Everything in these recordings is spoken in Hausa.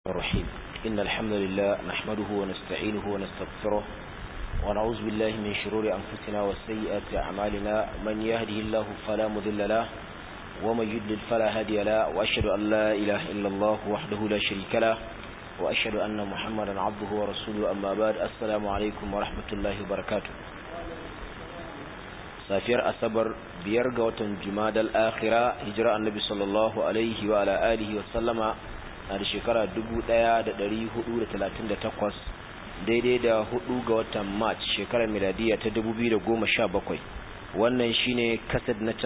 الرحيم إن الحمد لله نحمده ونستعينه ونستغفره ونعوذ بالله من شرور أنفسنا وسيئات أعمالنا من يهده الله فلا مضل له ومن يضلل فلا هادي له وأشهد أن لا إله إلا الله وحده لا شريك له وأشهد أن محمدا عبده ورسوله أما بعد السلام عليكم ورحمة الله وبركاته safiyar asabar biyar ga watan jumadal akhira hijira annabi sallallahu alaihi wa ala alihi wa sallama na da shekara 1438 daidai da 4 ga watan march shekarar miladiya ta 2017 wannan shine kasad na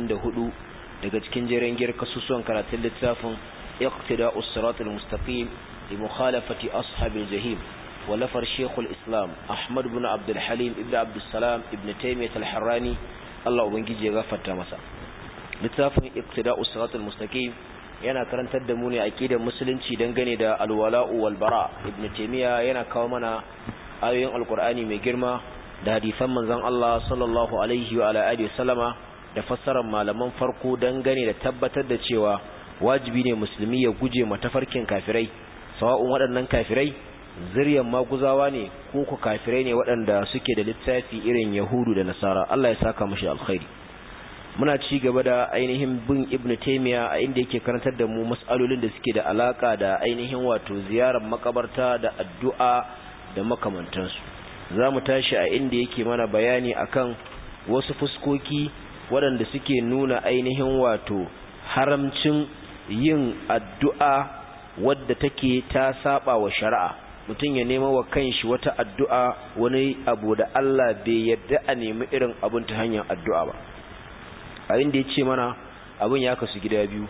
94 daga cikin jerin kasusuwan karatun littafin iqtida'us siratal mustaqim li mukhalafati ashabil jahim ولفر شيخ الإسلام أحمد بن عبد الحليم ابن عبد السلام ابن تيمية الحراني الله ubangiji ya gafarta masa littafin iqtida'us siratal mustaqim yana karantar da mu ne aqidar musulunci dangane da alwala'u wal bara ibn taymiya yana kawo mana ayoyin alqur'ani mai girma da hadisan manzon Allah sallallahu alaihi wa ala alihi wasallama da fassarar malaman farko dangane da tabbatar da cewa wajibi ne musulmi ya guje matafarkin kafirai sawa'un waɗannan kafirai zuriyan maguzawa ne ko ku kafirai ne waɗanda suke da littafi irin yahudu da nasara Allah ya saka mashi alkhairi muna ci gaba da ainihin bin ibn taymiya a inda yake karantar da mu mas'alolin da suke da alaka da ainihin wato ziyarar makabarta da addu'a da makamantansu zamu tashi a inda yake mana bayani akan wasu fuskoki waɗanda suke nuna ainihin wato haramcin yin addu'a wadda take ta saba wa shari'a mutum ya nema wa kanshi wata addu'a wani abu da Allah bai yadda a nemi irin abun ta hanyar addu'a ba a inda ya ce mana abun ya kasu gida biyu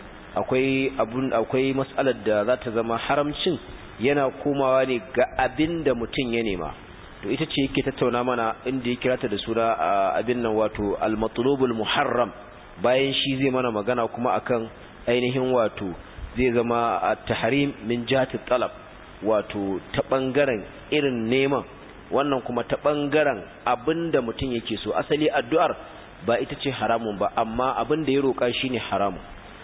akwai mas'alar da za ta zama haramcin yana komawa ne ga abin da mutum ya nema to ita ce yake tattauna mana inda ya kira ta da suna abin nan wato al-matlubul muharram bayan shi zai mana magana kuma akan ainihin wato zai zama at-tahrim min jihati talab wato ta ɓangaren irin neman wannan kuma ta ɓangaren abinda mutum yake so asali addu'ar ba ita ce haramun ba amma abinda ya roƙa shine haramun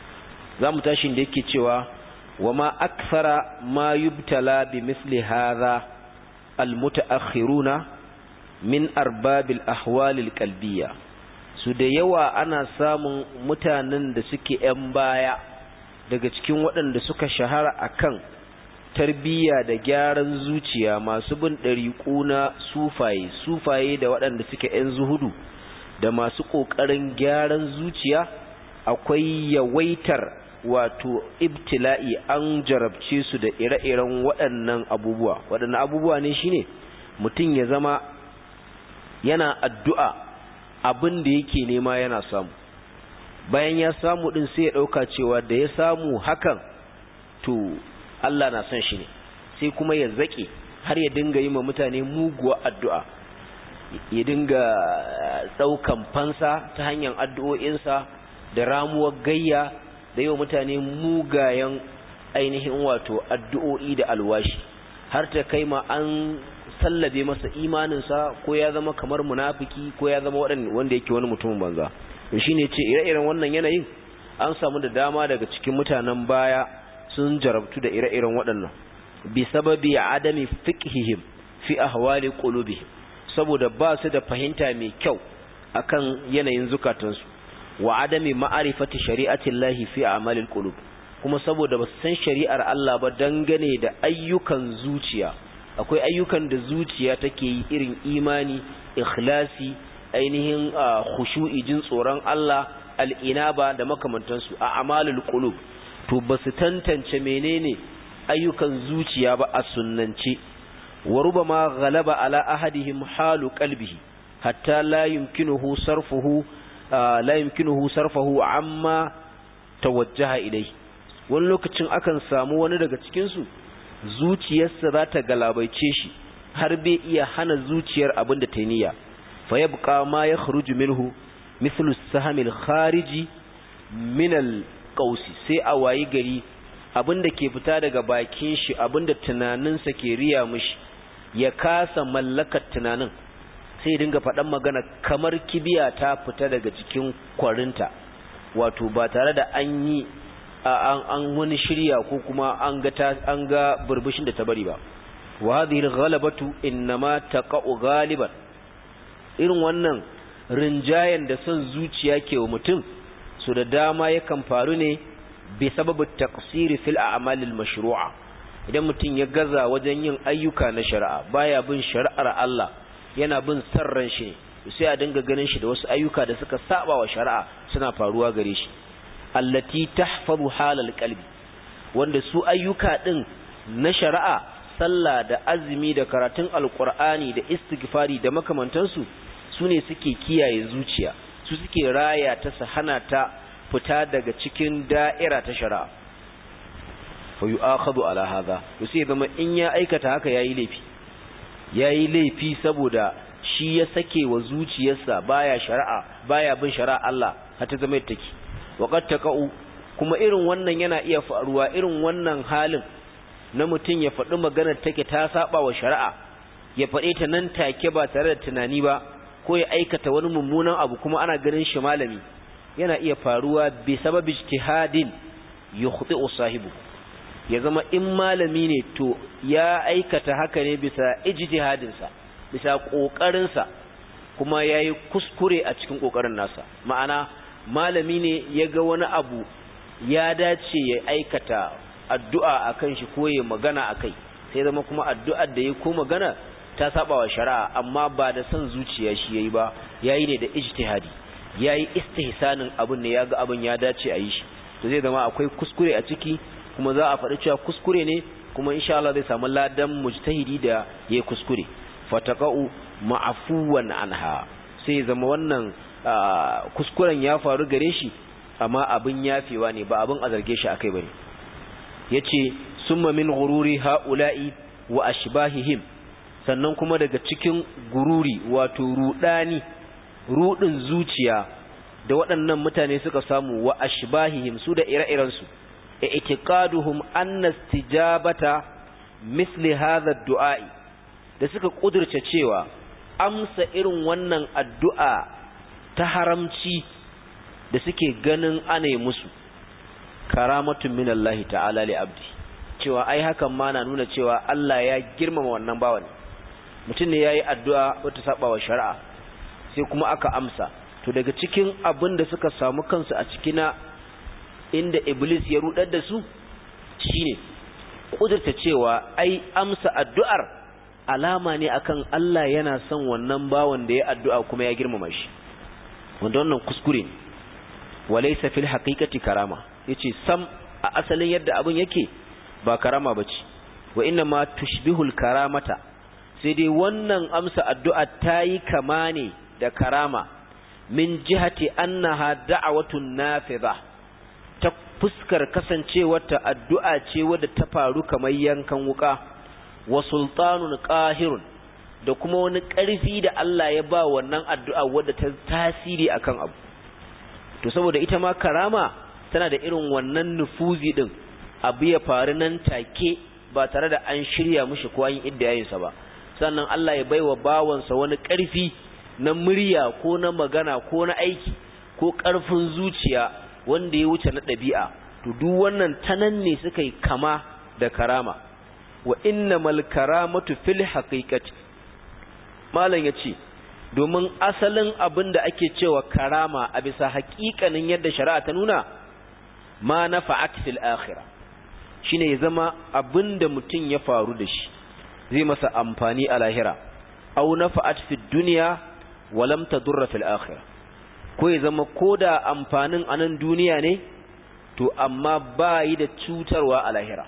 za mu tashi da yake cewa wa ma akthara ma yubtala bi misli hadha al mutaakhiruna min arbabil ahwalil qalbiyya su da yawa ana samun mutanen da suke yan baya daga cikin waɗanda suka shahara akan tarbiyya da gyaran zuciya masu bin ɗariƙu na sufaye da waɗanda suke ‘yan zuhudu da masu ƙoƙarin gyaran zuciya akwai yawaitar wato ibtila'i an jarabce su da ire-iren waɗannan abubuwa ne shine mutum ya zama yana addu'a abin da yake nema yana samu bayan ya samu ɗin sai ya ɗauka cewa da ya samu hakan to Allah na son shi ne sai kuma ya zaƙe har ya dinga yi ma mutane muguwa addu'a ya dinga ɗaukan fansa ta hanyar addu'o'insa da ramuwar gayya da yi wa mutane mugayen ainihin wato addu'o'i da alwashi har ta kai ma an sallabe masa imaninsa ko ya zama kamar munafiki ko ya zama wanda yake wani mutumin banza shi ne ce ire-iren wannan yanayin an samu da dama daga cikin mutanen baya sun jarabtu da ire-iren waɗannan bi sababi adami fiqhihim fi ahwali qulubihim saboda ba su da fahimta mai kyau akan yanayin zukatansu wa adami ma'rifati shari'ati llahi fi a'malil qulub kuma saboda ba su san shari'ar Allah ba dangane da ayyukan zuciya akwai ayyukan da zuciya take yi irin imani ikhlasi ainihin khushu'i jin tsoron Allah al-inaba da makamantansu a a'malul qulub to ba su tantance menene ayyukan zuciya ba a sunnance wa rubama ghalaba ala ahadihim halu qalbihi hatta la yumkinuhu sarfuhu amma tawajjaha ilayhi wani lokacin akan samu wani daga cikin su zuciyarsa za ta galabaice shi har bai iya hana zuciyar abinda ta niyya fa yabqa ma yakhruju minhu mithlu as-sahmil khariji min kausi sai a wayi gari abinda ke fita daga bakin shi abinda tunaninsa ke riya mishi ya kasa mallakar tunanin sai dinga faɗan magana kamar kibiya ta fita daga cikin kwarinta wato ba tare da an yi an wani shirya ko kuma an ga burbushin da ta bari ba. wa hadhihi al-ghalabatu inma taqa'u ghaliban, irin wannan rinjayen da son zuciya ke wa mutum so da dama yakan faru ne bi sababu taqsiri fil a'mal al-mashru'a. idan mutum ya gaza wajen yin ayyuka na shari'a, baya bin shari'ar Allah, yana bin sarran shi, sai a dinga ganin shi da wasu ayyuka da suka saba wa shari'a suna faruwa gare shi, allati tahfazu halal qalbi, wanda su ayyuka din na shari'a, sallah da azumi da karatun alqur'ani da istighfari da makamantansu, sune suke kiyaye zuciya, su suke raya ta hana ta fita daga cikin da'ira ta shari'a. fa yu'akhadhu ala hadha, sai zama in ya aikata haka yayi laifi saboda shi ya sake wa zuciyarsa baya bin shari'a Allah har ta zama take. waqad taqa'u, kuma irin wannan yana iya faruwa, irin wannan halin na mutum ya faɗi maganar take ta saba wa shari'a, ya faɗe ta nan take ba tare da tunani ba, ko ya aikata wani mummunan abu kuma ana ganin shi malami, yana iya faruwa bi sababi ijtihadin yukhti'u sahibu. ya zama in malami ne to ya aikata haka ne bisa ijtihadin sa, bisa kokarin sa, kuma yayi kuskure a cikin kokarin nasa. ma'ana malami ne ya ga wani abu ya dace ya aikata addu'a akan shi ko ya magana akai, sai zama kuma addu'ar da ya ko magana ta saba wa shari'a, amma ba da son zuciya shi yayi ba, yayi ne da ijtihadi, yayi istihsanin abin ne, yaga abin ya dace a yi shi, to zai zama akwai kuskure a ciki, kuma za a faɗi cewa kuskure ne, kuma insha Allah zai samu ladan mujtahidi da yayi kuskure. fataqa'u ma'afuwan anha, sai zama wannan kuskuren ya faru gare shi, amma abin yafewa ne, ba abin a zarge shi akai bane. yace summa min ghururi haula'i wa ashbahihim, sannan kuma daga cikin gururi, wato rudin zuciya da waɗannan mutane suka samu, wa ashbahihim, su da ire-iren su, i'tiqaduhum anna istijabata misli hadha ad-du'a'i, da suka kudurce cewa amsa irin wannan addu'a ta haramci da suke ganin ana yi musu, karamatun minallahi ta'ala li abdi, cewa ai hakan ma na nuna cewa Allah ya girmama wannan bawan. mutum ne yayi addu'a wata saba wa shari'a, sai kuma aka amsa. to daga cikin abin da suka samu kansu a cikina inda iblis ya rudar da su shine kudurta cewa ai amsa addu'ar alama ne akan Allah yana son wannan bawan da ya addu'a kuma ya girmama shi, wanda wannan kuskure ne. walaysa fil haqiqati karama, yace sam a asalin yadda abin yake ba karama bace, wa inna ma tushbihul karamata, sai dai wannan amsa addu'a tayi kama ne da karama, min jihati annaha da'watun nafidah, ta fuskar kasancewar ta addu'a ce wadda ta faru kamar yankan wuka, wa sultanun qahirun, da kuma wani ƙarfi da Allah ya ba wannan addu'a wadda ta tasiri akan abu. to saboda ita ma karama tana da irin wannan nufuzi din, abu ya faru nan take ba tare da an shirya mushi ko an yi iddayinsa ba, sannan Allah ya baiwa bawansa wani ƙarfi na murya ko na magana ko na aiki ko ƙarfin zuciya wanda ya wuce na ɗabi'a. to duk wannan tanan ne suka yi kama da karama. wa innamal karamatu fil haqiqati, malam yace domin asalin abin da ake cewa karama a bisa haƙiƙanin yadda shari'a ta nuna, ma nafa'at fil akhirah, shine ya zama abin da mutum ya faru da shi zai masa amfani a lahira, aw nafa'at fid dunya wa lam tadurra fil akhirah, ko ya zama koda amfanin a nan duniya ne to amma ba yi da cutarwa a lahira.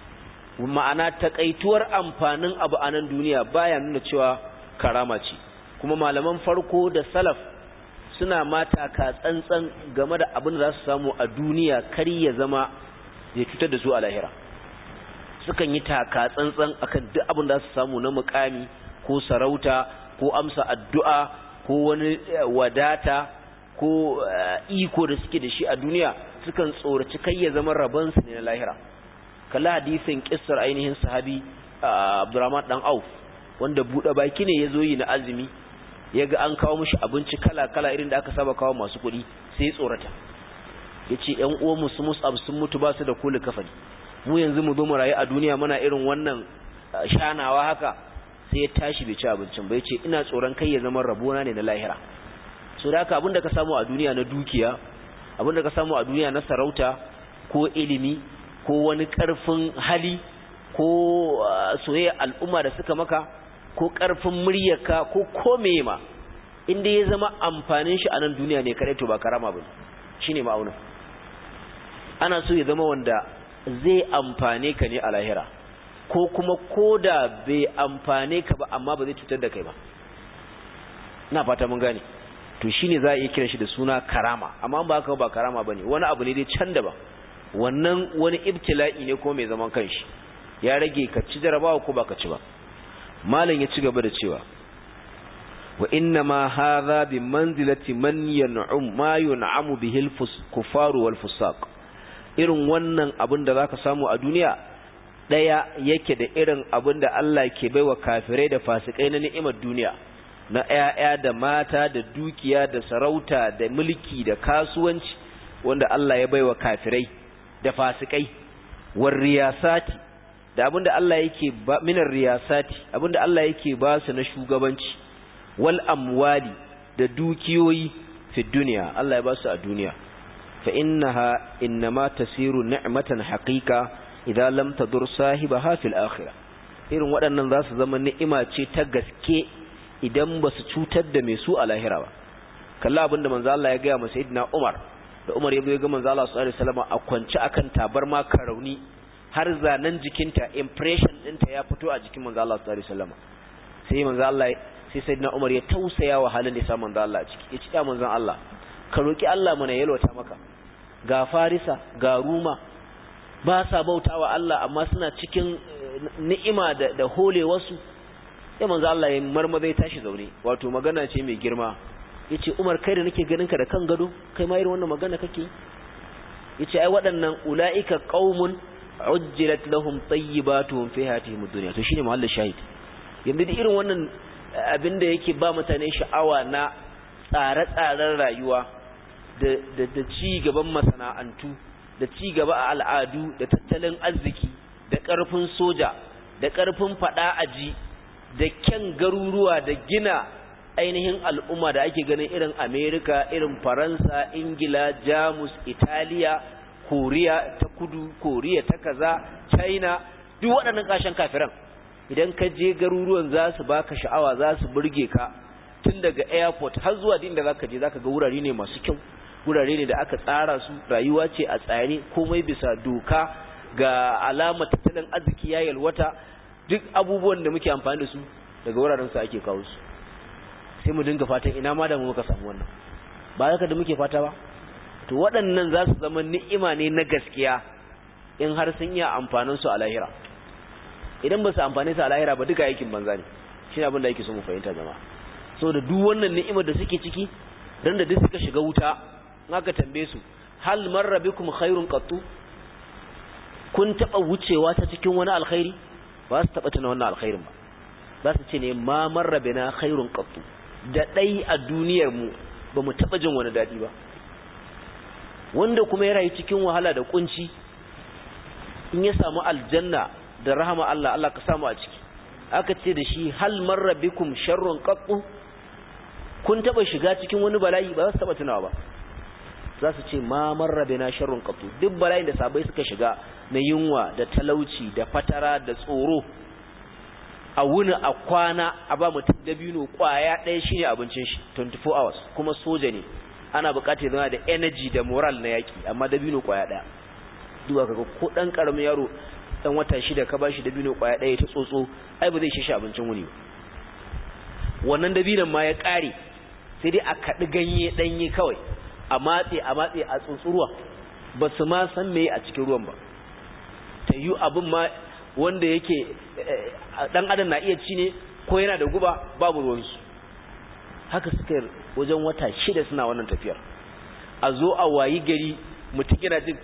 ma'ana takaituwar amfanin abu a nan duniya baya nuna cewa karama ce. kuma malaman farko da salaf suna mata ka tsantsan game da abin da za su samu a duniya kar ya zama ya cutar da su a lahira. sukan yi taka tsantsan akan duk abin da za su samu na mukami ko sarauta ko amsa addu'a ko wani wadata ko iko da suke da shi a duniya, sukan tsoraci kai ya zama rabansu ne na lahira. kalla hadisin kissar ainihin sahabi Abdurrahman dan Auf, wanda buɗe baki ne ya zo yi na azumi, ya ga an kawo mishi abinci kala-kala irin da aka saba kawo masu kuɗi, sai ya tsorata. yace ƴan uwan mu su Mus'ab sun mutu ba su da kula kafani mu yanzu mu zo mu rayu a duniya muna irin wannan shanawa haka. Sai ya tashi bai ci abincin ba, yace ina tsoron kai ya zama rabona ne na lahira. So da haka abinda ka samu a duniya na dukiya, abinda ka samu a duniya na sarauta ko ilimi ko wani karfin hali ko soyayya al'umma da suka maka ko karfin muryarka ko kome ma, inda ya zama amfanin shi a nan duniya ne kare, to ba karama bane. Shine ma'auna. Ana so ya zama wanda zai amfane ka ne a lahira, ko kuma koda bai amfane ka ba amma ba zai cutar da kai ba. Ina fata mun gane. To shine za a iya kira shi da suna karama, amma ba haka ba karama bane, wani abu ne dai can da ba. Wannan wani ibtila'i ne ko mai zaman kanshi, ya rage ka ci jarabawa ko baka ci ba. Malam ya ci gaba da cewa wa inna ma hadha bi manzilati man yan'um ma yun'amu bihi al-kufaru wal fusaq. Irin wannan abin da zaka samu a duniya daya yake da irin abin da Allah ke baiwa kafirai da fasikai na ni'imar duniya, na ƴaƴa da mata da dukiya da sarauta da mulki da kasuwanci wanda Allah ya baiwa kafirai da fasikai, war riyasati da abinda Allah yake ba minar riyasati, abinda Allah yake ba su na shugabanci, wal amwali da dukiyoyi fi duniya, Allah ya ba su a duniya. Fa innaha innama tasiru ni'matan haqiqa idan lam tadur sahibaha fil akhirah. Irin waɗannan za su zama ni'ima ce ta gaske idan ba su cutar da mai su a lahira ba. Kalla abinda manzo Allah ya ga masa sayyidina Umar, da Umar ya zo ya ga manzo Allah sallallahu alaihi wasallam a kwance akan tabarma karauni, har zanen jikinta impression ɗinta ya fito a jikin manzo Allah sallallahu alaihi wasallam. Sai manzo Allah sai sayyidina Umar ya tausaya wa halin da ya sa manzo Allah a ciki. Ya ce ya manzo Allah, ka roki Allah mana yalwata maka. Ga Farisa, ga Ruma ba sa bautawa Allah amma suna cikin ni'ima da holewarsu. Sai manzo Allah ya marmaza ya tashi zaune. Wato magana ce mai girma. Yace Umar, kai da nake ganin ka da kan gado, kai ma irin wannan magana kake? Yace ai waɗannan ulaika qaumun ujjilat lahum tayyibatuhum fi hayatihim ad-dunya. To shine mahallin shahid. Yanzu da irin wannan abinda yake ba mutane sha'awa na tsare-tsaren rayuwa da ci gaban masana'antu, da ci gaba a al'adu, da tattalin arziki, da ƙarfin soja, da ƙarfin fada aji, da kyan garuruwa, da gina ainihin al'umma da ake ganin irin Amerika, irin Faransa, Ingila, Jamus, Italiya, Koriya ta kudu, Koriya ta kaza, China, duk waɗannan ƙasashen kafiran. Idan ka je garuruwan za su baka sha'awa, za su burge ka, tun daga airport har zuwa din da zaka je zaka ga wurare ne masu kyau, wurare ne da aka tsara su, rayuwa ce a tsare, komai bisa doka, ga alamar tattalin arziki ya yalwata, duk abubuwan da muke amfani da su daga wuraren su ake kawo su. Sai mu dinga fatan ina ma da mu muka samu wannan, ba haka da muke fata ba. To waɗannan za su zama ni'ima ne na gaskiya in har sun iya amfanin su a lahira. Idan ba su amfane su a lahira ba, duka aikin banza ne. Shine abin da yake so mu fahimta jama'a. Saboda duk wannan ni'imar da suke ciki, dan da duk suka shiga wuta, in aka tambaye su, hal marra bikum khairun qattu? Kun taba wucewa ta cikin wani alkhairi? Ba su taba tuna wannan alkhairin ba. Za su ce ne ma marra bina khairun qattu. Da dai a duniyar mu ba mu taba jin wani dadi ba. Wanda kuma ya rayu cikin wahala da kunci, in ya samu aljanna da rahama Allah, Allah ka samu a ciki. Aka ce da shi hal marra bikum sharrun qattu? Kun taba shiga cikin wani bala'i? Ba za su taba tunawa ba. Za su ce ma marra bina sharrun qattu. Duk bala'in da sabai suka shiga na yunwa da talauci da fatara da tsoro, a wuni a kwana a ba mutum dabino kwaya ɗaya shine abincin shi 24 hours, kuma soja ne, ana buƙatar zama da energy da moral na yaki, amma dabino kwaya ɗaya. Duba kaga ko dan karamin yaro dan wata 6 ka bashi dabino kwaya ɗaya ta tsotso, ai ba zai shi abincin wuni ba. Wannan dabinon ma ya ƙare, sai dai a kaɗi ganye ɗanye kawai, a matse a tsotsuruwa, ba su ma san me a cikin ruwan ba. Ta yi abin ma wanda yake dan adam na iya ci ne ko yana da guba, babu ruwansu. Haka suka wajen wata 6 suna wannan tafiyar. A zo a wayi gari mutum yana jin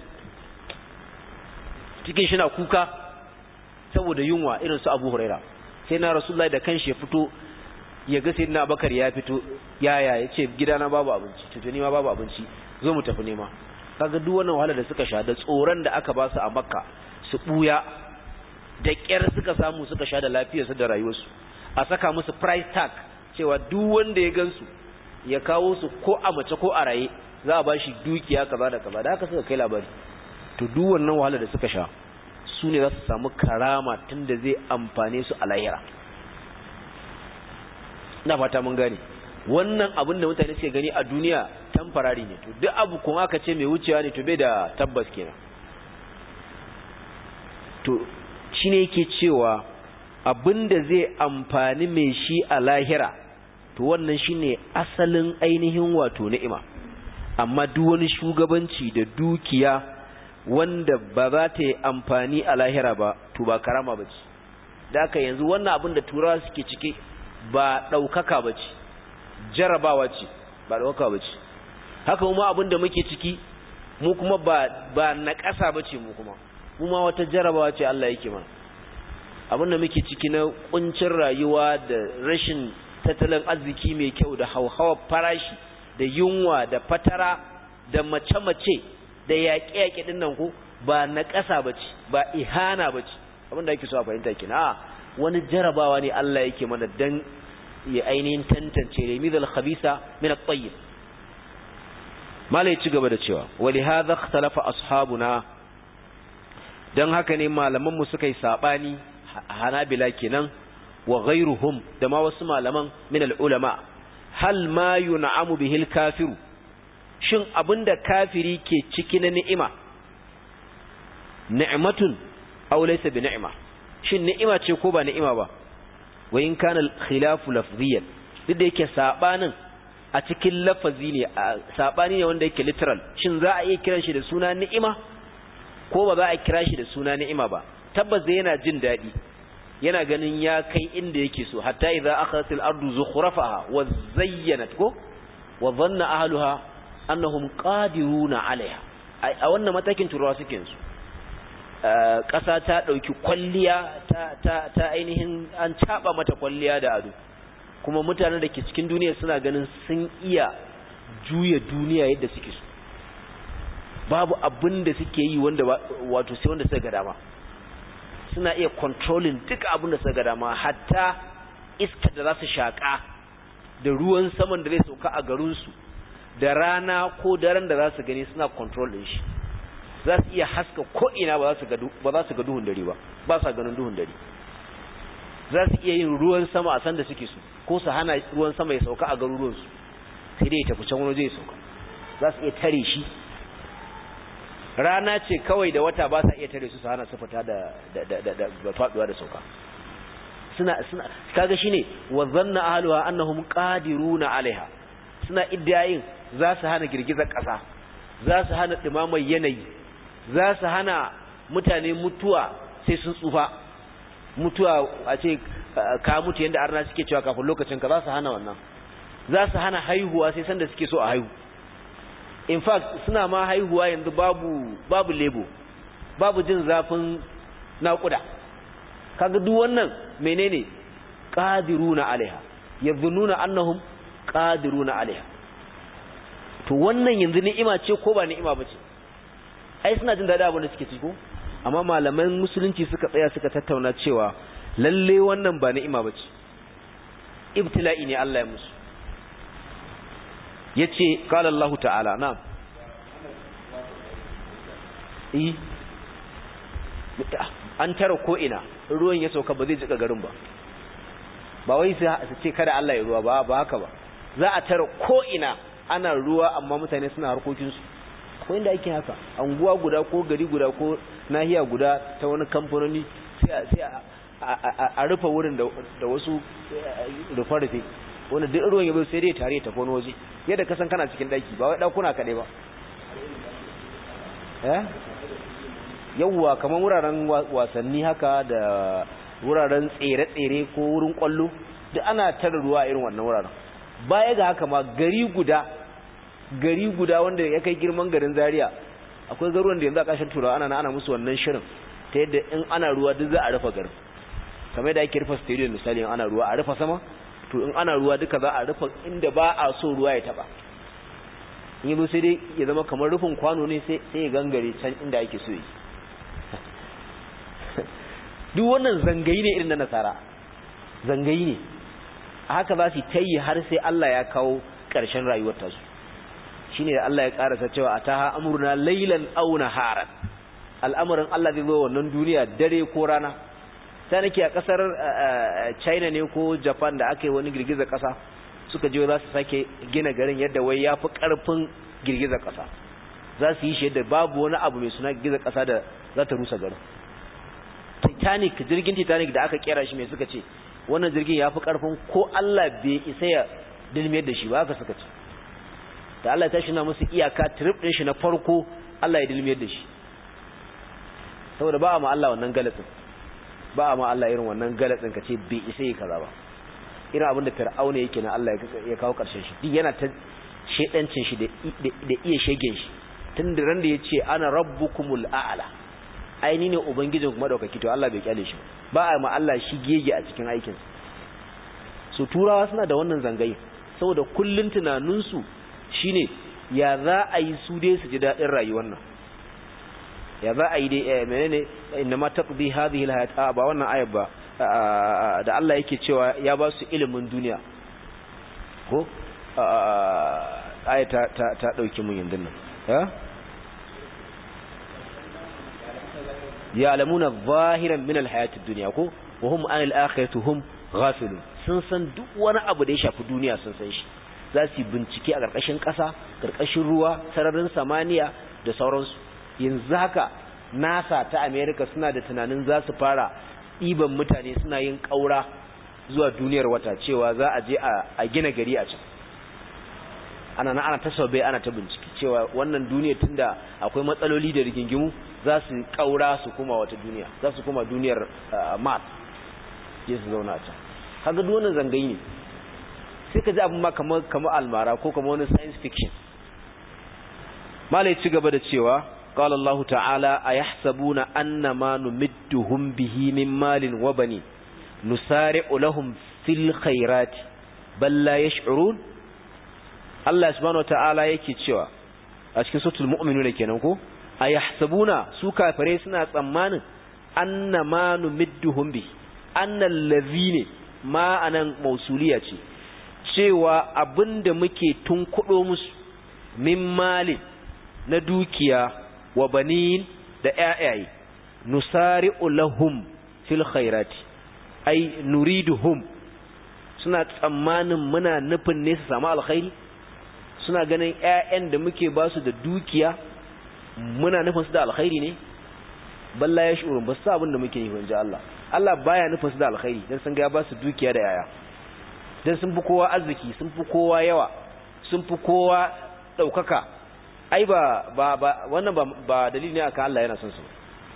cikin shi na kuka saboda yunwa, irin su Abu Huraira. Sai na Rasulullahi da kanshi ya fito ya ga sayyidina Abubakar ya fito, yaya yace gidana babu abinci, to ni ma babu abinci, zo mu tafi nema. kaga duk wannan wahala da suka sha da tsoron da aka ba su a Makka su buya da ƙyar suka samu suka sha da lafiyarsu da rayuwarsu, a saka musu price tag cewa duk wanda ya gansu ya kawo su ko a mace ko a raye za a bashi dukiya kaza da kaza, da haka suka kai labari. To duk wannan wahala da suka sha su ne za su samu karama tunda zai amfane su a lahira. Ina fata mun gane wannan abin da mutane suke gani a duniya temporary ne, to duk abu kuma aka ce mai wucewa ne to bai da tabbas kenan. To shine yake cewa abinda zai amfani mai shi a lahira to wannan shine asalin ainihin wato ni'ima. Amma duk wani shugabanci da dukiya wanda ba za ta yi amfani a lahira ba to ba karama bace. Da haka yanzu wannan abin da turawa suke ciki ba daukaka bace, jarabawa ce, ba daukaka bace. Haka kuma abin da muke ciki mu kuma ba na ƙasa bace, mu kuma wata jarabawa ce Allah yake mana. Abin da muke ciki na kuncin rayuwa da rashin tattalin arziki mai kyau da hauhawar farashi da yunwa da fatara da mace-mace da yaƙe-yaƙe din nan ko ba na ƙasa bace, ba ihana bace. Abin da yake so a fahimta kina wani jarabawa ne Allah yake mana dan ya ainihin tantance rimidal khabisa min at-tayyib. Malai ci gaba da cewa wali hadha ikhtalafa ashabuna, dan haka ne malaman mu suka yi sabani, Hanabila kenan wa ghayruhum da ma wasu malaman min al-ulama, hal ma yun'amu bihi al-kafiru, shin abinda kafiri ke ciki na ni'ima ni'matun aw laysa bi ni'ma, shin ni'ima ce ko ba ni'ima ba. wa in kana al-khilafu lafziyan, duk da yake sabanin a cikin lafazi ne, sabani ne wanda yake literal, shin za a iya kiran shi da suna ni'ima ko ba za a kira shi da suna ni'ima ba. Tabbas da yana jin dadi, yana ganin ya kai inda yake so, hatta idza akhadhat al-ardu zukhrafaha wa zayyanat ko wa dhanna ahluha annahum qadiruna 'alayha. A wannan matakin turawa suke yanzu, ƙasa ta ɗauki kwalliya ta ainihin an caɓa mata kwalliya da ado, kuma mutanen da ke cikin duniya suna ganin sun iya juya duniya yadda suke so. Babu abin da suke yi wanda wato sai wanda suka ga dama. Suna iya controlling duka abin da suka ga dama, hatta iskar da za su shaƙa da ruwan saman da zai sauka a garinsu da rana ko daren da za su gani suna control ɗin shi. Za su iya haska ko'ina ba za su ga duhun dare ba sa ganin duhun dare. Za su iya yin ruwan sama a sanda suke so, ko su hana ruwan sama ya sauka a garuruwansu, sai dai ya tafi can wani zai sauka. Za su iya tare shi. Rana ce kawai da wata ba sa iya tare su hana su fita da faduwa da sauka. Suna kaga shine wa zanna ahluha annahum qadiruna alaiha. Suna iddayin za su hana girgizar ƙasa, za su hana dumamar yanayi, za su hana mutane mutuwa sai sun tsufa, mutuwa a ce ka mutu yadda arna suke cewa kafin lokacin ka, za su hana wannan. Za su hana haihuwa sai sanda suke so a haihu. In fact suna ma haihuwa yanzu babu lebo, babu jin zafin naƙuda. Kaga duk wannan menene? Qadiruna alaiha, yadhunnuna annahum qadiruna alaiha. To wannan yanzu ni'ima ce ko ba ni'ima bace? Ai suna jin daɗi abin da suke ciki ko? Amma malaman musulunci suka tsaya suka tattauna cewa lalle wannan ba ni'ima bace, ibtila'i ne Allah ya musu. Yace qala Allah ta'ala, na'am, an tara ko ina ruwan ya sauka ba zai jika garin ba wai su ce kada Allah ya ruwa ba haka ba. Za a tara ko ina ana ruwa amma mutane suna harkokinsu. Akwai inda ake haka, anguwa guda ko gari guda ko nahiya guda ta wani kamfanoni sai a rufe wurin da wasu rufe-rufe, wanda duk ruwan ya bai sai dai tare ta wani waje yadda kasan kana cikin daki, ba wai dakuna kaɗai ba. Yawwa kamar wuraren wasanni haka da wuraren tsere-tsere ko wurin kwallo, duk ana tara ruwa irin wannan wuraren. Baya ga haka ma gari guda wanda ya kai girman garin Zaria, akwai garuwan da yanzu a kashin Turawa ana musu wannan shirin ta yadda in ana ruwa duk za a rufe garin, kamar da ake rufe stadium misali, ana ruwa a rufe sama, to in ana ruwa duka za a rufe inda ba a so ruwa ya taba. in yi sai dai ya zama kamar rufin kwano ne sai ya gangare can inda ake so yi. Duk wannan zangayi ne irin na nasara, zangayi ne a haka za su ta yi har sai Allah ya kawo ƙarshen rayuwar tasu. Shi ne da Allah ya ƙarasa cewa a ta amurna lailan auna haran, al'amuran Allah zai zo wannan duniya dare ko rana. Ta nake a ƙasar China ne ko Japan da aka yi wani girgizar ƙasa suka je za su sake gina garin yadda wai ya fi ƙarfin girgizar ƙasa, za su yi shi yadda babu wani abu mai suna girgizar ƙasa da za ta rusa garin. Jirgin Titanic da aka kera shi mai suka ce wannan jirgin ya fi ƙarfin ko Allah bai isa ya dilmiyar da shi ba, haka suka ce. Da Allah ya tashi na musu iyaka trip ɗin shi na farko Allah ya dilmiyar da shi, saboda ba a ma Allah wannan galatsin, ba a ma Allah irin wannan galatsin ka ce bai isa ya kaza ba. Irin abin da Fir'auna yake na Allah ya kawo ƙarshen shi, duk yana ta shedancin shi da iya shegen shi tun da ran da ya ce ana rabbukumul a'la, ai ni ne ubangijin kuma daukaki, to Allah bai kyale shi ba a ma Allah shi gege a cikin aikin sa. So turawa suna da wannan zangayi saboda kullun tunanin su shine ya za a yi su dai su ji dadin rayuwar nan, ya za a yi dai menene innama taqdi hadhihi alhayat, ba wannan ayat ba da Allah yake cewa ya ba su ilimin duniya ko ayata ta dauki mun yanzu nan ya alamuna zahiran min alhayatid dunya ko wa hum anil akhirati hum ghafilun, sun san duk wani abu da ya shafi duniya sun san shi, za su bincike a karkashin ƙasa, karkashin ruwa, sararin samaniya da sauransu. Yanzu haka NASA ta America suna da tunanin za su fara ɗiban mutane suna yin ƙaura zuwa duniyar wata, cewa za a je a gina gari a can. Ana ta saube, ana ta bincike cewa wannan duniya tunda akwai matsaloli da rigingimu za su ƙaura su kuma wata duniya, za su kuma duniyar Mars je su zauna a can. Kaga duk wannan zangayi ne, sai ka ji abin ma kamar almara ko kamar wani science fiction. Malai ci gaba da cewa قال الله تعالى أيحسبون أن ما نمدهم به من مال وبنين نسارع لهم في الخيرات بل لا يشعرون. الله سبحانه وتعالى yake cewa a cikin suratul mu'minun kenan ko ayahsabuna su kafare suna tsammanin annama numidduhum bi annal ladhina ma anan mausuliya ce cewa abinda muke tunkudo musu min malin na dukiya wa banin da ƴaƴaye nusari'u lahum fil khairati ay nuriduhum, suna tsammanin muna nufin ne su samu alkhairi, suna ganin ƴaƴan da muke ba su da dukiya muna nufin su da alkhairi ne. balla ya shurun ba su abin da muke yi wanje Allah baya nufin su da alkhairi dan sun ga ya ba su dukiya da yaya, dan sun fi kowa arziki, sun fi kowa yawa, sun fi kowa daukaka. Ai wannan ba dalili ne akan Allah yana son su.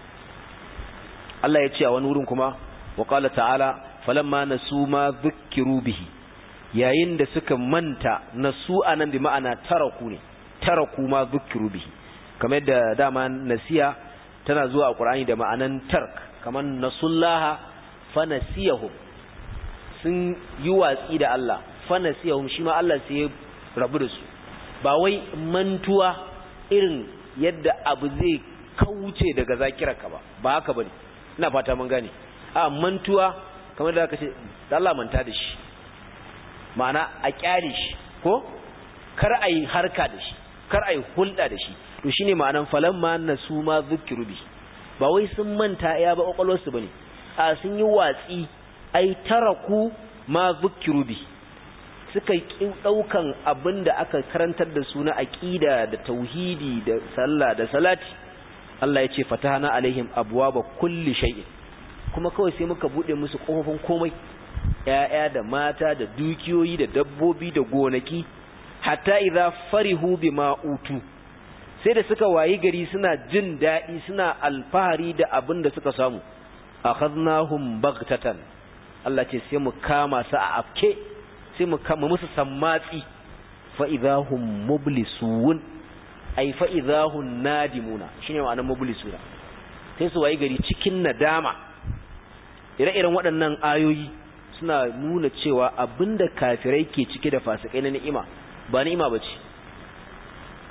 Allah ya ce a wani wurin kuma wa qala ta'ala falamma nasu ma dhukkiru bihi, yayin da suka manta, nasu anan bi ma'ana taraku ma dhukkiru bihi, kamar yadda dama nasiya tana zuwa a Qur'ani da ma'anan tark, kamar nasullaha fanasiyahum, sun yi watsi da Allah, fanasiyahum shi ma Allah sai ya rabu da su. Ba wai mantuwa irin yadda abu zai kauce daga zakirarka ba haka bane, ina fata mun gane. A mantuwa kamar da aka ce da Allah manta da shi, ma'ana a kyale shi ko kar a yi harka da shi, kar a yi hulɗa da shi, to shine ma'anan falamma nasu ma zukiru bi. Ba wai sun manta ya ba kwakwalwarsu bane, a sun yi watsi, ai taraku ma zukiru bi, suka ƙi ɗaukan abin da aka karantar da su na aƙida da tauhidi da sallah da salati. Allah ya ce fatahana alaihim abwaba kulli shay'in, kuma kawai sai muka bude musu kofofin komai, ƴaƴa da mata da dukiyoyi da dabbobi da gonaki, hatta idza farihu bima utu, sai da suka wayi gari suna jin daɗi, suna alfahari da abin da suka samu, akhadnahum baghtatan, Allah ce sai mu kama su a afke, sai mu kama musu sammatsi, fa idahum mublisun, ai fa idahum nadimuna, shine ma'anar mublisuna, sai su wayi gari cikin nadama. Ire-iren waɗannan ayoyi suna nuna cewa abinda kafirai ke cike da fasikai na ni'ima ba ni'ima bace,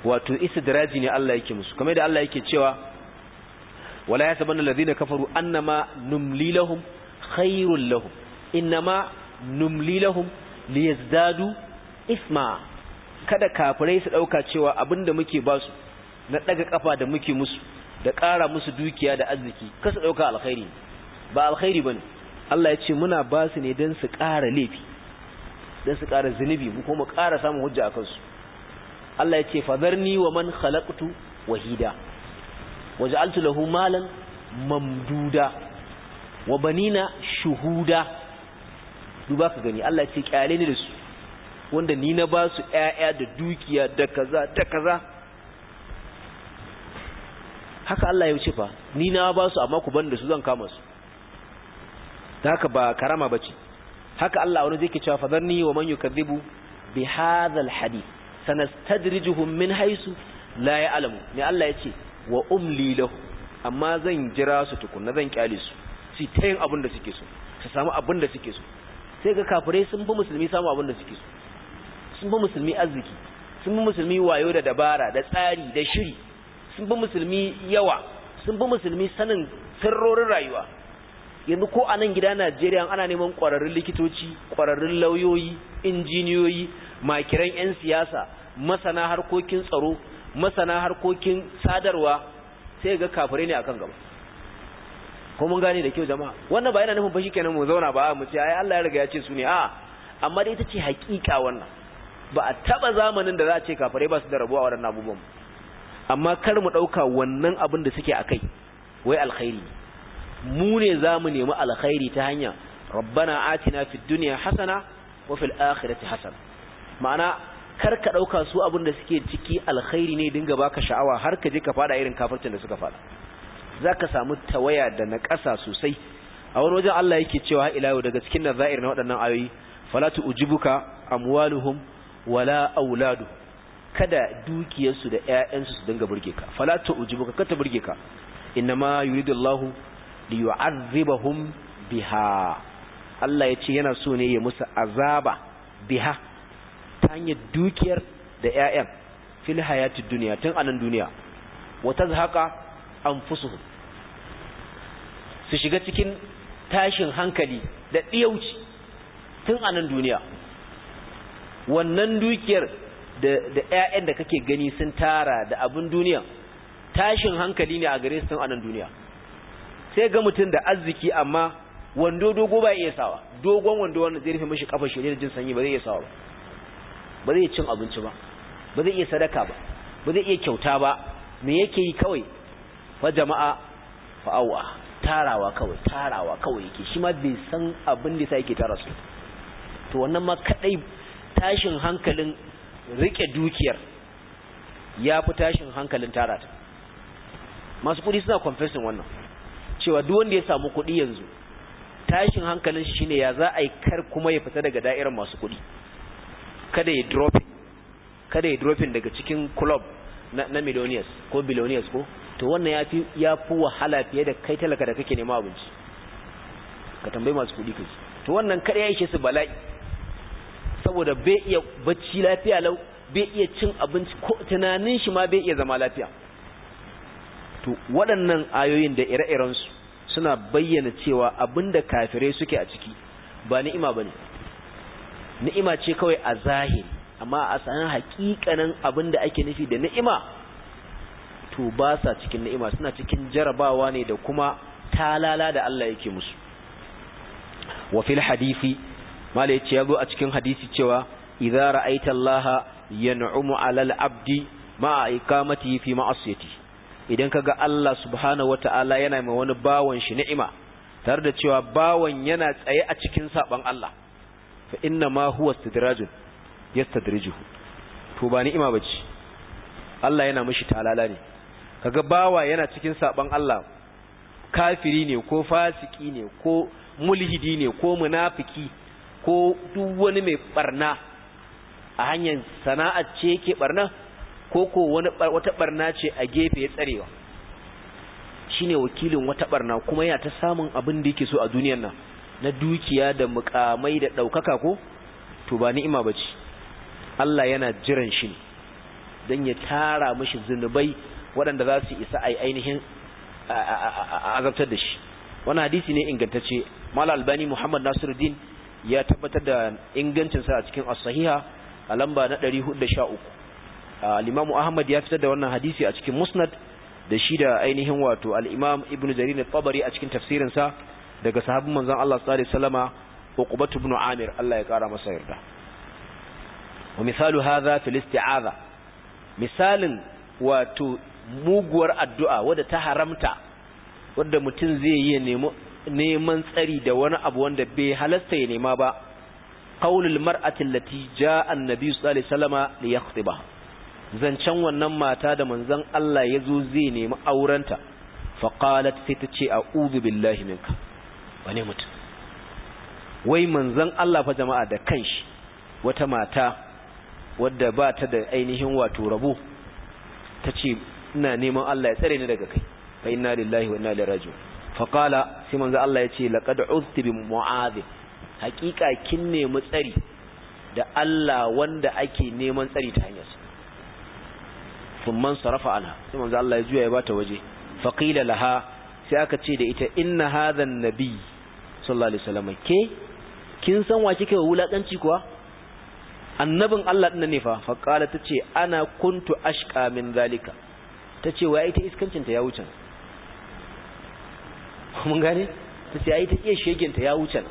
wato istidraji ne Allah yake musu, kamar da Allah yake cewa wala yasabanna alladhina kafaru annama numli lahum khairul lahum innama numli lahum liyazdadu isma. Kada kafirai su dauka cewa abinda muke basu na daga kafa da muke musu da ƙara musu dukiya da arziki kasa dauka alkhairi ba alkhairi bane. Allah ya ce muna basu ne dan su ƙara laifi, dan su ƙara zunubi, mu kuma ƙara samun hujja akan su. Allah ya ce fadarni wa man khalaqtu wahida waja'altu lahu malan mamduda wa banina shuhuda. duba ka gani Allah ya ce kyale ni da su wanda ni na ba su ƴaƴa da dukiya da kaza da kaza. haka Allah ya ce fa ni na ba su amma ku ban da su zan kama su. da haka ba karama bace. haka Allah wani zai ke cewa fadarni wa man yukazzibu bi hadha alhadith sanastadrijuhum min haythu la ya'lamu. ne Allah ya ce wa umli lahu, amma zan jira su tukunna, zan kyale su ta yin abin da suke so, su samu abin da suke so. sai ga kafirai sun fi musulmi samu abin da suke so, sun fi musulmi arziki, sun fi musulmi wayo da dabara da tsari da shiri, sun fi musulmi yawa, sun fi musulmi sanin sirrorin rayuwa. yanzu ko a nan gida Najeriya ana neman ƙwararrun likitoci, ƙwararrun lauyoyi, injiniyoyi, makiran 'yan siyasa, masana harkokin tsaro, masana harkokin sadarwa, sai ga kafirai ne akan gaba. ko mun gane da kyau jama'a? wannan ba yana nufin fa shikenan mu zauna ba mu ce ai Allah ya riga ya ce su ne, a amma dai ita ce hakika. wannan ba a taba zamanin da za a ce kafirai ba su da rabuwa waɗannan abubuwan, amma kar mu dauka wannan abin da suke akai wai alkhairi. mu ne zamu nemi alkhairi ta hanya rabbana atina fid dunya hasana wa fil akhirati hasana. ma'ana kar ka dauka su abin da suke ciki alkhairi ne dinga baka sha'awa har ka je ka fada irin kafircin da suka fada. zaka samu tawaya da naƙasa sosai. a wani wajen Allah yake cewa ila yau daga cikin nazair na waɗannan ayoyi fala tu'jibuka amwaluhum wala auladu, kada dukiyarsu da ƴaƴansu su dinga burge ka. fala tu'jibuka kada burge ka, inma yuridullahu liyu'adhibahum biha. Allah yace yana so ne ya musu azaba biha ta hanyar dukiyar da ƴaƴan fil hayatid dunya, tun anan duniya. wa tazhaqa anfusuhum, su shiga cikin tashin hankali da diyauci tun anan duniya. wannan dukiyar da ƴaƴan da kake gani sun tara da abin duniya tashin hankali ne a gare su tun anan duniya. sai ga mutum da arziki amma wando dogo ba iya sawa, dogon wando wanda zai rufe mishi kafar shi da jin sanyi ba zai iya sawa ba, ba zai cin abinci ba, ba zai iya sadaka ba, ba zai iya kyauta ba. me yake yi kawai fa jama'a fa'awa, tarawa kawai yake, shi ma bai san abin da sai yake tara su. to wannan ma kadai tashin hankalin rike dukiyar ya fi tashin hankalin tara ta. masu kudi suna confessing wannan cewa duk wanda ya samu kudi yanzu tashin hankalin shi shine ya za a yi kar kuma ya fita daga da'irar masu kudi, kada ya dropping daga cikin club na millionaires ko billionaires ko. to wannan ya fi wahala fiye da kai talaka da kake nema abinci. ka tambayi masu kudi kai. to wannan kada ya ishe su bala'i, saboda bai iya bacci lafiya lau, bai iya cin abinci, ko tunanin shi ma bai iya zama lafiya. to waɗannan ayoyin da ire-irensu suna bayyana cewa abinda kafirai suke a ciki ba ni'ima bane. ni'ima ce kawai a zahiri, amma a sanin hakikanin abinda ake nufi da ni'ima to ba sa cikin ni'ima, suna cikin jarabawa ne da kuma talala da Allah yake musu. wa fil hadisi mala yace yazo a cikin hadisi cewa idza ra'aita Allah yan'umu 'alal 'abdi ma'a iqamatihi fi ma'asiyati, idan kaga Allah subhanahu wata'ala yana mai wani bawon shi ni'ima tare da cewa bawon yana tsaye a cikin saban Allah, fa inna ma huwa istidrajun yastadrijuhu, to ba ni'ima bace, Allah yana mishi talala ne. kaga bawa yana cikin saban Allah, kafiri ne ko fasiki ne ko mulhidi ne ko munafiki ko duk wani mai barna a hanyar sana'ar ce yake barna ko wata barna ce a gefe ya tsarewa, shine wakilin wata barna kuma yana ta samun abin da yake so a duniyar nan na dukiya da mukamai da daukaka ko, to ba ni'ima bace. Allah yana jiran shi ne dan ya tara mishi zunubai waɗanda za su isa ai ainihin azabtar da shi. Wannan hadisi ne ingantacce. Malam Albani Muhammad Nasiruddin ya tabbatar da ingancin sa a cikin as-sahiha a lamba na 413. al-Imam Ahmad ya fitar da wannan hadisi a cikin Musnad da shi da ainihin wato al-Imam Ibn Jarir al-Tabari a cikin tafsirin sa daga sahabban manzon Allah sallallahu alaihi wasallama Uqbah ibn Amir, Allah ya kara masa yarda. Wa misalu hadha fil isti'aza, misalin wato muguwar addu'a wadda ta haramta, wadda mutum zai yi neman tsari da wani abu wanda bai halasta ya nema ba. Qaulul mar'ati allati ja'a an-nabi sallallahu alaihi wasallama li yakhtiba, zancen wannan mata da manzon Allah yazo zai nemi aurenta. Fa qalat, sai ta ce a'udhu billahi minka. Wane mutum? Wai manzon Allah fa jama'a da kanshi, wata mata wadda ba ta da ainihin wato rabo, ta ce ina neman Allah ya tsare ni daga kai. Fa inna lillahi wa inna ilaihi raji'un. Fa qala, sai manzon Allah ya ce laqad uzti bi mu'adh, hakika kin nemi tsari da Allah wanda ake neman tsari ta hanyarsa. Thumman sarafa anha, sai manzon Allah ya juya ya bata waje. Fa qila laha, sai aka ce da ita inna hadha an-nabi sallallahu alaihi wasallam, ke kin san wa kike wulakanci kuwa? Annabin Allah din ne fa. Fa qala, tace ana kuntu ashqa min zalika, tace wai ita iskancin ta ya wuce. Mun gane? Tace ai ta iya shegen ta ya wuce.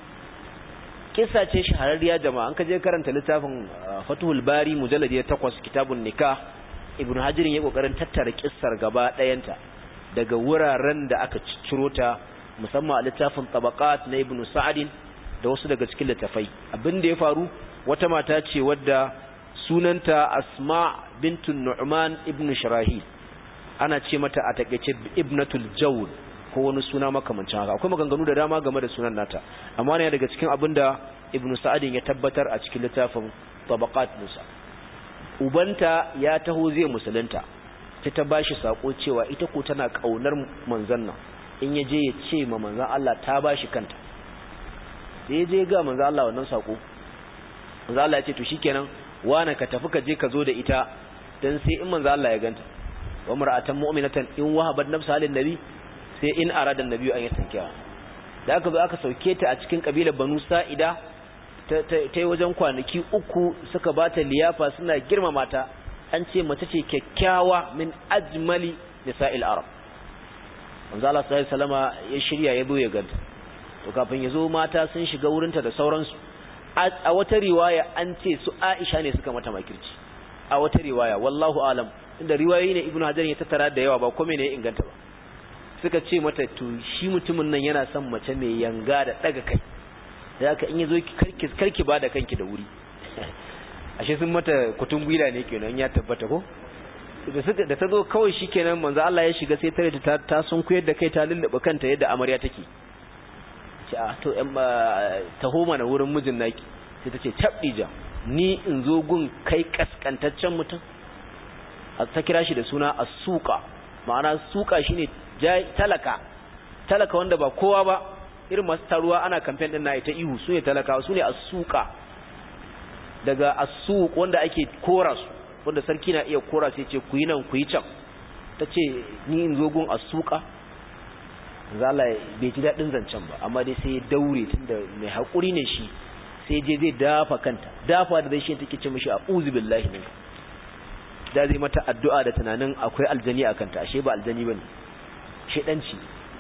Kissa ce shahararriya jama'a, an ka je karanta littafin Fathul Bari mujallad 8 kitabun nikah, Ibn Hajar ya kokarin tattara kissar gaba dayanta daga wuraren da aka ciro ta, musamman a littafin Tabaqat na Ibn Sa'd da wasu daga cikin littafai. Abin da ya faru, wata mata ce wadda sunanta Asma bintun Nu'man ibn Shirahil, ana ce mata a takeice Ibnatul Jawl ko wani suna makamancin haka. Akwai maganganu da dama game da sunan nata, amma ne daga cikin abinda Ibn Sa'd ya tabbatar a cikin littafin Tabaqat Musa. Ubanta ya taho zai musulunta, sai ta bashi sako cewa ita ko tana kaunar manzon nan, in yaje ya ce ma manzon Allah ta bashi kanta. Sai je ga manzon Allah wannan sako, manzon Allah ya ce to shikenan, wana ka tafi ka je ka zo da ita, dan sai in manzon Allah ya ganta. Wa mar'atan mu'minatan in wahabat nafsa lin nabi, sai in arada annabi an yatankiya. Da aka zo aka sauke ta a cikin kabilar Banu Sa'ida, ta yi wajen kwanaki 3 suka bata liyafa, suna girmama ta. An ce mace ce kyakkyawa, min ajmali nisa'il arab. Manzo Allah sallallahu alaihi wasallama ya shirya ya zo ya ganta. To kafin ya zo mata sun shiga wurinta da sauransu. A wata riwaya an ce su Aisha ne suka mata makirci. A wata riwaya wallahu alam, inda riwayoyi ne Ibn Hajar ya tattara da yawa, ba kome ne ya inganta ba. Suka ce mata to shi mutumin nan yana son mace mai yanga da daga kai, da haka in yazo karki ba da kanki da wuri. Ashe sun mata kutun gwila ne kenan, ya tabbata ko? Da ta zo kawai shikenan manzo Allah ya shiga, sai tare ta sun kuyar da kai, ta lullube kanta yadda amarya take. Ce a to taho mana wurin mijin naki. Sai ta ce tabdija, ni in zo gun kai kaskantaccen mutum? Ta kira shi da suna as-suqa, ma'ana suqa shine talaka wanda ba kowa ba, irin masu taruwa ana campaign din na ita ihu, sune talaka, sune as-suqa. Daga as-suq wanda ake kora su, wanda sarki na iya kora sai ce ku yi nan ku yi can. Tace ni in zo gun as-suqa? Zalla bai ji dadin zancen ba, amma dai sai ya daure, tunda mai hakuri ne shi, sai je zai dafa kanta. Dafa da shi take ce mishi a'udhu billahi minka. Da zai mata addu'a da tunanin akwai aljani a kanta, ashe ba aljani bane, shedanci.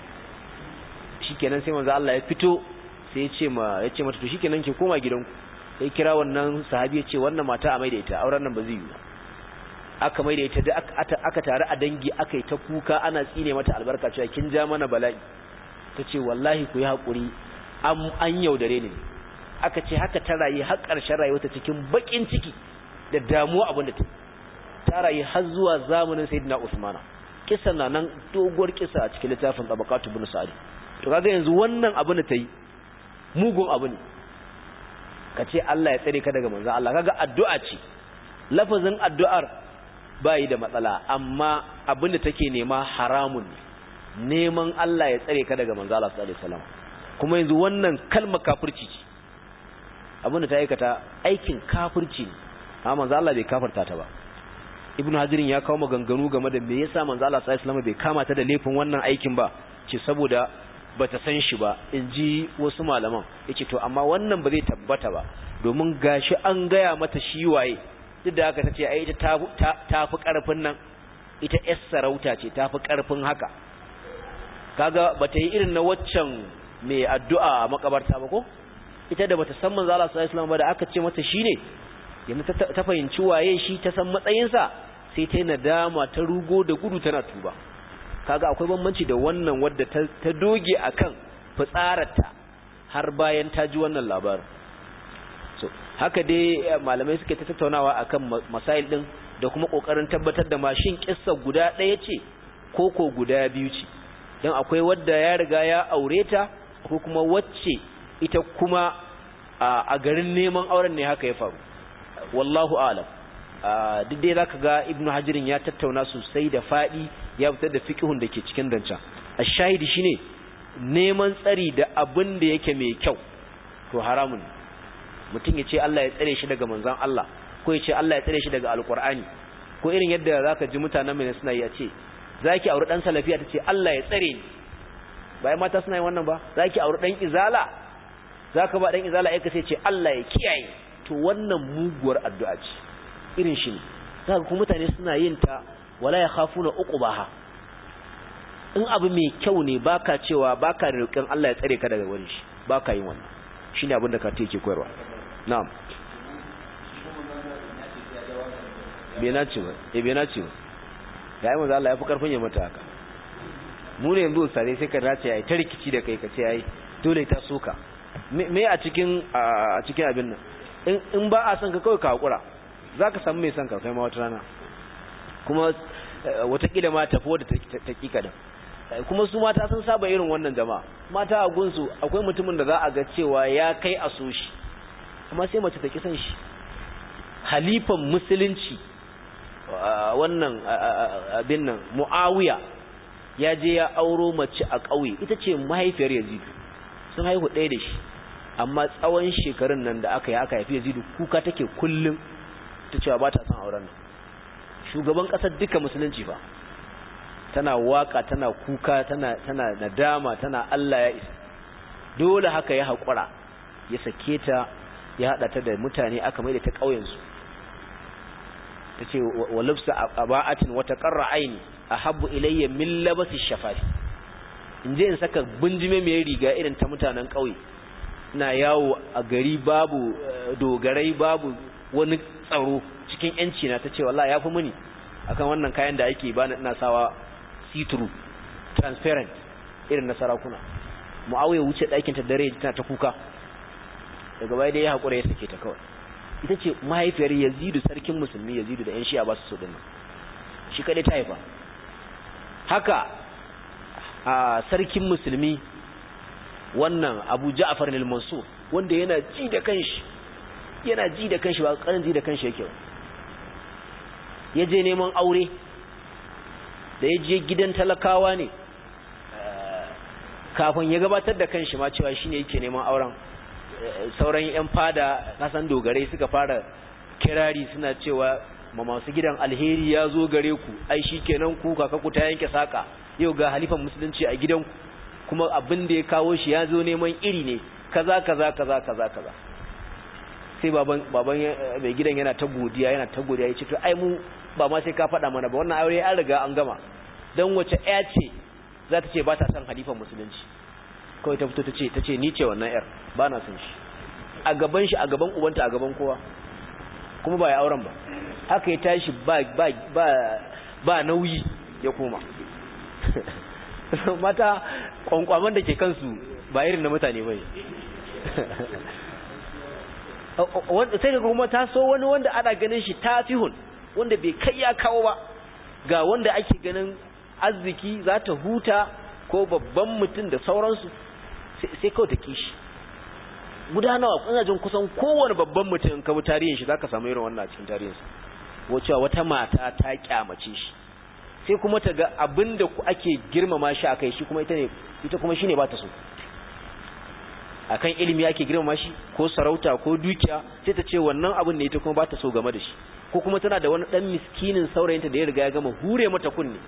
Shikenan sai manzo Allah ya fito, sai ya ce mata to shikenan ki koma gidanku. Sai kira wannan sahabi ya ce wannan mata a maida ita, auren nan ba zai yi ba. Aka maida ita, da aka tare a dangi, aka yi ta kuka, ana tsine mata albarka cewa kin ja mana bala'i. Tace wallahi ku yi hakuri, an yaudare ni. Aka ce haka ta rayu har ƙarshen rayuwarta cikin bakin ciki da damuwa abin da ta rayu har zuwa zamanin Sayyidina Usmana. Kissa nan doguwar kissa a cikin littafin Tabaqatu bin Sa'id. To kaga yanzu wannan abin da ta yi mugun abu ne. Kace Allah ya tsare ka daga manzon Allah, kaga addu'a ce. Lafazin addu'ar bai da matsala, amma abin da take nema haramun ne. Neman Allah ya tsare ka daga manzon Allah sallallahu alaihi wasallam. Kuma yanzu wannan kalmar kafirci ce. Abin da ta aikata aikin kafirci ne. Amma manzon Allah bai kafirta ta ba. ibnu hajirin ya kawo maganganu game da me yasa manzo Allah sallallahu alaihi wasallam bai kama ta da laifin wannan aikin ba ce saboda bata san shi ba inji wasu malaman yace to amma wannan ba zai tabbata ba domin gashi an gaya mata shi waye duk da haka tace ai ita ta fi karfin nan ita yar sarauta ce ta fi karfin haka kaga bata yi irin na waccan mai addu'a a makabarta ba ko ita da bata san manzo Allah sallallahu alaihi wasallam ba da aka ce mata shine yanzu ta fahimci waye shi ta san matsayinsa sai ta yi nadama ta rugo da gudu tana tuba kaga akwai bambanci da wannan wadda ta doge akan fitsararta har bayan ta ji wannan labarin so haka dai malamai suke ta tattaunawa akan masail din da kuma kokarin tabbatar da mashin kissa guda ɗaya ce ko guda biyu ce dan akwai wadda ya riga ya aure ta ko kuma wacce ita kuma a garin neman auren ne haka ya faru wallahu a'lam duk dai zaka ga ibnu hajirin ya tattauna sosai da fadi ya fitar da fiqhun da ke cikin dancan ash-shahidi shine neman tsari da abin da yake mai kyau to haramun mutum ya ce Allah ya tsare shi daga manzon Allah ko ya ce Allah ya tsare shi daga alqur'ani ko irin yadda zaka ji mutanen mai suna yi a ce zaki aure dan salafiya tace Allah ya tsare ni bai mata suna yin wannan ba zaki aure dan izala zaka ba dan izala ai ka sai ce Allah ya kiyaye to wannan muguwar addu'a ce irin shi ne zaka kuma mutane suna yin ta wala ya khafuna uqbaha in abu mai kyau ne baka cewa baka roƙon Allah ya tsare ka daga wani shi baka yin wannan shine abin da ka take koyarwa na'am bai nace ba yayi manzo Allah ya fi karfin ya mata haka mu ne yanzu sare sai ka dace yayi ta rikici da kai ka ce yayi dole ta soka me a cikin abin nan in ba a son ka kawai ka hakura zaka samu mai son ka kai ma wata rana kuma watakila ma tafi wadda ta kika da kuma su mata sun saba irin wannan jama'a mata a gunsu akwai mutumin da za a ga cewa ya kai a so shi amma sai mace ta kisan shi halifan musulunci wannan abin nan Muawiya ya je ya auro mace a ƙauye ita ce mahaifiyar Yazid sun haihu ɗaya da shi amma tsawon shekarun nan da aka haifi Yazid kuka take kullum ta cewa ba ta son auren nan shugaban ƙasar duka musulunci fa tana waka tana kuka tana nadama tana Allah ya isa dole haka ya haƙura ya sake ta ya haɗa ta da mutane aka mai da ta ƙauyensu ta ce wa lubsa aba'atin wata ƙarra aini a habbu ilayya min labasi shafafi in je in saka bunjime mai riga irin ta mutanen ƙauye ina yawo a gari babu dogarai babu wani tsaro cikin yanci na ta ce wallahi ya fi muni akan wannan kayan da ake bani ina sawa see-through transparent irin na sarakuna Muawiya wuce ɗakin ta dare tana ta kuka daga baya dai ya haƙura ya sake ta kawai ita ce mahaifiyar Yazidu sarkin musulmi Yazidu da ƴan Shi'a ba su so dinnan shi kadai ta haifa haka a sarkin musulmi wannan Abu Ja'far al-Mansur wanda yana ji da kanshi ba karin ji da kanshi yake ya je neman aure da ya je gidan talakawa ne kafin ya gabatar da kanshi ma cewa shine yake neman auren sauran yan fada kasan dogare suka fara kirari suna cewa ma masu gidan alheri ya zo gare ku ai shikenan ku kaka ku ta yanke saka yau ga halifan musulunci a gidanku kuma abin da ya kawo shi ya zo neman iri ne kaza sai baban mai gidan yana ta godiya ya ce to ai mu ba ma sai ka faɗa mana ba wannan aure an riga an gama dan wace ƴa ce za ta ce ba ta son halifan musulunci kawai ta fito ta ce ni ce wannan ƴar ba na son shi a gaban shi a gaban ubanta a gaban kowa kuma ba ya auren ba haka ya tashi ba nauyi ya koma mata kwankwaman da ke kansu ba irin na mutane bai sai ga kuma ta so wani wanda ana ganin shi tafihun wanda bai kai ya kawo ba ga wanda ake ganin arziki za ta huta ko babban mutum da sauransu sai kawai ta kishi gudanawa kuna jin kusan kowane babban mutum ka bi tarihin shi zaka samu irin wannan a cikin tarihinsa wacewa wata mata ta kyamace shi sai kuma ta ga abinda ake girmama shi akai shi kuma ita kuma shine ba ta so akan ilimi ake girmama shi ko sarauta ko dukiya sai ta ce wannan abin ne ita kuma ba ta so game da shi ko kuma tana da wani dan miskinin saurayinta da ya riga ya gama hure mata kunne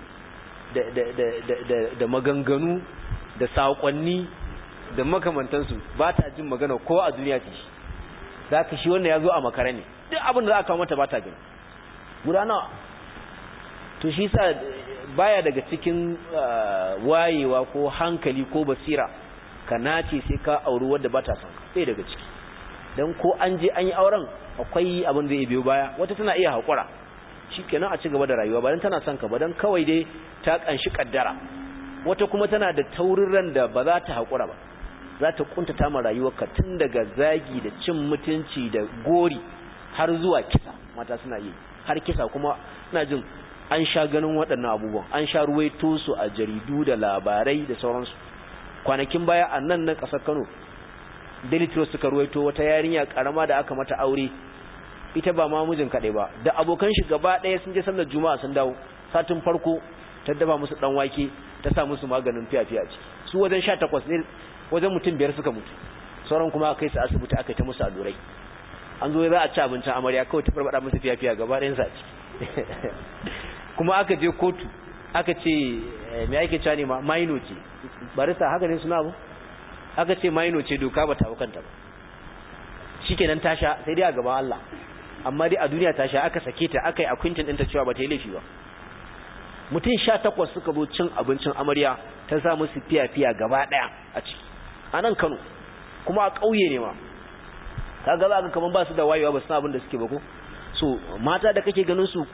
da maganganu da saƙonni da makamantansu ba ta jin magana ko a duniya ce za ka shi wannan ya zo a makara ne duk abin da za a kawo mata ba ta gani guda nawa. to shi sa baya daga cikin wayewa ko hankali ko basira ka nace sai ka auri wadda ba ta son ka sai daga ciki don ko an je an yi auren akwai abin da ya biyo baya. wata tana iya haƙura shi kenan a ci gaba da rayuwa ba don tana son ka ba don kawai dai ta ƙanshi ƙaddara. wata kuma tana da taurin ran da ba za ta haƙura ba, za ta kuntata ma rayuwarka tun daga zagi da cin mutunci da gori har zuwa kisa. mata suna yi har kisa kuma ina jin an sha ganin waɗannan abubuwan, an sha ruwaito su a jaridu da labarai da sauransu. kwanakin baya a nan na ƙasar Kano Daily Trust suka ruwaito wata yarinya karama da aka mata aure, ita ba ma mijin kaɗai ba da abokan shi gaba ɗaya sun je sallar juma'a sun dawo. satin farko ta dafa musu dan wake ta sa musu maganin fiya-fiya ciki, su wajen 18 ne, wajen mutum 5 suka mutu, sauran kuma aka kai su asibiti aka ta musu allurai. an zo za a ci abincin amarya kawai ta farbada musu fiya-fiya gaba ɗayan sa ciki kuma aka je kotu aka ce me ake cewa ne ma maino ce, barista haka ne suna abu, aka ce maino ce doka ba ta hukanta ba, shikenan ta sha sai dai a gaban Allah, amma dai a duniya ta sha, aka sake ta, aka yi acquaintance ɗinta cewa ba ta yi laifi ba. mutum 18 suka zo cin abincin amarya ta sa musu fiya-fiya gaba ɗaya a ciki a nan Kano, kuma a ƙauye ne ma. kaga za ka kaman ba su da wayewa ba su san abin da suke ba ko. so mata da kake ganin su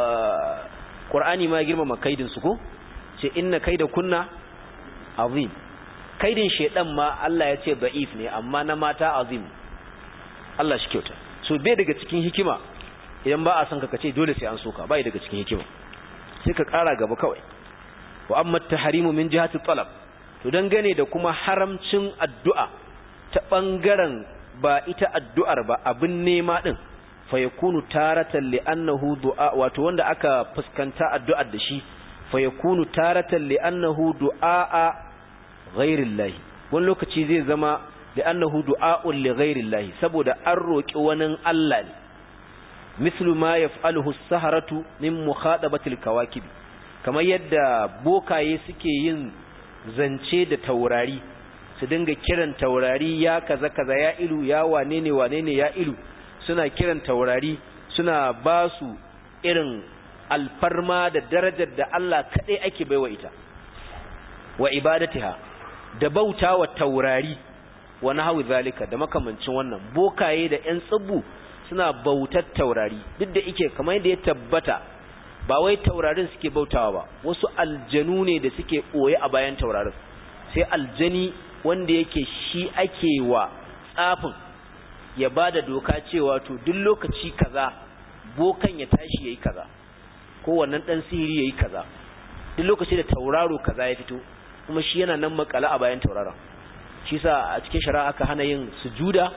Qur'ani ma ya girmama kaidin su ko, ce inna kaida kunna azim. kaidin shedan ma Allah ya ce da'if ne, amma na mata azim. Allah shi kyauta. so bai daga cikin hikima idan ba a san ka kace dole sai an soka, bai daga cikin hikima, sai ka kara gaba kawai. wa amma tahrimu min jihati talab, to dangane da kuma haramcin addu'a ta bangaren ba ita addu'ar ba abin nema din, fa yakunu taratan li annahu du'a, wato wanda aka fuskanta addu'ar da shi, fa yakunu taratan li annahu du'a ghairillahi, wani lokaci zai zama li annahu du'a'un li ghairillahi, saboda an roki wani Allah ne. mislu ma yaf'aluhu as-saharatu min mukhadabati al-kawakib, kamar yadda bokaye suke yin zance da taurari, su dinga kiran taurari ya kaza kaza ya ilu, ya wane ne ya ilu, suna kiran taurari, suna ba su irin alfarma da darajar da Allah kaɗai ake baiwa ita, wa ibadatiha, da bauta wa taurari, wa nahwu zalika, da makamancin wannan. bokaye da ƴan tsubbu suna bautar taurari, duk da yake kamar yadda ya tabbata ba wai taurarin suke bautawa ba, wasu aljanu ne da suke ɓoye a bayan taurarin. sai aljani wanda yake shi ake wa tsafin ya bada doka cewa to duk lokaci kaza bokan ya tashi yayi kaza, ko wannan dan sihiri yayi kaza, duk lokaci da tauraro kaza ya fito, kuma shi yana nan makala a bayan tauraron. shi sa a cikin shari'a aka hana yin sujuda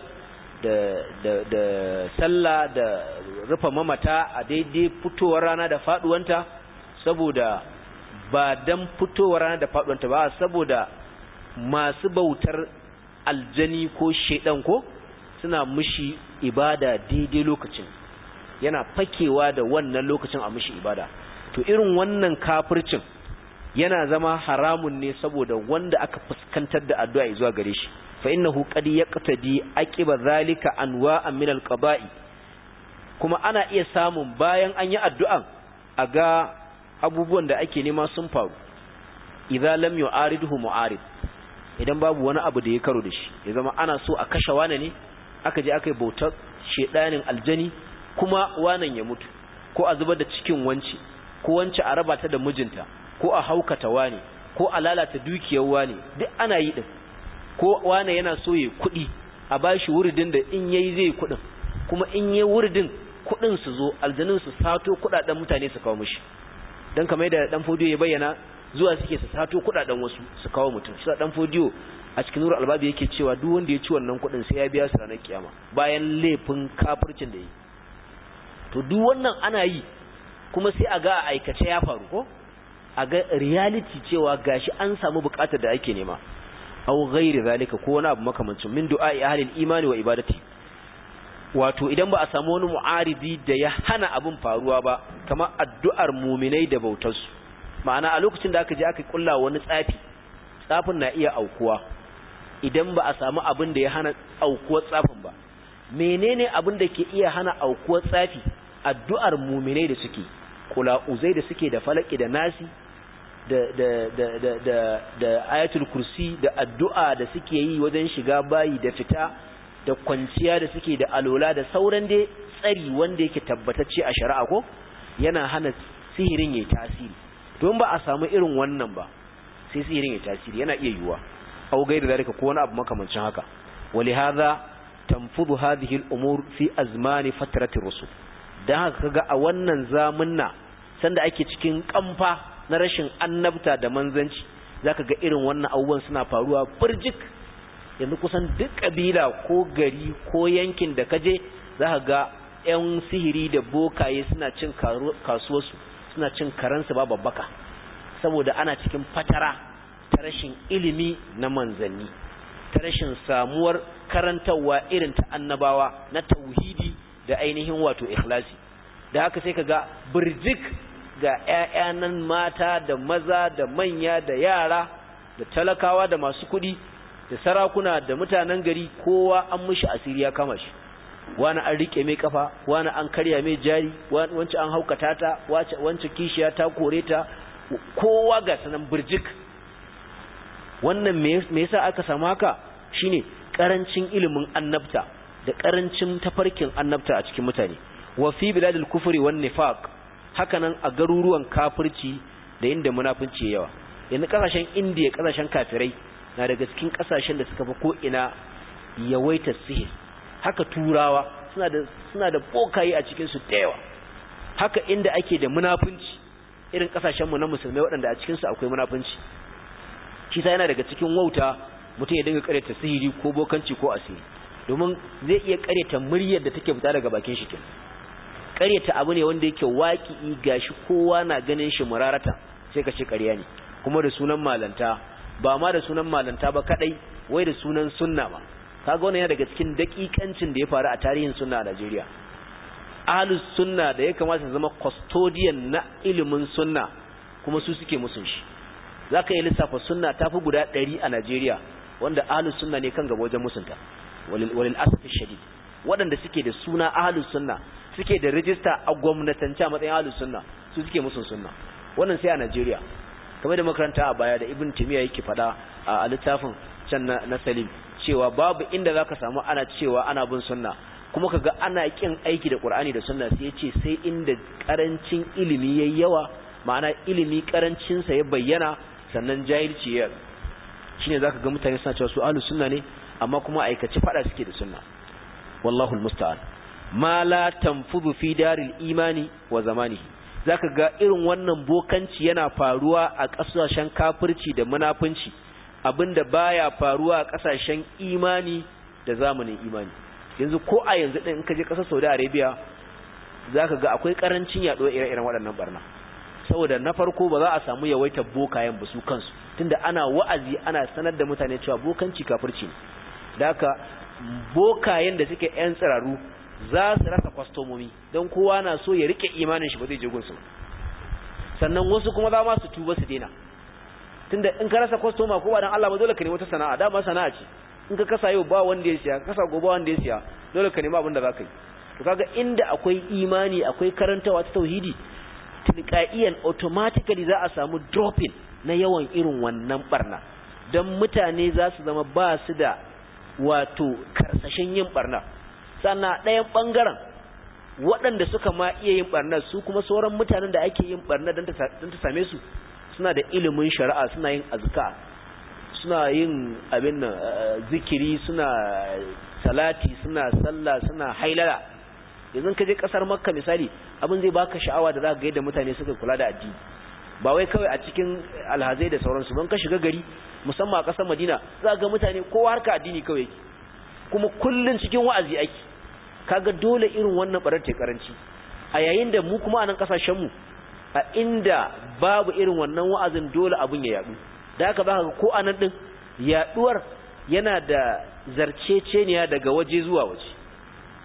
da sallah da rufa mamata a daidai fitowar rana da faduwanta, saboda ba dan fitowar rana da faduwanta ba, saboda masu bautar aljani ko shedan ko suna mushi ibada daidai lokacin, yana fakewa da wannan lokacin a mushi ibada. to irin wannan kafircin yana zama haramun ne saboda wanda aka fuskantar da addu'a zuwa gare shi, fa innahu qad yaqtadi aqiba zalika anwa'an min alqaba'i, kuma ana iya samun bayan an yi addu'an a ga abubuwan da ake nema sun faru. idza lam yu'aridhu mu'arid, idan babu wani abu da ya karo da shi, ya zama ana so a kashe wane ne, aka je aka yi bautar shedanin aljani kuma wanan ya mutu, ko a zubar da cikin wanci, ko wanci a raba ta da mijinta, ko a haukata wane, ko a lalata dukiyar wane, duk ana yi din. ko wane yana so ya kuɗi, a bashi wuridin da in yayi zai kuɗin, kuma in yayi wuridin kuɗin su zo, aljanin su sato kuɗaɗen mutane su kawo mishi. dan kamar yadda dan fodiyo ya bayyana, zuwa suke su sato kuɗaɗen wasu su kawo mutum. shi dan fodiyo a cikin Nurul Albabi yake cewa duk wanda ya ci wannan kuɗin sai ya biya su ranar kiyama, bayan laifin kafircin da yi. to duk wannan ana yi, kuma sai a ga a aikace ya faru, ko a ga reality cewa gashi an samu bukatar da ake nema. aw ghairi zalika, ko wani abu makamancin min du'a'i ahli al-imani wa ibadati, wato idan ba a samu wani mu'aridi da ya hana abin faruwa ba kamar addu'ar muminai da bautarsu, ma'ana a lokacin da aka je aka kulla wani tsafin na iya aukuwa idan ba a samu abin da ya hana aukuwar tsafin ba. menene abin da ke iya hana aukuwar tsafi? addu'ar muminai da suke kula uzai da suke da falaki da nasi da ayatul kursi da addu'a da suke yi wajen shiga bayi da fita da kwanciya da suke da alola da sauran dai tsari wanda yake tabbatacce a shari'a ko yana hana sihirin yayi tasiri. don ba a samu irin wannan ba sai sihirin yayi tasiri yana iya yiwuwa au gaida zalika ko wani abu makamancin haka. walihaza tanfudu hadhihi al-umur fi azmani fatratir rusul. dan haka kaga a wannan zamunna sanda ake cikin kamfa na rashin annabta da manzanci zaka ga irin wannan abubuwan suna faruwa burjik. yanzu kusan duk kabila ko gari ko yankin da kaje zaka ga ƴan sihiri da bokaye suna cin kasuwarsu, suna cin karansu ba babbaka, saboda ana cikin fatara ta rashin ilimi na manzanni, ta rashin samuwar karantarwa irin ta annabawa na tauhidi da ainihin wato ikhlasi. da haka sai kaga burjik ga ƴaƴanan mata da maza da manya da yara da talakawa da masu kuɗi da sarakuna da mutanen gari, kowa an mishi asiri ya kama shi. wani an rike mai kafa, wani an karya mai jari, wance an haukata ta, wance kishiya ta kore ta, kowa ga sanan burjik. wannan me yasa aka samu haka? shine karancin ilimin annabta da karancin tafarkin annabta a cikin mutane. wa fi biladil kufri wan nifaq, hakanan a garuruwan kafirci da inda munafinci yawa. yanzu kasashen Indiya, kasashen kafirai na daga cikin kasashen da suka fi ko ina yawaita sihir. haka turawa suna da bokaye a cikin su da yawa. haka inda ake da munafinci irin kasashen mu na musulmai waɗanda a cikin su akwai munafinci. shi sai yana daga cikin wauta mutum ya dinga karyata sihiri ko bokanci ko asiri, domin zai iya karyata muryar da take fita daga bakin shi kenan. karyata abu ne wanda yake waƙi gashi kowa na ganin shi murarata, sai ka ce ƙarya ne, kuma da sunan malanta. ba ma da sunan malanta ba kadai, wai da sunan sunna ba. kaga wannan yana daga cikin dakikancin da ya faru a tarihin sunna a Najeriya. ahlus sunna da ya kamata su zama custodian na ilimin sunna kuma su suke musun shi. zaka yi lissafa sunna tafi guda 100 a Najeriya wanda ahlus sunna ne kan gaba wajen musunta. walil asfi shadid, waɗanda suke da suna ahlus sunna suke da register a gwamnatance a matsayin ahlus sunna su suke musun sunna. wannan sai a Najeriya. kamar da makaranta a baya da Ibn Taymiyyah yake fada a littafin can na Salim cewa babu inda zaka samu ana cewa ana bin sunna kuma kaga ana kin aiki da Qur'ani da sunna, sai yace sai inda karancin ilimi yayi yawa, ma'ana ilimi karancin sa ya bayyana, sannan jahilci ya shine zaka ga mutane suna cewa su ahlus sunna ne amma kuma aikace fada suke da sunna. wallahu almusta'an. ma la tanfudu fi daril imani wa zamanihi, zaka ga irin wannan bokanci yana faruwa a kasashen kafirci da munafunci, abinda baya faruwa a kasashen imani da zamanin imani. yanzu ko a yanzu din in ka je kasar Saudi Arabia zaka ga akwai karancin yaɗo ire-iren waɗannan barna, saboda na farko ba za a samu yawaitar bokayen ba su kansu, tunda ana wa'azi ana sanar da mutane cewa bokanci kafirci ne. da haka bokayen da suke yan tsiraru za su rasa kwastomomi don kowa na so ya rike imanin shi ba zai je gunsu. sannan wasu kuma za ma su tuba su daina, tunda in ka rasa kwastoma ko ba dan Allah ba dole ka nemi wata sana'a, dama sana'a ce. in ka kasa yau ba wanda ya siya, kasa gobe wanda ya siya, dole ka nemi abin da zaka yi. to kaga inda akwai imani akwai karantawa ta tauhidi, tilqaiyan automatically za a samu dropping na yawan irin wannan barna, dan mutane za su zama ba su da wato karsashin yin barna. sannan ɗayan ɓangaren waɗanda suka ma iya yin ɓarnar su kuma sauran mutanen da ake yin ɓarnar don ta same su suna da ilimin shari'a, suna yin azka, suna yin abin nan zikiri, suna salati, suna sallah, suna hailala. yanzu ka je ƙasar Makka misali, abin zai baka sha'awa da za ka ga yadda mutane suka kula da addini, ba wai kawai a cikin alhazai da sauransu. don ka shiga gari musamman a ƙasar Madina za ka ga mutane kowa harka addini kawai yake, kuma kullun cikin wa'azi ake. kaga dole irin wannan barar ta karanci, a yayin da mu kuma a nan kasashen mu a inda babu irin wannan wa'azin dole abun ya yadu. da haka baka ko anan din yaduwar yana da zarceceniya daga waje zuwa waje.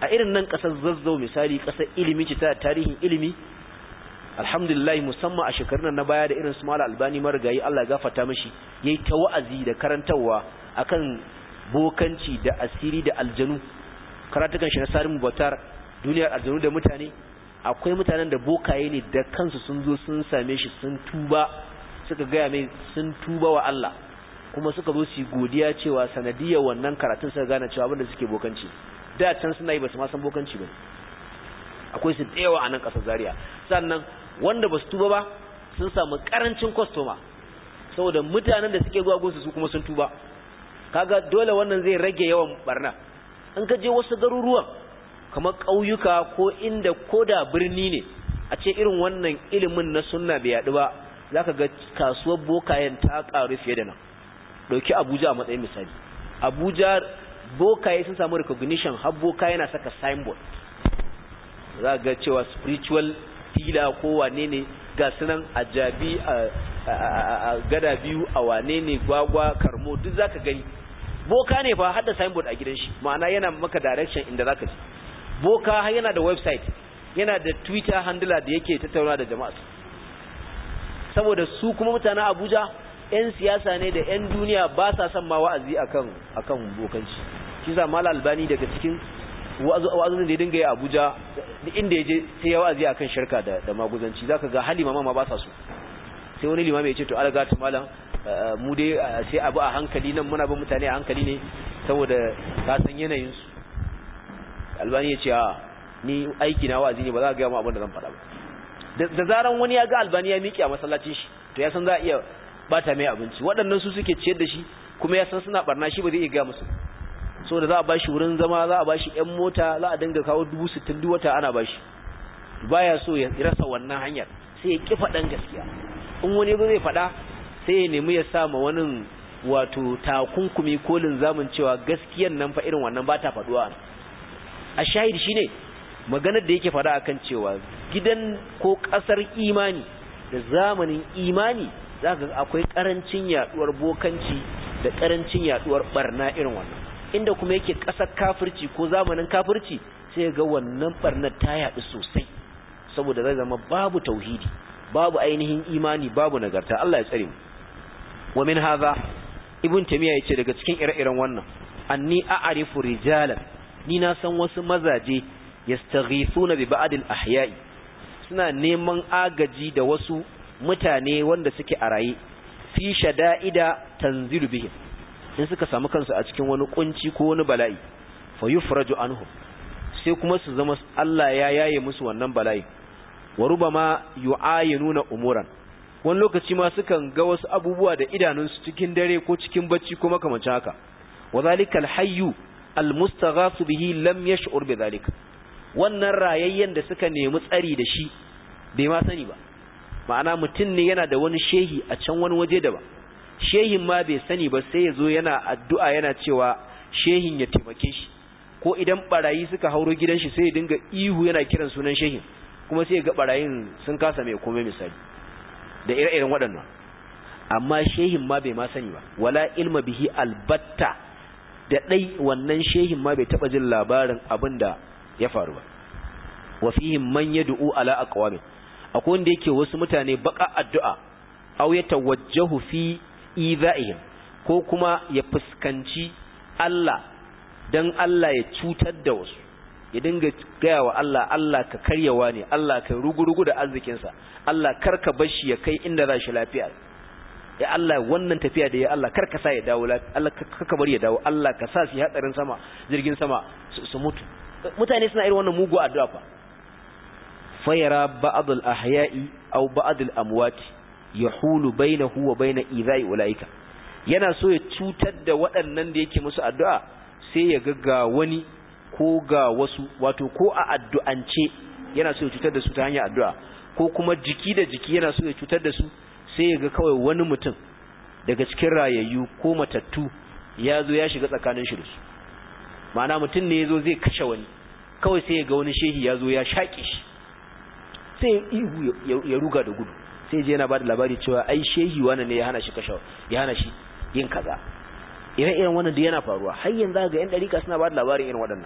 a irin nan kasar Zazzau misali, kasar ilimi ce ta tarihin ilimi, alhamdulillah musamman a shekarun na baya da irin su Malam Albani marigayi Allah ya gafarta mishi, yayi ta wa'azi da karantawa akan bokanci da asiri da aljanu. Karatukan shi na Sarim Batar, duniyar aljanu da mutane, akwai mutanen da bokaye ne da kansu sun zo sun same shi sun tuba, suka gaya mai sun tuba wa Allah, kuma suka zo su godiya cewa sanadiyar wannan karatun suka gane cewa abinda suke bokanci da can suna yi ba su ma san bokanci ba. Akwai su tsayawa a nan ƙasar Zaria. Sannan wanda ba su tuba ba sun samu ƙarancin kwastoma saboda mutanen da suke zuwa gunsu su kuma sun tuba. Kaga dole wannan zai rage yawan barna. In ka je wasu garuruwan kamar ƙauyuka ko inda koda birni ne, a ce irin wannan ilimin na sunna bai yaɗu ba, za ka ga kasuwar bokayen ta ƙaru fiye da nan. Ɗauki Abuja a matsayin misali. Abuja bokaye sun samu recognition, har boka yana saka signboard, za ga cewa spiritual healer ko wane ne ga sunan a Jabi, a Gada Biyu, a wane ne Gwagwa, Karmo, duk za ka gani boka ne fa, hada signboard a gidan shi, ma'ana yana maka direction inda za ka ji. Boka yana da website, yana da Twitter handle da yake tattauna da jama'a, saboda su kuma mutanen Abuja 'yan siyasa ne da 'yan duniya ba sa son ma wa'azi akan bokanci. Shi sa Malam Albani daga cikin wa'azin da ya dinga yi Abuja, inda ya je sai ya wa'azi akan shirka da maguzanci. Zaka ga hali mama ba sa so. Sai wani limami ya ce to alga ta malam, mu dai sai abu a hankali, nan muna bin mutane a hankali ne saboda ka san yanayin su. Albani ya ce a ni aiki na wa'azi ne, ba za ka ga mu abin da zan faɗa ba. Da zaran wani ya ga Albani ya miƙe a masallacin shi, to ya san za a iya bata mai abinci. Waɗannan su suke ciyar da shi, kuma ya san suna barna, shi ba zai iya ga musu. So da za a bashi wurin zama, za a bashi ƴan mota, za a dinga kawo 60,000 duk wata ana bashi. Baya so ya rasa wannan hanyar, sai ya ki faɗan gaskiya. In wani ba zai faɗa, sai ya nemi ya sa ma wani wato takunkumi ko linzamin cewa gaskiyan nan fa irin wannan ba ta faɗuwa. A shahid shine maganar da yake faɗa akan cewa gidan ko ƙasar imani da zamanin imani, zaka ga akwai ƙarancin yaduwar bokanci da ƙarancin yaduwar barna irin wannan. Inda kuma yake ƙasar kafirci ko zamanin kafirci, sai ga wannan barnar ta yaɗu sosai, saboda zai zama babu tauhidi, babu ainihin imani, babu nagarta. Allah ya tsare mu. Wa min hadha, Ibn Taymiyyah yace daga cikin ire-iren wannan, anni a'rifu rijalan, ni na san wasu mazaje yastaghithuna bi ba'd al-ahya'i, suna neman agaji da wasu mutane wanda suke a raye, fi shada'ida tanzilu bihim, in suka samu kansu a cikin wani kunci ko wani bala'i, fa yufraju anhum, sai kuma su zama Allah ya yaye musu wannan bala'i. Wa rubama yu'ayinuna umuran, wani lokaci ma sukan ga wasu abubuwa da idanunsu cikin dare ko cikin bacci ko makamancin haka. Wa zalika al-hayyu al-mustaghasu bihi lam yash'ur bi zalika, wannan rayayyen da suka nemi tsari da shi bai ma sani ba. Ma'ana mutum ne yana da wani shehi a can wani waje da ba, shehin ma bai sani ba, sai ya zo yana addu'a yana cewa shehin ya taimake shi, ko idan barayi suka hauro gidan shi sai ya dinga ihu yana kiran sunan shehin, kuma sai ya ga barayin sun kasa mai komai misali da ire-iren waɗannan. Amma shehin ma bai ma sani ba, wala ilma bihi albatta, da dai wannan shehin ma bai taba jin labarin abin da ya faru ba. Wa fihim man yad'u ala aqwamin, akwai wanda yake wasu mutane baka addu'a, aw yatawajjahu fi idha'ihim, ko kuma ya fuskanci Allah dan Allah ya cutar da wasu, ya dinga gaya wa Allah, Allah ka karyawa ne, Allah ka rugurugu da arzikinsa, Allah karka bashi ya kai inda za shi lafiya, ya Allah wannan tafiya da ya Allah karka sa ya dawo lafiya, Allah karka bari ya dawo, Allah ka sa su hatsarin sama, jirgin sama su mutu. Mutane suna irin wannan mugu addu'a fa. Fayara ba'd al-ahya'i aw ba'd al-amwat yahulu bainahu wa bain idha'i ulaika, yana so ya cutar da waɗannan da yake musu addu'a, sai ya ga wani ko ga wasu, wato ko a addu'ance yana so ya cutar da su ta hanyar addu'a, ko kuma jiki da jiki yana so ya cutar da su, sai ya ga kawai wani mutum daga cikin rayayyu ko matattu ya zo ya shiga tsakanin shi da su. Ma'ana mutum ne ya zo zai kashe wani, kawai sai ya ga wani shehi ya zo ya shaƙe shi, sai ihu ya ruga da gudu, sai je yana ba da labari cewa ai shehi wannan ne ya hana shi kashe, ya hana shi yin kaza. Ire-iren wannan da yana faruwa har yanzu ga yan dariƙa suna ba da labarin irin waɗannan.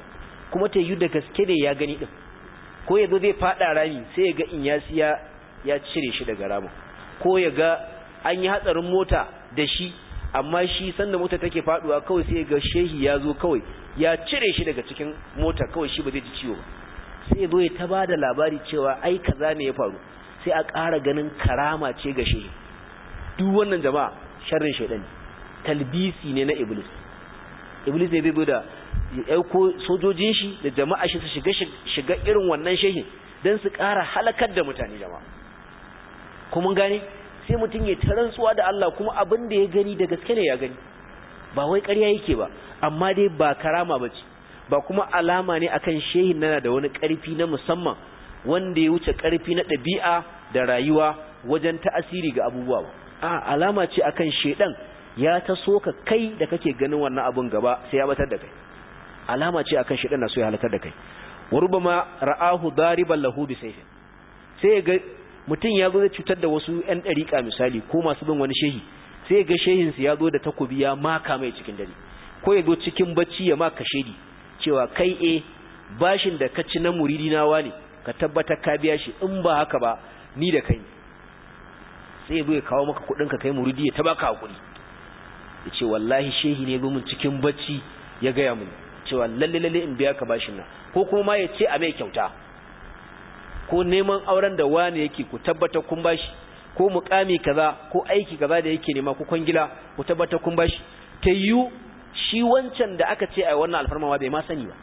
kuma ta yi da gaske ne ya gani din, ko yazo zai fada rami sai ya ga Inyasi ya cire shi daga ramin, ko ya ga an yi hatsarin mota da shi amma shi sanda mota take faduwa kawai sai ya ga shehi ya zo kawai ya cire shi daga cikin mota kawai shi ba zai ji ciwo ba, sai ya zo ya ta bada labari cewa ai kaza ne ya faru, sai a ƙara ganin karama ce ga shehi. Duk wannan jama'a sharrin shaidan talbisi ne na iblis ne bai da ya ko sojojin shi da jama'a shi su shiga irin wannan shehin dan su ƙara halakar da mutane jama'a. Kuma gane sai mutum ya tarantsuwa da Allah kuma abin da ya gani da gaske ne ya gani, ba wai ƙarya yake ba, amma dai ba karama bace, ba kuma alama ne akan shehin nana da wani ƙarfi na musamman wanda ya wuce ƙarfi na ɗabi'a da rayuwa wajen ta'asiri ga abubuwa ba. A alama ce akan shedan ya taso ka kai da kake ganin wannan abun gaba sai ya batar da kai, alama ce akan shedan na so ya halakar da kai. wa rubama ra'ahu dariban lahu bi sayfin, sai ga mutum ya zo da cutar da wasu ƴan dariƙa misali ko masu bin wani shehi, sai ga shehin su ya zo da takobi ya maka mai cikin dare, ko ya zo cikin bacci ya maka shedi cewa kai bashin da ka ci na muridi na wani ka tabbatar ka biya shi, in ba haka ba ni da kai. sai ya kawo maka kudin ka kai muridi ya tabaka hakuri, ya ce wallahi shehi ne zo mun cikin bacci ya gaya mun cewa lalle in biya ka bashin nan, ko kuma ma ya ce a mai kyauta, ko neman auren da wani yake ku tabbatar kun bashi, ko mukami kaza ko aiki kaza da yake nema ku kwangila ku tabbatar kun bashi. ta yiwu shi wancan da aka ce a wannan alfarma bai ma sani ba,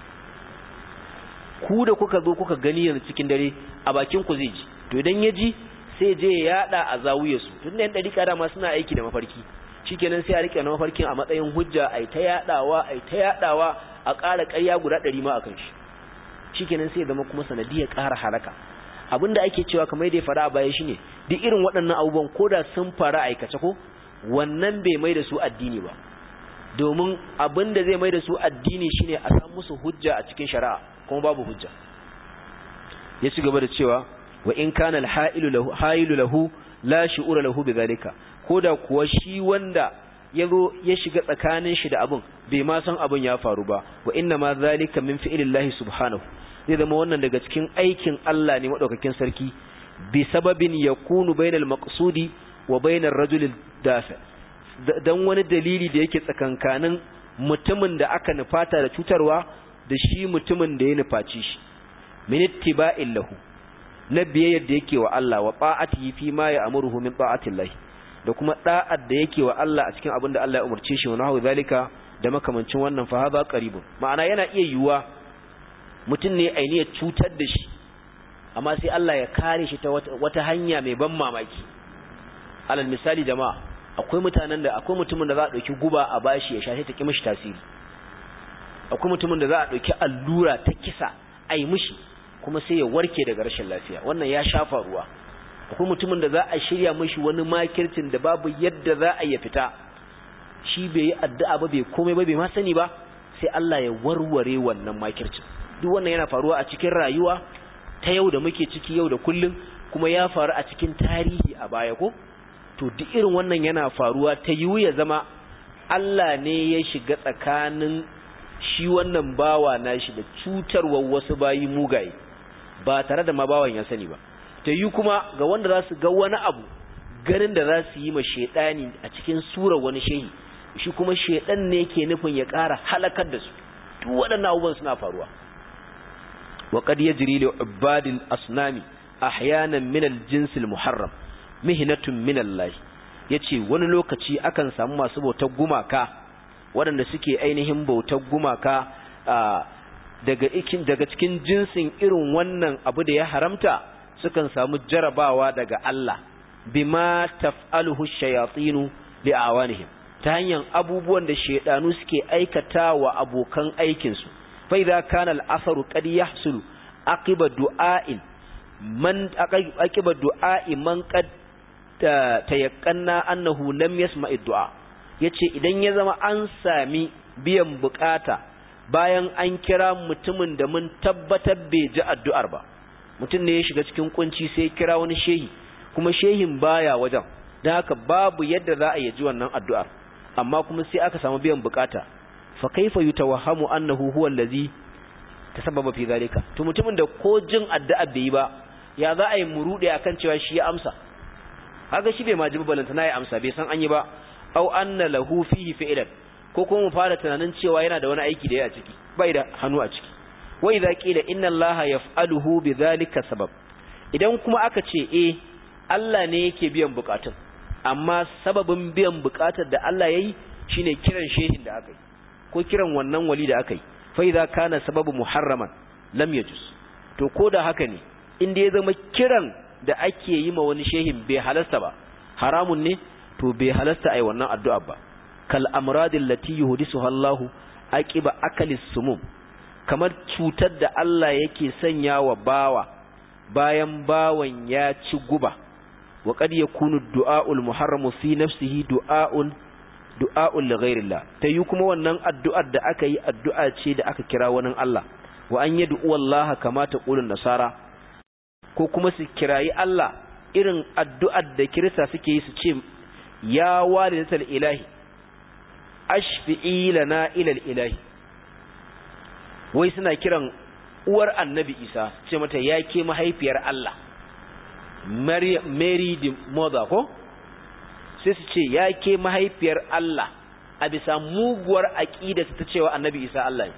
ku da kuka zo kuka gani yanzu cikin dare a bakin ku zai ji, to idan ya ji sai je ya yada a zawuyar su, tunda yan dariƙa dama suna aiki da mafarki, shikenan sai a rike na mafarkin a matsayin hujja ai ta yadawa a ƙara ƙarya guda 100 ma akan shi, shikenan sai ya zama kuma sanadiyar ƙara haraka. Abinda ake cewa kamar da ya fara a baya shine duk irin waɗannan abubuwan koda sun fara aikace ko wannan bai mai da su addini ba, domin abinda zai mai da su addini shine a san musu hujja a cikin shari'a, kuma babu hujja. Ya ci gaba da cewa wa in kana al-hailu lahu la shu'ura lahu bidhalika, koda kuwa shi wanda yazo ya shiga tsakanin shi da abun bai ma san abun ya faru ba, wa inna ma zalika min fi'lillahi subhanahu, zai zama wannan daga cikin aikin Allah ne madaukakin sarki, bi sababin yakunu bainal maqsudi wa bainar rajulil dafi, dan wani dalili da yake tsakankanin mutumin da aka nufata da cutarwa da shi mutumin da ya nufaci shi, min ittiba'il lahu, na biyayyar da yake wa Allah wa ta'atihi fi ma ya'muruhu min ta'atillahi, da kuma da'ar da yake wa Allah a cikin abin da Allah ya umarce shi, wa nahu zalika da makamancin wannan, fa hadha qaribun. Ma'ana yana iya yiwuwa mutum ne ainiya cutar da shi amma sai Allah ya kare shi ta wata hanya mai ban mamaki. Alal misali jama'a, akwai mutumin da za a dauki guba a bashi ya sha ta ki mishi tasiri, akwai mutumin da za a dauki allura ta kisa ai mishi kuma sai ya warke daga rashin lafiya, wannan ya shafa ruwa. Akwai mutumin da za a shirya mishi wani makircin da babu yadda za a ya fita, shi bai yi addu'a ba bai komai ba bai ma sani ba, sai Allah ya warware wannan makircin. Duk wannan yana faruwa a cikin rayuwa ta yau da muke ciki yau da kullum, kuma ya faru a cikin tarihi a baya ko. To duk irin wannan yana faruwa, ta yiwu ya zama Allah ne ya shiga tsakanin shi wannan bawa nashi da cutarwar wasu bayi mugaye ba tare da mabawan ya sani ba. Ta yiwu kuma ga wanda za su ga wani abu ganin da za su yi ma shedani a cikin surar wani shehi, shi kuma shedan ne ke nufin ya ƙara halakar da su. Duk waɗannan abubuwan suna faruwa. wa qad yajri li ubadil asnami ahyanan min al-jins al-muharram mihnatun min Allah, yace wani lokaci akan samu masu bautar gumaka waɗanda suke ainihin bautar gumaka daga cikin jinsin irin wannan abu da ya haramta, sukan samu jarabawa daga Allah bima taf'aluhu ash-shayatinu li'awanihim, ta hanyar abubuwan da shedanu suke aikata wa abokan aikin su. fa idza kana al-atharu qad yahsulu aqiba du'a'in man qad tayakkanna annahu lam yasma'i du'a, yace idan ya zama an sami biyan bukata bayan an kira mutumin da mun tabbatar bai ji addu'ar ba, mutum ne ya shiga cikin kunci sai kira wani shehi kuma shehin baya wajen, dan haka babu yadda za a yi wannan addu'ar, amma kuma sai aka samu biyan bukata, fa kaifa yutawahhamu annahu huwa allazi tasababa fi zalika to mutumin da ko jin addu'a bai yi ba ya za a yi murude akan cewa shi ya amsa kaga shi bai majibi balanta na ya amsa bai san an yi ba au anna lahu fihi fi'lan ko kuma mu fara tunanin cewa yana da wani aiki da ya a ciki bai da hannu a ciki wa idza qila inna allaha yaf'aluhu bi dhalika sabab idan kuma aka ce Allah ne yake biyan bukatun amma sababin biyan bukatar da Allah yayi shine kiran shehin da aka yi ko kiran wannan wali da aka yi fa idza kana sababu muharraman lam yajuz to koda haka ne inda ya zama kiran da ake yi ma wani shehin bai halasta ba haramun ne to bai halasta ai wannan addu'a ba kal amradil lati yuhdisuha Allahu aqiba akalis sumum kamar cutar da Allah yake sanya wa bawa bayan bawan ya ci guba wa qad yakunu du'aul muharramu fi nafsihi du'aul li ghairillah tayi kuma wannan addu'ar da aka yi addu'a ce da aka kira wani Allah wa an yad'u wallaha kama taqulun nasara ko kuma su kirayi Allah irin addu'ar da kirista suke yi su ce ya walidatal ilahi ashfi'i lana ila ilahi wai suna kiran uwar annabi Isa ce mata yake mahaifiyar Allah Mary the mother ko sai su ce yake mahaifiyar Allah a bisa muguwar aqida ta cewa annabi Isa Allah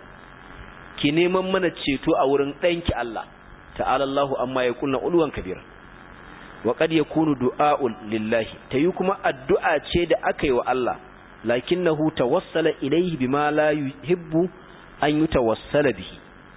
ki neman mana ceto a wurin danki Allah ta'ala Allahu amma yakunna ulwan kabira wa qad yakunu du'a'un lillahi tayi kuma addu'a ce da aka yi wa Allah lakinnahu tawassala ilayhi bima la yuhibbu an yutawassala bihi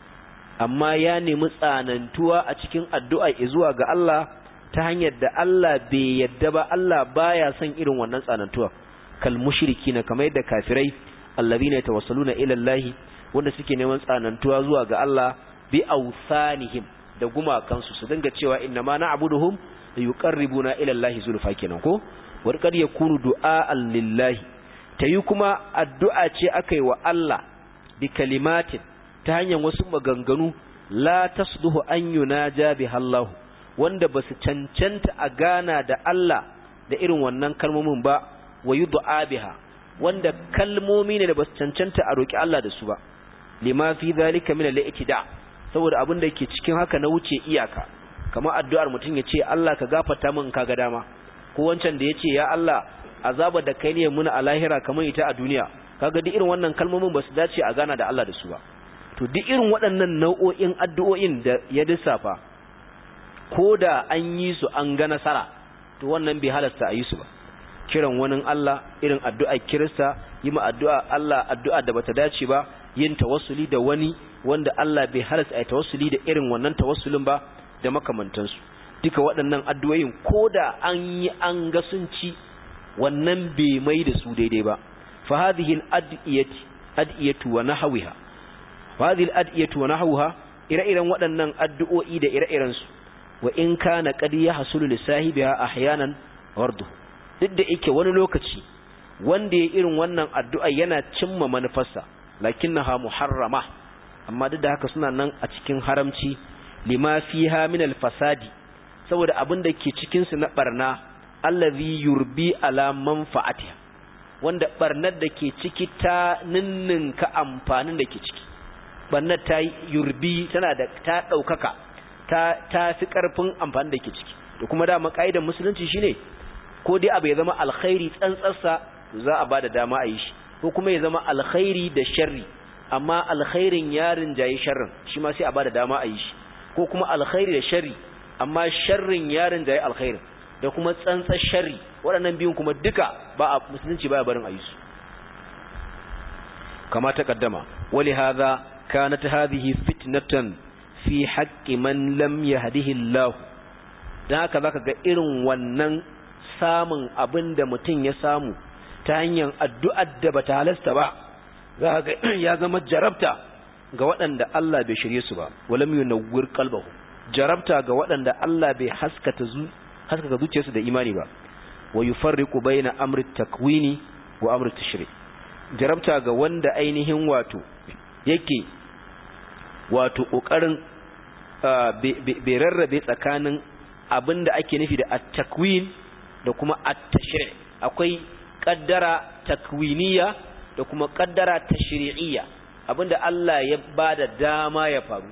amma ya nemi tsanantuwa a cikin addu'a zuwa ga Allah ta hanyar da Allah bai yadda ba Allah baya son irin wannan tsanantuwa kal mushrikina kamar yadda kafirai allazina yatawassaluna ila Allah wanda suke neman tsanantuwa zuwa ga Allah bi awsanihim da gumakansu su dinga cewa inna ma na'buduhum yuqarribuna ila Allah zulfa kenan ko war kad yakunu du'a'an lillahi tayi kuma addu'a ce akai wa Allah bi kalimatin ta hanyar wasu maganganu la tasduhu an yunaja biha Allah wanda basu cancanta a gana da Allah da irin wannan kalmomin ba wa yud'a biha wanda kalmomi ne da basu cancanta a roki Allah da su ba lima fi zalika min al-i'tida saboda abin da yake cikin haka na wuce iyaka kamar addu'ar mutum ya ce Allah ka gafarta min kaga dama ko wancan da ya ce ya Allah azaba da kai ne muna a lahira kamar ita a duniya kaga duk irin wannan kalmomin ba su dace a gana da Allah da su ba to duk irin waɗannan nau'o'in addu'o'in da ya lissafa ko da an yi su an ga nasara to wannan bai halasta a yi su ba kiran wani Allah irin addu'a Kirista yi ma addu'a Allah addu'a da bata dace ba yin tawassuli da wani wanda Allah bai halasta ai tawassuli da irin wannan tawassulin ba da makamantansu duka waɗannan addu'o'in ko da an yi an ga sun ci wannan bai mai da su daidai ba fa hadhihi al-ad'iyatu wa nahwiha hadhihi al-ad'iyatu wa nahwaha ire-iren waɗannan addu'o'i da ire-iren su wa in kana qad yahsulu li sahibiha ahyanan wardu duk da yake wani lokaci wanda ya irin wannan addu'a yana cimma manufarsa lakinnaha muharrama amma duk da haka suna nan a cikin haramci lima fiha min al-fasadi saboda abin da ke cikin su na barna allazi yurbi ala manfa'atiha wanda barnar da ke ciki ta ninninka amfanin da ke ciki barnar ta yurbi tana da ta daukaka ta fi karfin amfanin da ke ciki da kuma da kaidar musulunci shine ko dai abu ya zama alkhairi tsantsarsa za a bada dama a yi shi ko kuma ya zama alkhairi da sharri amma alkhairin yarin jayi sharrin shi ma sai a bada dama a yi shi ko kuma alkhairi da sharri amma sharrin yarin jayi alkhairin da kuma tsantsar sharri waɗannan biyun kuma duka ba a musulunci baya barin a yi su kama ta kaddama wali hadha kanat hadhihi fitnatan fi haqqi man lam yahdihi Allah dan haka zaka ga irin wannan samun abinda mutum ya samu ta hanyar addu'ar da bata halasta ba za ga ya zama jarabta ga waɗanda Allah bai shirye su ba walam yunawwir qalbahu jarabta ga waɗanda Allah bai haskaka zuciyarsu da imani ba wa yufarriqu baina amri takwini wa amri tashri jarabta ga wanda ainihin yake kokarin bai rarrabe tsakanin abinda ake nufi da at-takwin da kuma at-tashri akwai kaddara takwiniya da kuma kaddara tashri'iyya abinda Allah ya bada dama ya faru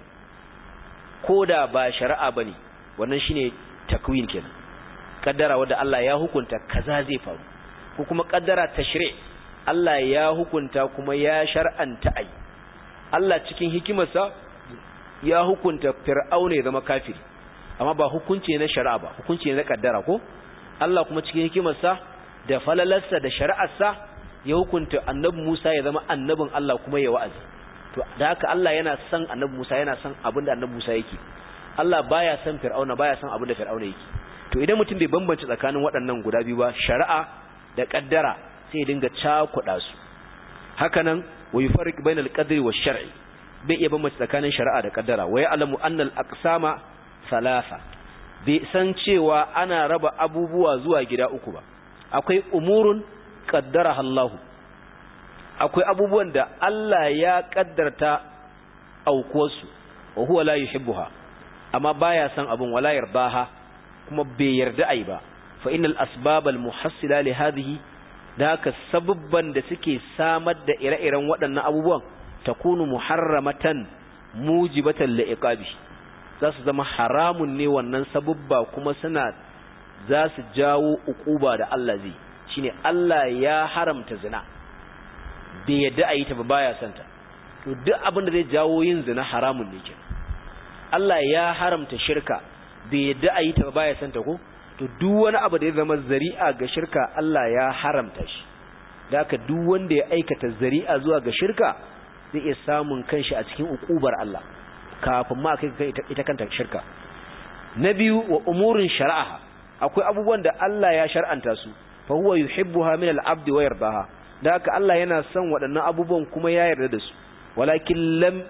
koda ba shari'a bane wannan shine takwin kenan kaddara wanda Allah ya hukunta kaza zai faru ko kuma kaddara tashri' Allah ya hukunta kuma ya shar'anta ai Allah cikin hikimarsa ya hukunta fir'auna ya zama kafiri amma ba hukunci na shari'a ba hukunci na kaddara ko Allah kuma cikin hikimarsa da falalarsa da shari'arsa ya hukunta annabi Musa ya zama annabin Allah kuma ya wa'azi to da haka Allah yana son annabi Musa yana son abinda annabi Musa yake Allah baya son fir'auna baya son abinda fir'auna yake to idan mutum bai bambance tsakanin waɗannan guda biyu ba shari'a da kaddara sai ya dinga cakuɗa su hakanan wa yufarriq bainal qadri wash shar'i bai iya bambance tsakanin shari'a da kaddara wa ya'lamu anna al-aqsama thalatha bai san cewa ana raba abubuwa zuwa gida uku ba akwai umurun qaddaraha Allah akwai abubuwan da Allah ya kaddarta aukuwarsu wa huwa la yuhibbuha amma baya san abun wala yardaha kuma bai yarda ai ba fa innal asbabal muhassila li hadhihi da haka sababban da suke samar da ire-iren waɗannan abubuwan takunu muharramatan mujibatan li iqabi za su zama haramun ne wannan sababba kuma suna za su jawo uquba da Allah zai shine Allah ya haramta zina bai yadda a yi ta ba baya santa to duk abin da zai jawo yin zina haramun ne kenan Allah ya haramta shirka bai yadda a yi ta ba baya santa ko to duk wani abu da ya zama zari'a ga shirka Allah ya haramta shi da haka duk wanda ya aikata zari'a zuwa ga shirka zai iya samun kanshi a cikin uqubar Allah kafin ma kai ita kanta shirka na biyu wa umurin shar'aha akwai abubuwan da Allah ya shar'anta su fa huwa yuhibbuha min al-'abd wa yardaha da haka Allah yana son waɗannan abubuwan kuma ya yarda da su walakin lam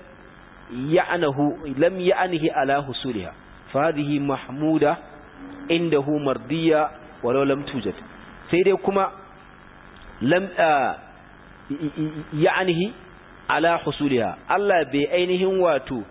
ya'nihi ala husuliha fa hadhihi mahmuda indahu mardiya walau lam tujad sai dai kuma lam ya'nihi ala husuliha Allah bai ainihin wato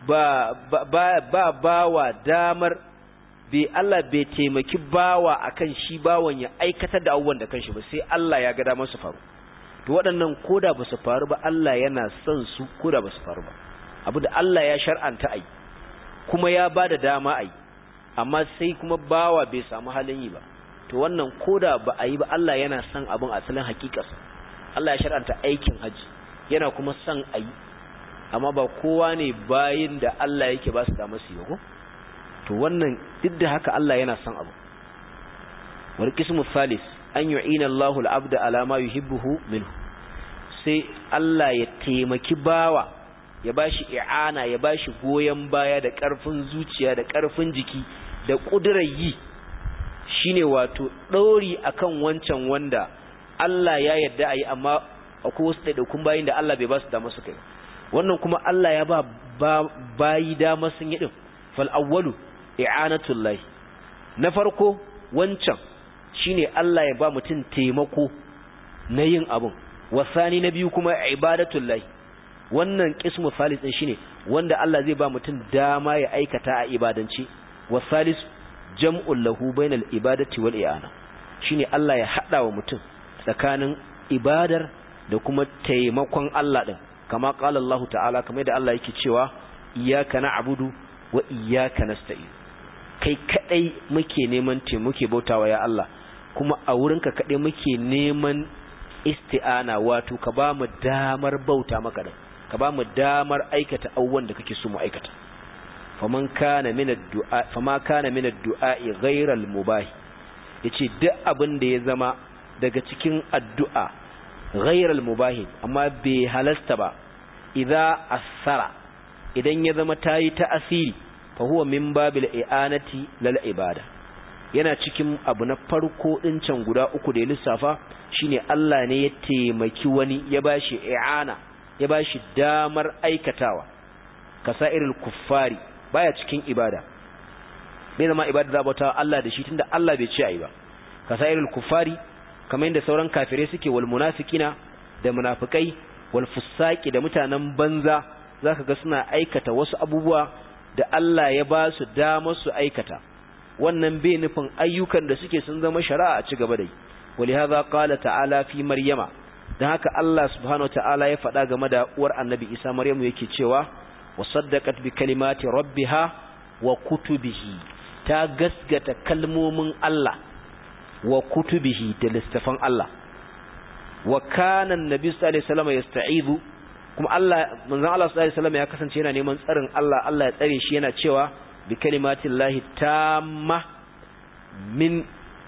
bawa damar Allah bai taimaki bawa akan shi bawan ya aikatar da abubuwan da kanshi ba sai Allah ya ga damar su faru to waɗannan koda ba su faru ba Allah yana son su koda ba su faru ba abu da Allah ya shar'anta ai kuma ya bada dama ai amma sai kuma bawa bai samu halin yi ba to wannan koda ba a yi ba Allah yana son abin asalin hakikarsa Allah ya shar'anta aikin haji yana kuma son a yi amma ba kowa ne bayin da Allah yake ba su da masu yi ko to wannan duk da haka Allah yana son abu wal qismu thalith an yu'ina Allahu al-'abda ala ma yuhibbuhu minhu sai Allah ya taimaki bawa ya bashi i'ana ya bashi goyen baya da karfin zuciya da karfin jiki da kudurar yi shine wato dauri akan wancan wanda Allah ya yarda ayi amma akwai wasu daidaikun bayin da Allah bai ba su da masu kai wannan kuma Allah ya ba bayi dama sun yi din fal awwalu i'anatullahi na farko wancan shine Allah ya ba mutum taimako na yin abun wasani na biyu kuma ibadatullahi wannan qismu salis din shine wanda Allah zai ba mutum dama ya aikata a ibadance wasalis jam'ul lahu bainal ibadati wal i'ana shine Allah ya hada wa mutum tsakanin ibadar da kuma taimakon Allah din kama qala Allah ta'ala kamar da Allah yake cewa iyyaka na'budu wa iyyaka nasta'in kai kadai muke neman taimako bautawa ya Allah kuma a wurinka kadai muke neman isti'ana wato ka ba mu damar bauta maka din ka ba mu damar aikata abubuwan da kake so mu aikata fama kana min ad-du'a ghayra al-mubah yace duk abin da ya zama daga cikin addu'a ghayra al-mubah amma bai halasta ba idza asara idan ya zama tayi ta'asiri fa huwa min babil i'anati lil ibada yana cikin abu na farko din can guda uku da ya lissafa shine Allah ne ya taimaki wani ya bashi i'ana ya bashi damar aikatawa kasairul kuffari baya cikin ibada bai zama ibada da bauta Allah da shi tunda Allah bai ce ayi ba kasairul kuffari kamar yadda sauran kafirai suke wal munafiqina da munafikai wal fusaqi da mutanen banza zaka ga suna aikata wasu abubuwa da Allah ya ba su damar su aikata wannan bai nufin ayyukan da suke sun zama shari'a a ci gaba da yi walihaza qala ta'ala fi maryama dan haka Allah subhanahu wataala ya faɗa game da uwar annabi Isa Maryamu yake cewa wasaddaqat bi kalimati rabbiha wa kutubihi, ta gasgata kalmomin Allah wa kutubihi da littafan Allah. wa kana annabi sallallahu alaihi wasallam yasta'izu, kuma manzon Allah sallallahu alaihi wasallam ya kasance yana neman tsarin Allah ya tsare shi, yana cewa bi kalimatillahi tamma min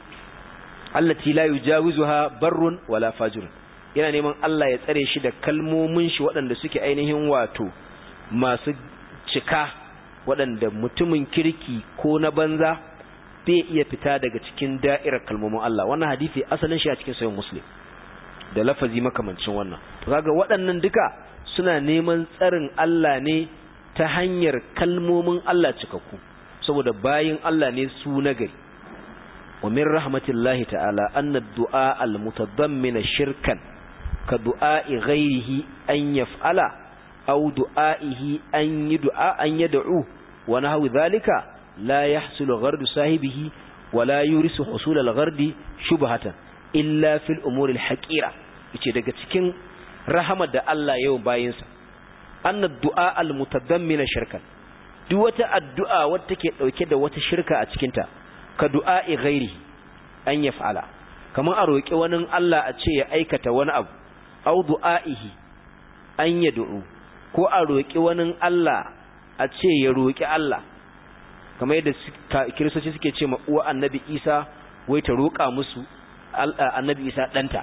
allati la yujawizuha barrun wala fajir, yana neman Allah ya tsare shi da kalmomin shi waɗanda suke ainihin wato masu cika, waɗanda mutumin kirki ko na banza bai iya fita daga cikin da'irar kalmomin Allah. Wannan hadisi asalin shi a cikin sahih Muslim da lafazi makamancin wannan. To kaga waɗannan duka suna neman tsarin Allah ne ta hanyar kalmomin Allah cikakku, saboda bayin Allah ne su nagari. wa min rahmatillahi ta'ala anna ad-du'a al-mutadammina shirkan ka du'a'i ghayrihi an yaf'ala aw du'a'ihi an yad'u wa nahwu dhalika la yahsulu ghardu sahibihi wa la yurisu husul al-ghardi shubhatan illa fil umuri al-haqira. yace daga cikin rahama da Allah yau bayinsa anna ad-du'a al-mutadammina shirkan, duk wata addu'a wadda take dauke da wata shirka a cikin ta, ka du'a'i ghairi an yaf'ala, kaman a roki wani Allah a ce ya aikata wani abu, au du'a'ihi an yad'u, ko a roki wani Allah a ce ya roki Allah, kamar yadda kiristoci suke ce ma uwa annabi Isa wai ta roka musu annabi Isa danta.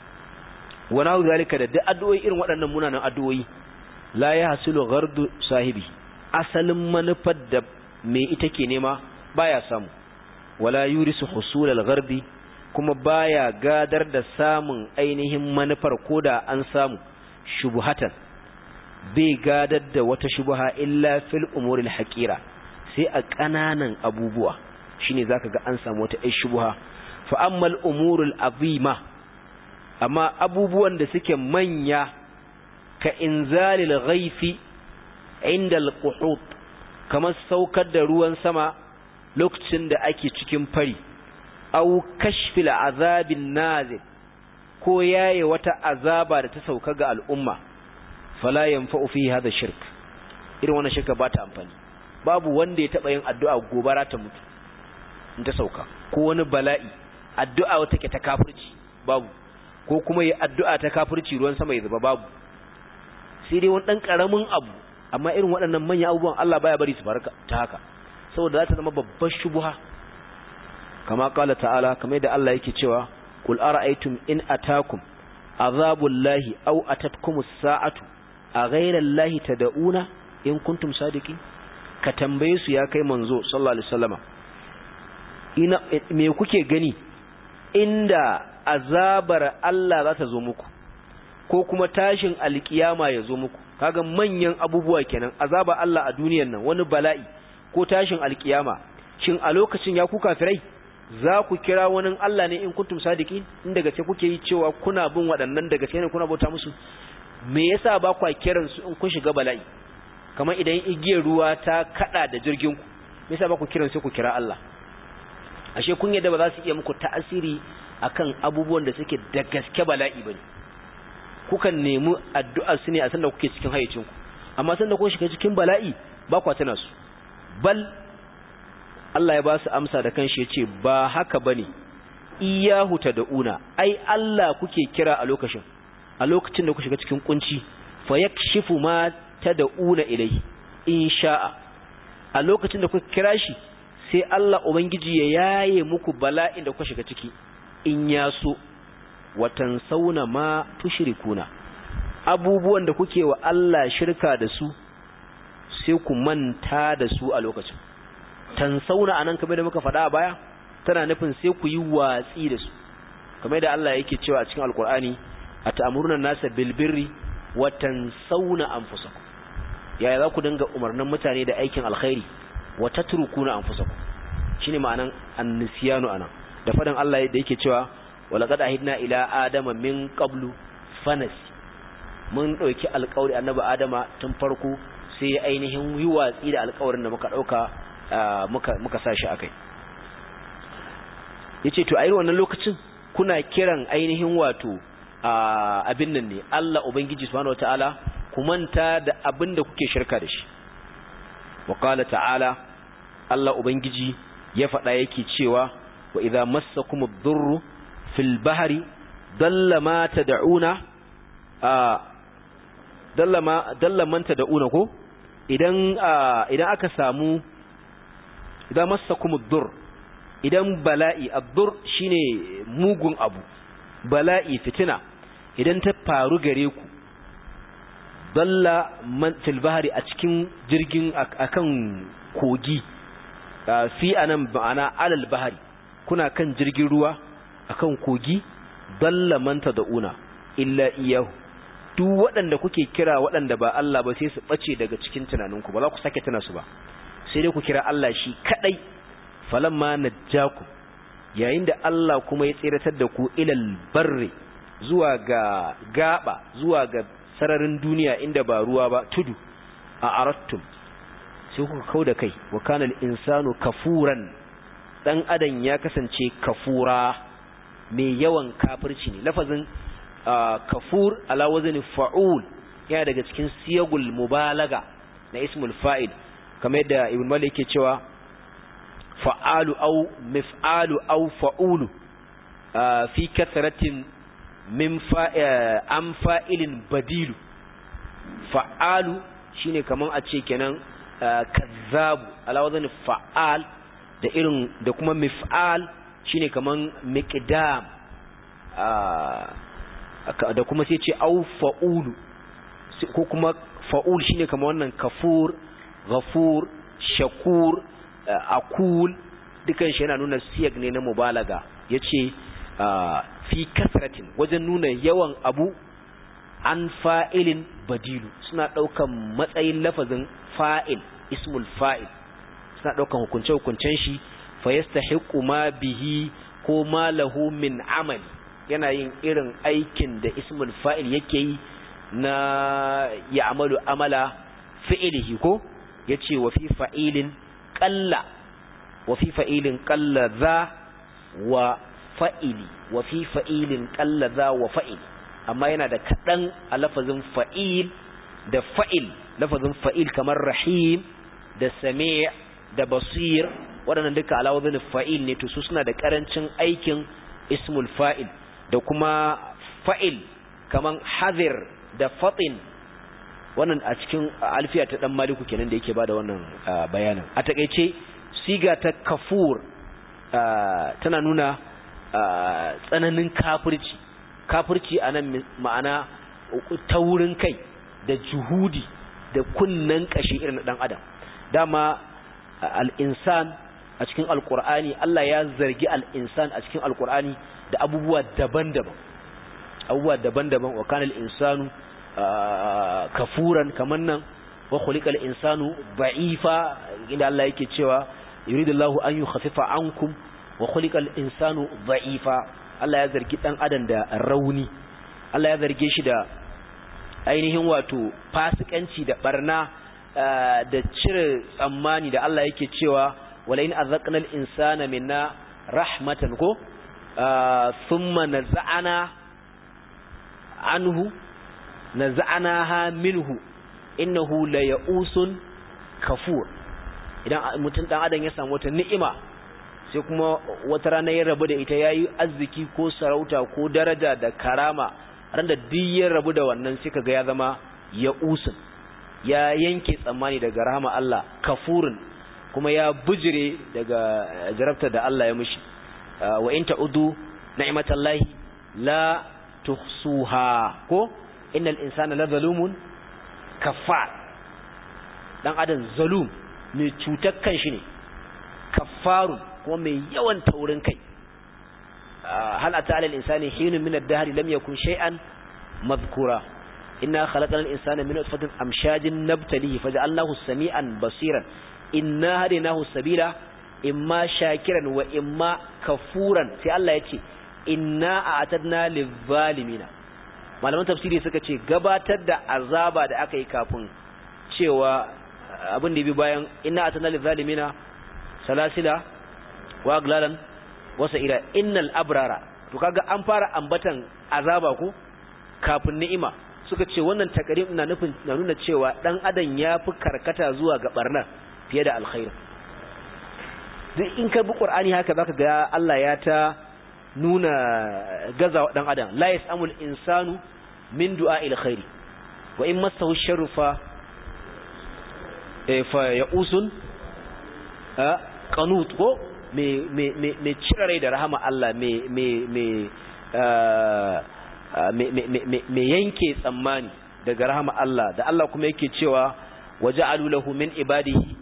wa nahu zalika da duk addu'o'i irin waɗannan munanan addu'o'i la yahsulu ghardu sahibi, asalin manufar da me ita ke nema baya samu, wala yurisu husul al-ghardi, kuma baya gadar da samun ainihin manufar koda an samu, shubhatan bai gadar da wata shubha illa fil umuril haqira, sai a kananan abubuwa shine zaka ga an samu wata shubha. fa ammal umurul azima, amma abubuwan da suke manya ka inzalil ghaifi inda al-quhut, kamar saukar da ruwan sama lokacin da ake cikin fari, au kashfil azabin nazil, ko yaye wata azaba da ta sauka ga al'umma, fala yanfa'u fi hada shirk, irin wannan shirka ba ta amfani. babu wanda ya taba yin addu'a gobara ta mutu in ta sauka, ko wani bala'i, addu'a wata ke ta kafirci babu, ko kuma yi addu'a ta kafirci ruwan sama ya zuba babu, sai dai wani dan karamin abu. amma irin waɗannan manyan abubuwan Allah baya bari su farka ta haka, saboda za ta zama babbar shubha. kama kala ta'ala, kamar da Allah yake cewa qul ara'aytum in atakum azabullahi aw atatkumus sa'atu aghayra allahi tad'una in kuntum sadiqin. ka tambaye su ya kai manzo sallallahu alaihi wasallama, me kuke gani inda azabar Allah za ta zo muku ko kuma tashin alkiyama ya zo muku? kaga manyan abubuwa kenan, azaba Allah a duniyar nan, wani bala'i ko tashin alkiyama. shin a lokacin ya ku kafirai za ku kira wani Allah ne in kuntum sadiqin, in daga ce kuke yi cewa kuna bin waɗannan daga ce ne kuna bauta musu? me yasa ba ku kiran su in kun shiga bala'i? kamar idan igiyar ruwa ta kada da jirgin ku, me yasa ba ku kiran su ku kira Allah? ashe kun yadda ba za su iya muku ta'asiri akan abubuwan da suke da gaske bala'i bane. kukan nemi addu'a su ne a sanda kuke cikin hayyacin ku, amma sanda ku shiga cikin bala'i ba ku tana su. bal Allah ya ba su amsa da kanshi yace ba haka bane, iyahu tad'una, ai Allah kuke kira a lokacin da ku shiga cikin kunci, fa yakshifu ma tad'una ilayhi in sha'a. a lokacin da kuka kira shi sai Allah ubangiji ya yaye muku bala'in da kuka shiga ciki in ya so. watan sauna ma tushrikuna, abubuwan da kuke wa Allah shirka da su sai ku manta da su a lokacin. tansauna anan kamar da muka faɗa a baya tana nufin sai ku yi watsi da su, kamar da Allah yake cewa a cikin alkur'ani ata'muruna nasa bil birri wa tansawna anfusakum. yaya za ku dinga umarnin mutane da aikin alkhairi wa tatrukuna anfusakum? shine ma'anan annisyanu anan. da fadan Allah da yake cewa walaqad ahidna ila adama min qablu fanasi, mun dauki alƙawari annabi adama tun farko sai ainihin yi watsi da alƙawarin da muka dauka muka sashi akai. yace to a irin wannan lokacin kuna kiran ainihin wato abin nan ne Allah ubangiji subhanahu wataala ku manta da abin da kuke shirka da shi wa qala ta'ala Allah ubangiji ya faɗa yake cewa wa idza massakumud durru fil bahri dalla ma tad'una dalla man tad'una ko idan aka samu idan massakumud dur idan bala'i ad-dur shine mugun abu bala'i fitina idan ta faru gare ku dalla man fil bahri a cikin jirgin akan kogi fi anan ma'ana alal bahri kuna kan jirgin ruwa akan kogi dalla man tad'una illa iyahu duk waɗanda kuke kira waɗanda ba Allah ba sai su bace daga cikin tunaninku ba za ku sake tuna su ba sai dai ku kira Allah shi kadai falamma najjakum yayin da Allah kuma ya tsiratar da ku ilal barri zuwa ga gaba zuwa ga sararin duniya inda ba ruwa ba tudu a arattum sai kuka kauda kai wa kana al-insanu kafuran dan adam ya kasance kafura mai yawan kafirci ne lafazin kafur ala wazni fa'ul yana daga cikin siyagul mubalaga na ismul fa'il kamar yadda ibn malik yake cewa fa'alu aw mif'alu aw fa'ulu fi kathratin min am fa'ilin badilu fa'alu shine kaman a ce kenan kazzabu ala wazni fa'al da kuma mif'al shine kaman miqdam da kuma sai ce au fa'ulu ko kuma fa'ul shine kaman wannan kafur ghafur shakur akul dukan shi yana nuna siyag ne na mubalaga yace fi kasratin wajen nuna yawan abu an fa'ilin badilu suna daukan matsayin lafazin fa'il ismul fa'il suna daukan hukuncen shi fa yastahiqu ma bihi ko ma lahu min amali yana yin irin aikin da ismul fa'il yake yi na ya'malu amala fi'ilihi ko yace wa fi fa'ilin qalla wa fi fa'ilin qalla za wa fa'ili wa fi fa'ilin qalla za wa fa'ili amma yana da kadan a lafazin fa'il da fa'il lafazin fa'il kamar rahim da sami' da basir waɗannan duka alawazin fa'il ne to su suna da karancin aikin ismul fa'il da kuma fa'il kaman hadir da fatin wannan a cikin alfiya ta dan maliku kenan da yake bada wannan bayanin a takeice siga ta kafur tana nuna tsananin kafirci anan ma'ana taurin kai da juhudi da kunnan kashi irin dan adam dama al-insan a cikin alqur'ani Allah ya zargi al-insan a cikin alqur'ani da abubuwa daban-daban wa kana al-insanu kafuran kaman nan wa khuliqal insanu da'ifa inda Allah yake cewa yuridullahu an yukhaffifa ankum wa khuliqal insanu da'ifa Allah ya zargi dan adam da rauni Allah ya zarge shi da ainihin wato fasikanci da barna da cire tsammani da Allah yake cewa wala in azaqnal insana minna rahmatan ko thumma naza'ana anhu naza'anaha minhu innahu la ya'usun kafur idan mutum dan adam ya samu wata ni'ima sai kuma wata rana ya rabu da ita yayi arziki ko sarauta ko daraja da karama randa duk ya rabu da wannan sai kaga ya zama ya'usun ya yanke tsammani daga rahama Allah kafurun kuma ya bujire daga jarabta da Allah ya mishi wa in ta'udu ni'matallahi la tuhsuha ko innal insana la zalumun kaffar dan adam zalum mai cutar kanshi ne kaffarun kuma mai yawan taurin kai hal ata alal insani hinun min ad-dahr lam yakun shay'an madhkura inna khalaqnal insana min nutfatin amshajin nabtalihi faj'alnahu samian basiran inna hadaynahu sabila imma shakiran wa imma kafuran sai Allah ya ce inna a'tadna liz-zalimina malaman tafsiri suka ce gabatar da azaba da aka yi kafin cewa abin da bi bayan inna a'tadna liz-zalimina salasila wa aglalan wa sa'ira innal abrara to kaga an fara ambatan azaba ko kafin ni'ima suka ce wannan takarim na nuna cewa dan adam ya fi karkata zuwa ga barna fiye da alkhairi. duk in ka bi Qur'ani haka zaka ga Allah ya ta nuna gazawa dan adam. La yasamul insanu min du'a'il khairi wa in massahu sharru fa ya'usun qanut ko me cirare da rahama Allah me yanke tsammani daga rahama Allah. Da Allah kuma yake cewa waja'alu lahu min ibadihi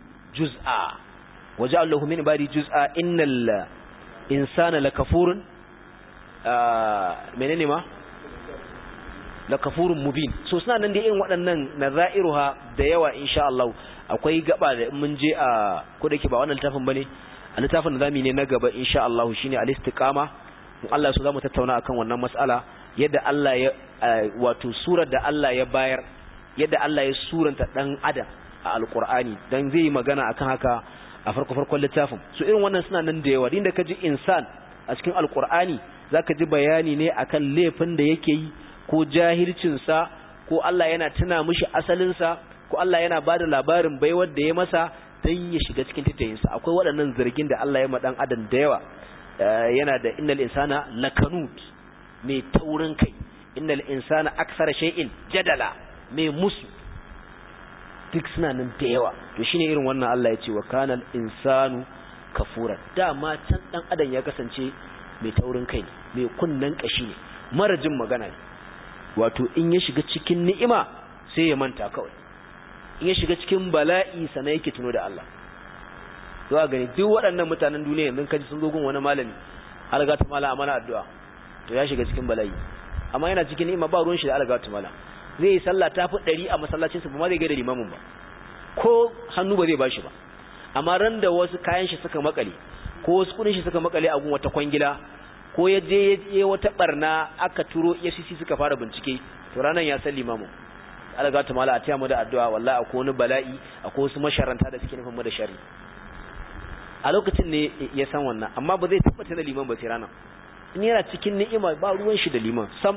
juz'a innal insana lakafurun menene ma lakafurun mubin. So suna nan da irin waɗannan nazairuha da yawa insha Allah. Akwai gaba da mun je a ko da ke ba wannan littafin bane, a littafin da zamu ne na gaba insha Allah shine al-istiqama. in Allah so zamu tattauna akan wannan mas'ala, yadda Allah ya wato surar da Allah ya bayar, yadda Allah ya suranta dan adam a alqur'ani, dan zai yi magana akan haka a farkon littafin. So irin wannan suna nan da yawa. Din da kaji insan a cikin alqur'ani zaka ji bayani ne akan laifin da yake yi ko jahilcin sa, ko Allah yana tuna mishi asalin sa, ko Allah yana bada labarin baiwar da ya masa dan ya shiga cikin tattayinsa. Akwai waɗannan zargin da Allah ya ma dan adam da yawa. Yana da innal insana lakanut, mai taurin kai, innal insana aksara shay'in jadala, mai musu. Duk suna nan da yawa. To shine irin wannan Allah ya ce wa kanal insanu kafura. Dama can dan adam ya kasance mai taurin kai ne, mai kunnan kashi ne, mara jin magana ne. Wato in ya shiga cikin ni'ima sai ya manta kawai, in ya shiga cikin bala'i sana yake tuno da Allah. Zuwa gani duk waɗannan mutanen duniya yanzu kaji sun zo gun wani malami, alga ta mala amana addu'a, to ya shiga cikin bala'i. Amma yana cikin ni'ima ba ruwan shi da alga ta mala. Zai yi sallah tafi 100 a masallacin sa ba ma zai ga da limamin ba, ko hannu ba zai bashi ba. Amma ran da wasu kayan shi suka makale, ko wasu kudin shi suka makale a gun wata kwangila, ko ya je wata barna aka turo EFCC suka fara bincike, to ranan ya san limamin. alga ta mala a taya mu da addu'a, wallahi akwai wani bala'i, akwai wasu masharanta da suke nufin mu da shari. A lokacin ne ya san wannan, amma ba zai tabbata da liman ba sai ranan. In yana cikin ni'ima ba ruwan shi da liman sam.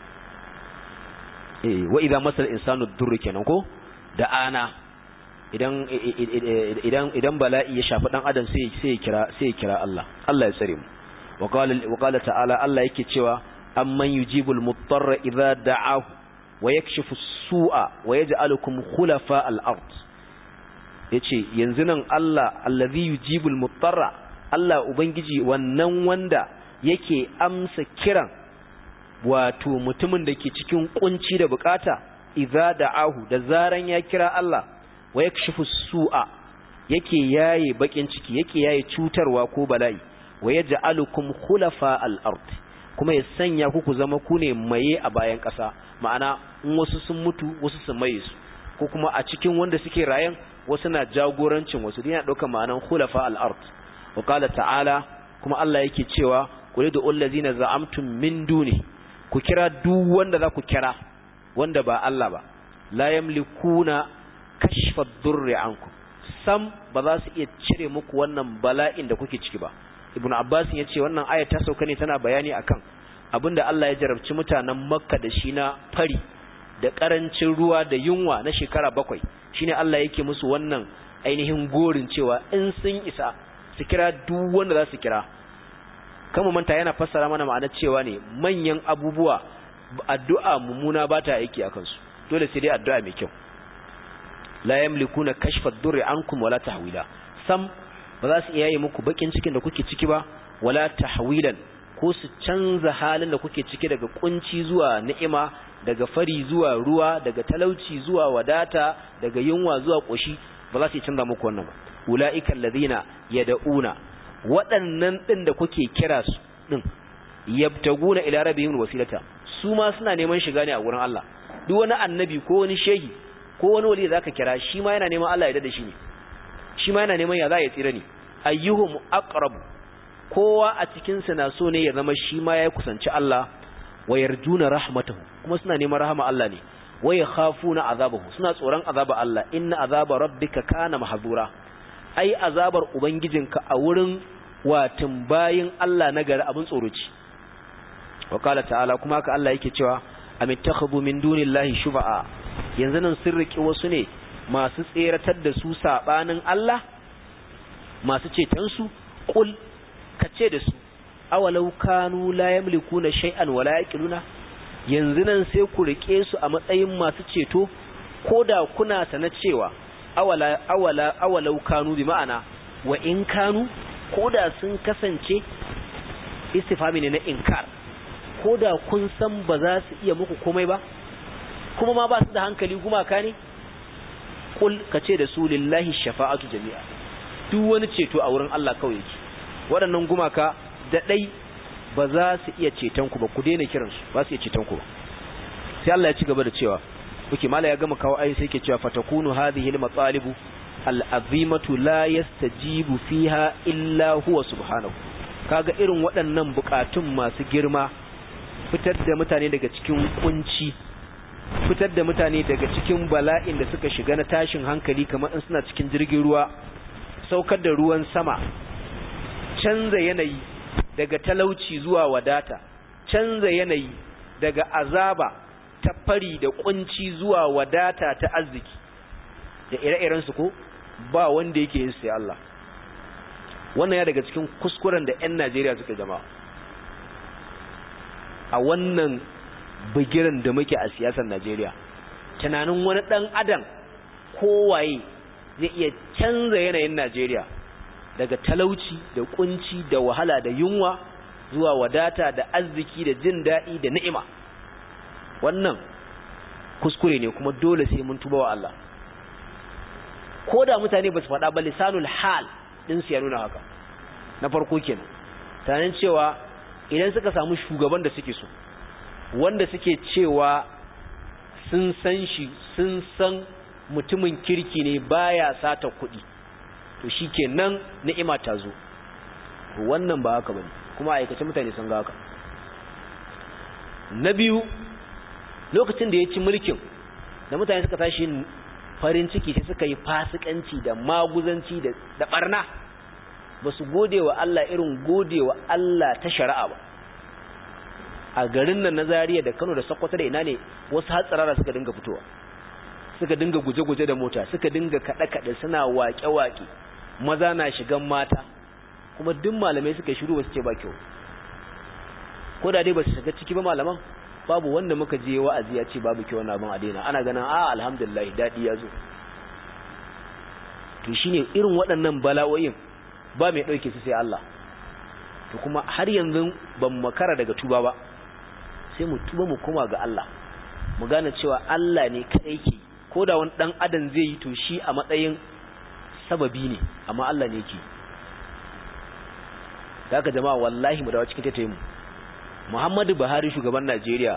Wa idza masal insanu durr kenan ko da ana idan bala'i ya shafi dan adam sai ya kira Allah. Allah ya tsare mu. wa qala ta'ala, Allah yake cewa amman yujibul muttarra idza da'ahu wa yakshifu as-su'a wa yaj'alukum khulafa al-ard. Yace yanzu nan Allah allazi yujibul muttarra, Allah ubangiji wannan wanda yake amsa kiran wato mutumin da ke cikin kunci da bukata, idza da'ahu, da zaran ya kira Allah, wa yakshifu as-su'a, yake yaye bakin ciki, yake yaye cutarwa ko bala'i, wa yaj'alukum khulafa al-ard, kuma ya sanya ku zama ku ne maye a bayan ƙasa. Ma'ana in wasu sun mutu wasu sun maye su, ko kuma a cikin wanda suke rayan wasu na jagorancin wasu. Yana ɗaukar ma'anan khulafa al-ard. Wa qala ta'ala, kuma Allah yake cewa qul ud'u allazina za'amtum min duni, ku kira duk wanda za ku kira wanda ba Allah ba, la yamlikuna kashfa ad-durri ankum, sam ba za su iya cire muku wannan bala'in da kuke ciki ba. Ibn Abbas ya ce wannan aya ta sauka ne tana bayani akan abinda Allah ya jarabci mutanen Makka da shi na fari da karancin ruwa da yunwa na shekara 7. Shine Allah yake musu wannan ainihin gorin cewa in sun isa su kira duk wanda za su kira. Kamar manta yana fassara mana ma'anar cewa ne manyan abubuwa addu'a mummuna ba ta aiki akan su, dole sai dai addu'a mai kyau. La yamlikuna kashfa ad-durri ankum wala tahwila, sam ba za su iya yi muku bakin cikin da kuke ciki ba, wala tahwilan, ko su canza halin da kuke ciki daga kunci zuwa ni'ima, daga fari zuwa ruwa, daga talauci zuwa wadata, daga yunwa zuwa koshi. Ba za su canza muku wannan ba. Ulaika alladhina yad'una, waɗannan din da kuke kira su din, yabtaguna ila rabbihim wasilata, su ma suna neman shiga ne a gurin Allah. Duk wani annabi ko wani shehi ko wani wali zaka kira, shi ma yana neman Allah ya dade shi ne, shi ma yana neman ya za ya tsira ne. Ayyuhum aqrab, kowa a cikin su na so ne ya zama shi ma ya kusanci Allah. Wa yarjuna rahmatahu, kuma suna neman rahama Allah ne. Wa yakhafuna azabahu, suna tsoron azaba Allah. Inna azaba rabbika kana mahzura, ai azabar ubangijinka a wurin watin bayin Allah na gari abin tsoro ce. Wa qala ta'ala, kuma haka Allah yake cewa am ittakhadhu min dunillahi shufa'a yanzu nan sun riki wasu ne masu tseratar da su sabanin Allah masu ceton su qul kace da su awalau kanu la yamlikuna shay'an wala yaqiluna yanzu nan sai ku rike su a matsayin masu ceto koda kuna sana cewa awalau kanu bi ma'ana wa in kanu koda sun kasance istifhami ne na inkar koda kun san ba za su iya muku komai ba kuma ma ba su da hankali gumaka ne kul kace da su lillahi shafa'atu jami'a duk wani ceto a wurin Allah kawai yake waɗannan gumaka da dai ba za su iya ceton ku ba ku daina kiransu ba su iya ceton ku ba sai Allah ya ci gaba da cewa kuke mala ya gama kawo ayi sai yake cewa fatakunu hadhihi al-matalibu al-azimatu la yastajibu fiha illa huwa subhanahu kaga irin waɗannan bukatun masu girma fitar da mutane daga cikin kunci fitar da mutane daga cikin bala'in da suka shiga na tashin hankali kamar in suna cikin jirgin ruwa saukar da ruwan sama canza yanayi daga talauci zuwa wadata canza yanayi daga azaba ta fari da kunci zuwa wadata ta arziki da ire-iren su ko ba wanda yake yin sai Allah wannan ya daga cikin kuskuren da 'yan Najeriya suka jama'a a wannan bigiran da muke a siyasar Najeriya tunanin wani dan adam kowaye zai iya canza yanayin Najeriya daga talauci da kunci da wahala da yunwa zuwa wadata da arziki da jin daɗi da ni'ima wannan kuskure ne kuma dole sai mun tuba wa Allah ko da mutane ba su faɗa ba lisanul hal din su ya nuna haka na farko kenan tunanin cewa idan suka samu shugaban da suke so wanda suke cewa sun san shi sun san mutumin kirki ne baya sata kuɗi to shikenan ni'ima ta zo wannan ba haka bane kuma aikace mutane sun ga haka na biyu lokacin da ya ci mulkin da mutane suka tashi farin ciki sai suka yi fasikanci da maguzanci da barna ba su gode wa Allah irin gode wa Allah ta shari'a ba a garin nan na Zaria da Kano da Sokoto da ina ne wasu hatsarara suka dinga fitowa suka dinga guje-guje da mota suka dinga kaɗe-kaɗe suna waƙe-waƙe maza na shigan mata kuma duk malamai suka shiru ba su ce ba kyau ko da dai ba su shiga ciki ba malaman babu wanda muka je wa'azi ya ce babu kyau wannan abin a daina ana ganin alhamdulillah dadi ya zo to shine irin waɗannan bala'o'in ba mai ɗauke su sai Allah to kuma har yanzu ban makara daga tuba ba sai mu tuba mu koma ga Allah mu gane cewa Allah ne kadai ke ko da wani dan adam zai yi to shi a matsayin sababi ne amma Allah ne yake daga jama'a wallahi mu dawo cikin taitayin mu Muhammadu Buhari shugaban Najeriya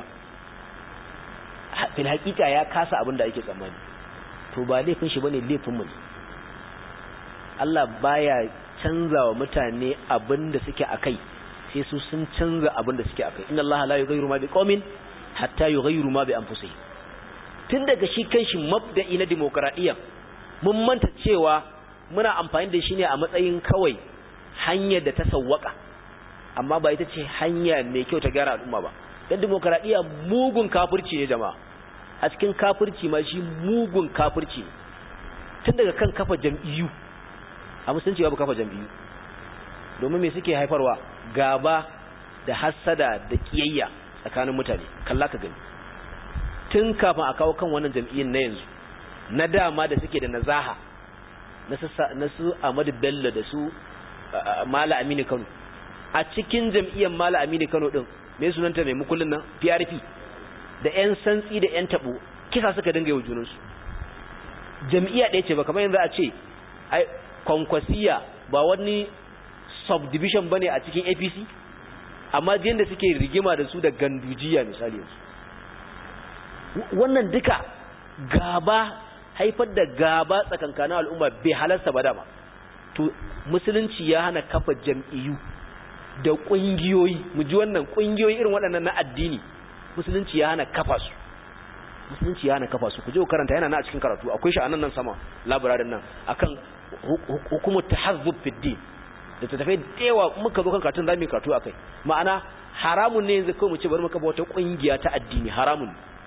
fil hakika ya kasa abin da ake tsammani to ba laifin shi bane laifin mu Allah baya canza wa mutane abin da suke akai sai su sun canza abin da suke akai inna Allah la yughayyiru ma biqaumin hatta yughayyiru ma bi anfusihim tun daga shi kanshi mabda'i na demokradiyya mun manta cewa muna amfani da shi ne a matsayin kawai hanyar da ta sawwaka amma ba ita ce hanya mai kyau ta gyara al'umma ba dan demokradiyya mugun kafirci ne jama'a a cikin kafirci ma shi mugun kafirci ne tun daga kan kafa jam'iyyu a musulunci babu kafa jam'iyyu domin me suke haifarwa gaba da hassada da kiyayya tsakanin mutane kalla ka gani tun kafin a kawo kan wannan jam'iyyar na yanzu na dama da suke da nazaha na su Ahmadu Bello da su Mala Aminu Kano a cikin jam'iyyar Mala Aminu Kano din me sunanta mai mukullin nan PRP da ƴan santsi da ƴan tabo kisa suka dinga yi junan su jam'iyya ɗaya ce ba kamar yanzu a ce ai Konkwasiya ba wani subdivision bane a cikin APC amma jin da suke rigima da su da Gandujiya misali yanzu wannan duka gaba haifar da gaba tsakankanin al'umma bai halarsa ba dama to musulunci ya hana kafa jam'iyyu da kungiyoyi mu ji wannan kungiyoyi irin waɗannan na addini musulunci ya hana kafa su musulunci ya hana kafa su ku je ku karanta yana na a cikin karatu akwai shi a nan sama labirarin nan akan hukumar tahazzub fi din da ta tafi dewa muka zo kan karatun zamu karatu akai ma'ana haramun ne yanzu kawai mu ce bari mu kafa wata kungiya ta addini, haramun,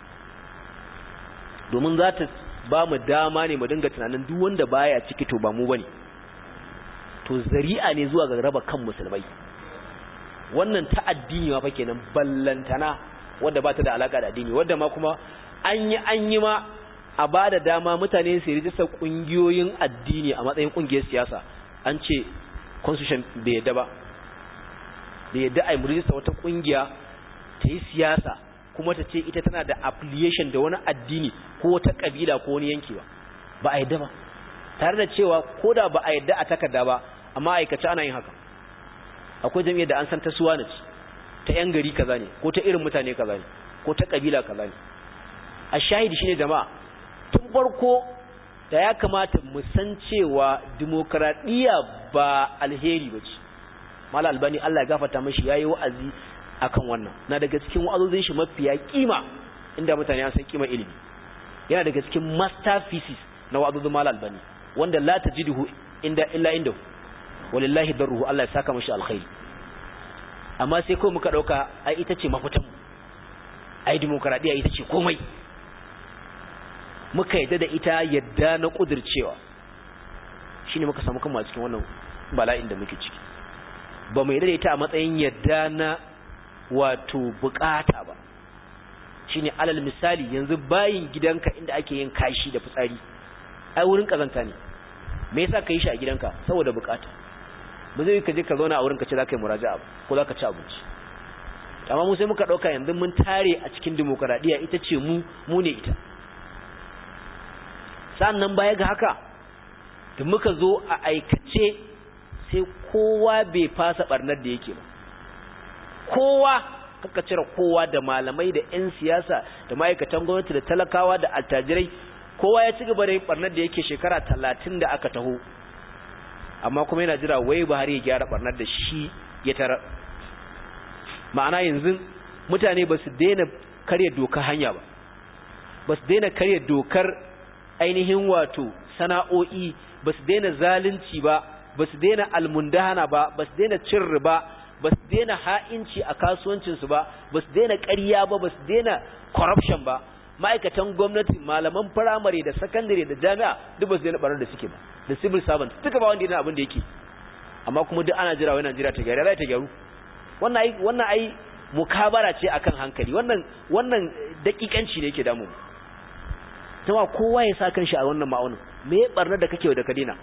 domin za ta ba mu dama ne mu dinga tunanin duk wanda baya ciki to ba mu bane, to zari'a ne zuwa ga raba kan musulmai. Wannan ta addini ma fa kenan, ballantana wanda ba ta da alaka da addini, wanda ma kuma an yi ma a ba da dama mutane su rijista kungiyoyin addini a matsayin kungiyar siyasa, an ce constitution bai yadda ba, da yadda a yi rijista wata kungiya ta yi siyasa kuma ta ce ita tana da affiliation da wani addini ko wata kabila ko wani yanki ba a yadda ba, tare da cewa ko da ba a yadda a takarda ba amma aikace ana yin haka. Akwai jami'ar da an san ta suwa ce, ta yan gari kaza ne, ko ta irin mutane kaza ne, ko ta kabila kaza ne. A shahidi shine jama'a, tun farko da ya kamata mu san cewa demokradiyya ba alheri bace. Malam Albani Allah ya gafarta mishi yayi wa'azi akan wannan, na daga cikin wa'azozin shi mafiya kima, inda mutane an san kima ilimi, yana daga cikin masterpieces na wa'azozin Malam Albani wanda la tajiduhu illa indahu, walillahi darruhu, Allah ya saka mishi alkhairi. Amma sai ko muka dauka ai ita ce mafitan mu, ai demokradiyya ita ce komai, muka yadda da ita yadda na kudircewa, shine muka samu kanmu a cikin wannan bala'in da muke ciki. Ba mu yadda da ita a matsayin yadda na wato bukata ba. Shine alal misali yanzu bayin gidanka inda ake yin kashi da fitsari, ai wurin kazanta ne, me yasa ka yi shi a gidanka? Saboda bukata. Ba zai ka je ka zauna a wurin ka ce za ka yi muraja'a ko za ka ci abinci. Amma mu sai muka dauka yanzu mun tare a cikin demokradiyya, ita ce mu ne ita. Sannan baya ga haka da muka zo a aikace sai kowa bai fasa barnar da yake ba. Kowa, kaka cire kowa, da malamai da 'yan siyasa da ma'aikatan gwamnati da talakawa da attajirai, kowa ya ci gaba da yin barnar da yake shekara 30 da aka taho, amma kuma yana jira wai Buhari ya gyara barnar da shi ya tarar. Ma'ana yanzu mutane ba su daina karya dokar hanya ba su daina karya dokar ainihin wato sana'o'i, ba su daina zalunci ba su daina almundahana ba su daina cin riba, ba su daina ha'inci a kasuwancinsu ba su daina ƙarya ba su daina corruption ba. Ma'aikatan gwamnati, malaman firamare da sakandare da jami'a duk ba su daina barar da suke ba, da civil servant duka ba wanda yana abin da yake, amma kuma duk ana jira wai Najeriya ta gyara, ta gyaru. Wannan ai mukabara ce akan hankali, wannan dakikanci ne yake damu. Kuma kowa ya sa kanshi a wannan ma'aunin, me barnar da kake da ka dina?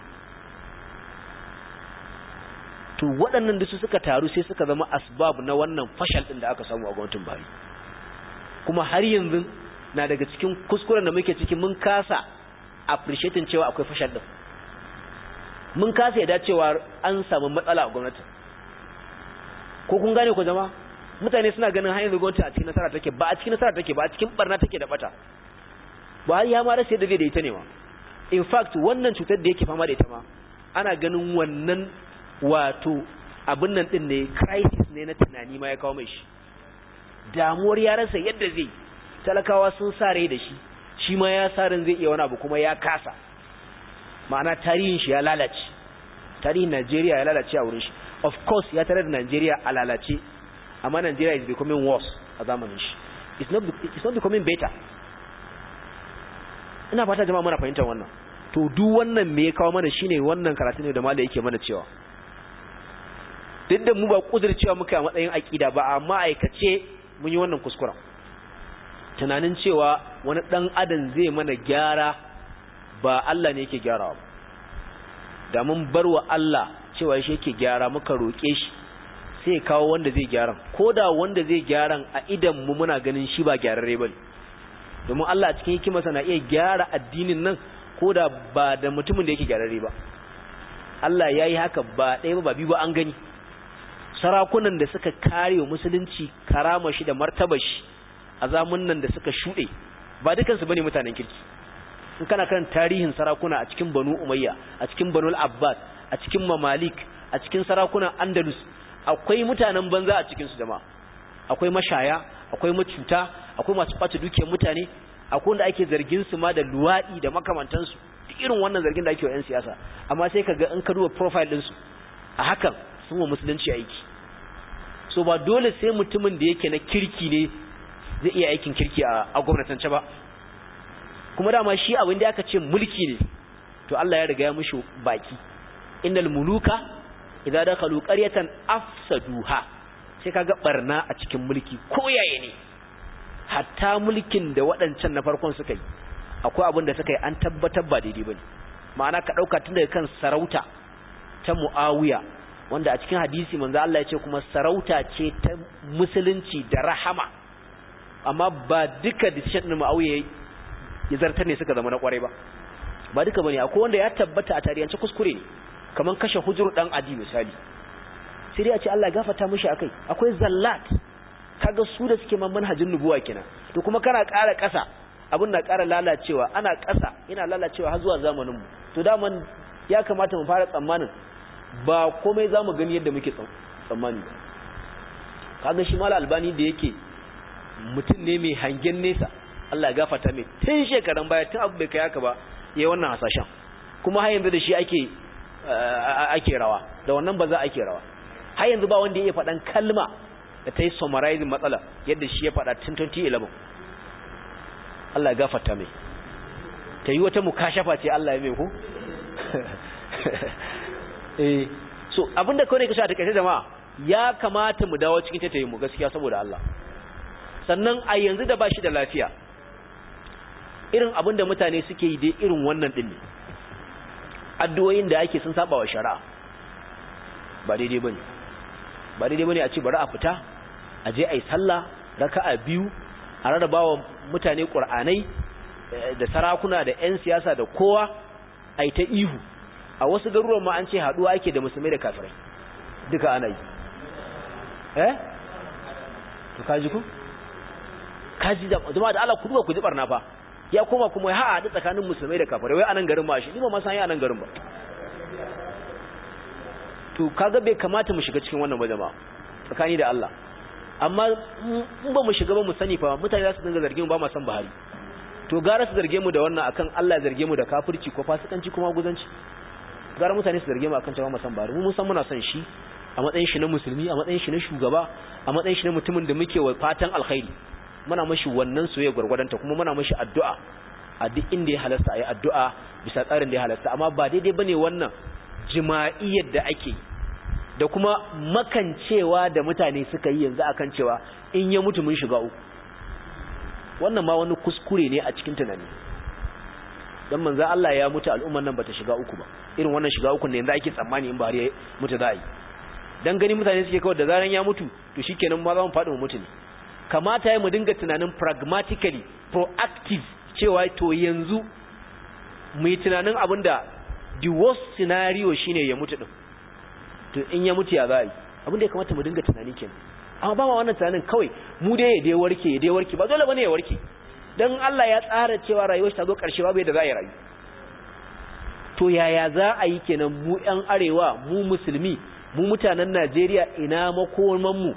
To waɗannan da su suka taru sai suka zama asbab na wannan fashal din da aka samu a gwamnatin Buhari. Kuma har yanzu na daga cikin kuskuren da muke ciki, mun kasa appreciating cewa akwai fashal din, mun kasa yadda cewa an samu matsala a gwamnatin. Ko kun gane ko jama'a? Mutane suna ganin hanyar gwamnati a cikin nasara take, ba a cikin nasara take ba, a cikin barna take da bata. Buhari ya ma rasa yadda zai da ita ne ma. In fact wannan cutar da yake fama da ita ma ana ganin wannan wato abin nan din ne, crisis ne na tunani ma ya kawo mai shi. Damuwar ya rasa yadda zai, talakawa sun sare da shi, shi ma ya sarin zai iya wani abu kuma ya kasa. Ma'ana tarihin shi ya lalace, tarihin Najeriya ya lalace a wurin shi. Of course ya tare da Najeriya a lalace, amma Najeriya is becoming worse a zamanin shi. It's not becoming better. Ina fata jama'a muna fahimtar wannan. To duk wannan me ya kawo mana shine wannan karatu ne da malai yake mana cewa duk da mu ba kudircewa muka a matsayin aqida ba, amma aikace mun yi wannan kuskuren. Tunanin cewa wani dan adam zai mana gyara, ba Allah ne yake gyarawa ba. Da mun barwa Allah cewa shi yake gyara, muka roke shi sai kawo wanda zai gyara, koda wanda zai gyaran a idan mu muna ganin shi ba gyararre bane. Domin Allah a cikin hikimarsa na iya gyara addinin nan koda ba da mutumin da yake gyararre ba. Allah yayi haka ba ɗaya ba biyu ba, an gani. Sarakunan da suka kare wa musulunci karama shi da martaba shi a zamanin da suka shuɗe, ba dukansu bane mutanen kirki. In kana kan tarihin sarakuna a cikin Banu Umayya, a cikin Banu al-Abbas, a cikin Mamalik, a cikin sarakunan Andalus, akwai mutanen banza a cikin su jama'a. Akwai mashaya, akwai macuta, akwai masu ɓata dukiyar mutane, akwai wanda ake zargin su ma da luwaɗi da makamantansu, duk irin wannan zargin da ake wa 'yan siyasa. Amma sai ka ga in ka duba profile ɗinsu, a hakan sun wa musulunci aiki, so ba dole sai mutumin da yake na kirki ne zai iya aikin kirki a gwamnatance ba. Kuma dama shi abin da aka ce mulki ne to Allah ya riga ya mushi baki, innal muluka idza dakhalu qaryatan afsaduha, sai kaga barna a cikin mulki ko yaye ne. Hatta mulkin da waɗancan na farkon suka yi akwai abin da suka yi an tabbatar ba daidai bane. Ma'ana ka dauka tun daga kan sarauta ta Muawiya wanda a cikin hadisi manzo Allah ya ce kuma sarauta ce ta musulunci da rahama, amma ba duka decision din Muawiya ya zartar ne suka zama na kwarai ba duka bane. Akwai wanda ya tabbata a tarihance kuskure ne, kaman kashe Hujr dan Adi misali, sai dai a ce Allah ya gafarta mishi akai. Akwai zallat, kaga su da suke manhajin nubuwa kenan. To kuma kana ƙara ƙasa abin na ƙara lalacewa, ana ƙasa ina lalacewa har zuwa zamanin mu. To daman ya kamata mu fara tsammanin ba komai zamu gani yadda muke tsammani ba. Kaga shi Malam Albani da yake mutum ne mai hangen nesa, Allah ya gafarta mai, tun shekaran baya tun abu bai kai haka ba yayin wannan hasashen, kuma har yanzu da shi ake rawa, da wannan ba za a ake rawa. Har yanzu ba wanda ya iya faɗan kalma da ta yi summarizing matsala yadda shi ya faɗa tun 2011. Allah ya gafarta mai, ta yi wata mukashafa ce Allah ya mai ku. So abinda kawai ka sha ta kai jama'a, ya kamata mu dawo cikin tattayin mu gaskiya saboda Allah. Sannan a yanzu da ba shi da lafiya, irin abinda mutane suke yi dai irin wannan din ne. Addu'o'in da ake sun saba wa shari'a, ba daidai bane. Ba daidai bane a ce bari a fita a je ayi sallah raka'a 2 a rarrabawa mutane Qur'anai da sarakuna da ƴan siyasa da kowa ai ta ihu. A wasu garuruwan ma an ce haduwa ake da musulmai da kafirai duka ana yi. To kaji ku jama'a da Allah ku duba ku ji barna fa, ya koma kuma ya haɗa tsakanin musulmai da kafirai wai anan garin ma shi ni ba ma san ya anan garin ba. To kaga bai kamata mu shiga cikin wannan ba jama'a, tsakani da Allah. Amma in ba mu shiga ba mu sani fa mutane za su dinga zargin mu ba ma san Buhari. To gara su zarge mu da wannan akan Allah ya zarge mu da kafirci ko fasikanci kuma guzanci. Gara mutane su zarge mu akan cewa mu san Buhari. Mu mun san muna son shi a matsayin shi na musulmi, a matsayin shi na shugaba, a matsayin shi na mutumin da muke wa fatan alkhairi. Muna mashi wannan soyayya gurgurdanta kuma muna mashi addu'a a duk inda ya halasta ayi addu'a bisa tsarin da ya halasta. Amma ba daidai bane wannan jima'iyyar da ake da kuma makancewa da mutane suka yi yanzu akan cewa in ya mutu mun shiga uku. Wannan ma wani kuskure ne a cikin tunani. Dan manzo Allah ya mutu al'umman nan bata shiga uku ba. Irin wannan shiga uku ne yanzu ake tsammani in Buhari ya mutu za a yi. Dan gani mutane suke kawai da zaran ya mutu to shikenan ma za mu faɗi mu mutu ne. Kamata ya mu dinga tunanin pragmatically, proactive, cewa to yanzu mu yi tunanin abinda the worst scenario shine ya mutu din. To in ya mutu ya za a yi, abinda ya kamata mu dinga tunani kenan. Amma ba ma wannan tunanin kawai mu dai ya dai warke ba dole bane ya warke. Dan Allah ya tsara cewa rayuwar ta zo karshe babu yadda za a yi rayu. To yaya za a yi kenan mu ƴan arewa, mu musulmi, mu mutanen Najeriya, ina makoman mu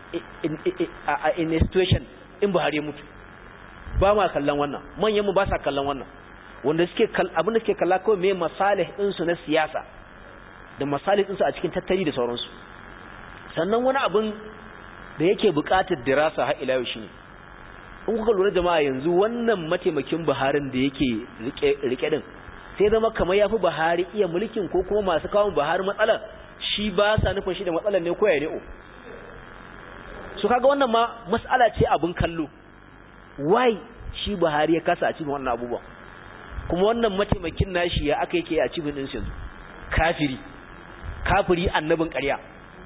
in a situation in Buhari ya mutu? Ba ma kallon wannan, manyan mu ba sa kallon wannan. Wanda suke abin da suke kalla kawai me masalih din su na siyasa da masalih din su a cikin tattali da sauransu. Sannan wani abin da yake buƙatar dirasa har ila yau shine, in kuka lura jama'a yanzu wannan mataimakin Buharin da yake rike din sai zama kamar yafi Buhari iya mulkin, ko kuma masu kawo Buhari matsala shi ba sa nufin shi da matsalar ne ko ya ne. So kaga wannan ma mas'ala ce abin kallo. Why shi Buhari ya kasa a cikin wannan abubuwan, kuma wannan mataimakin nashi ya aka yake a cikin din shi kafiri annabin ƙarya.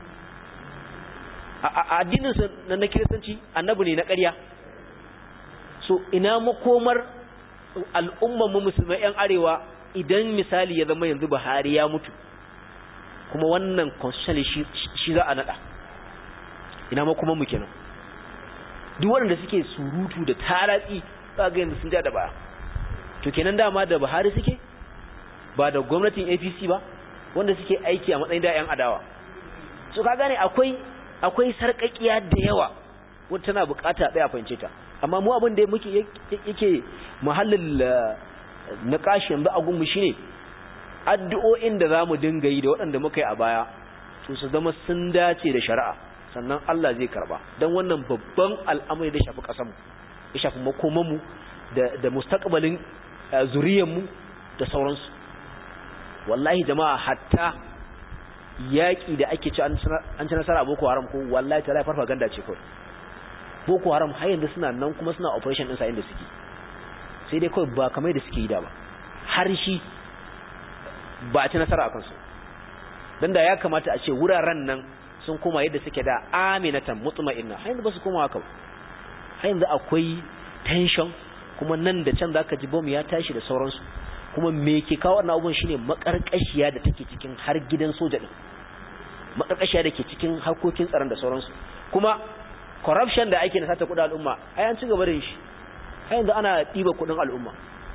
A addinin sa na Kiristanci annabi ne na ƙarya. So ina makomar al'ummar mu musulmai ƴan arewa idan misali ya zama yanzu Buhari ya mutu kuma wannan constitution shi za a nada? Ina makomar mu kenan? Duk waɗanda suke surutu da taratsi za ga yanzu sun ja da baya. To kenan dama da Buhari suke ba da gwamnatin APC ba, wanda suke aiki a matsayin da ƴan adawa. So ka gane akwai sarƙaƙiya da yawa wanda tana bukata ɗaya fahimce ta. Amma mu abin da muke yake mahallin niqashi yanzu a gunmu shine addu'o'in da zamu dinga yi da waɗanda muka yi a baya to su zama sun dace da shari'a, sannan Allah zai karba dan wannan babban al'amari da shafi kasar mu ya shafi makoman mu da mustaqbalin zuriyar mu da sauransu. Wallahi jama'a hatta yaki da ake ci an ci nasara a Boko Haram ko wallahi ta farfaganda ce kawai. Boko Haram har yanzu suna nan kuma suna operation din sa inda suke, sai dai kawai ba kamar da suke yi da ba, har shi ba a ci nasara a kansu. Dan da ya kamata a ce wuraren nan sun koma yadda suke da aminatan mutma'inna, har yanzu ba su koma haka ba. Har yanzu akwai tension, kuma nan da can zaka ji bom ya tashi da sauransu. Kuma me ke kawo wannan abun shine makarkashiya da take cikin har gidan soja din, makarkashiya da ke cikin harkokin tsaron da sauransu. Kuma corruption da ake na sata kudin al'umma ai an ci gaba da shi, har yanzu ana diba kudin al'umma.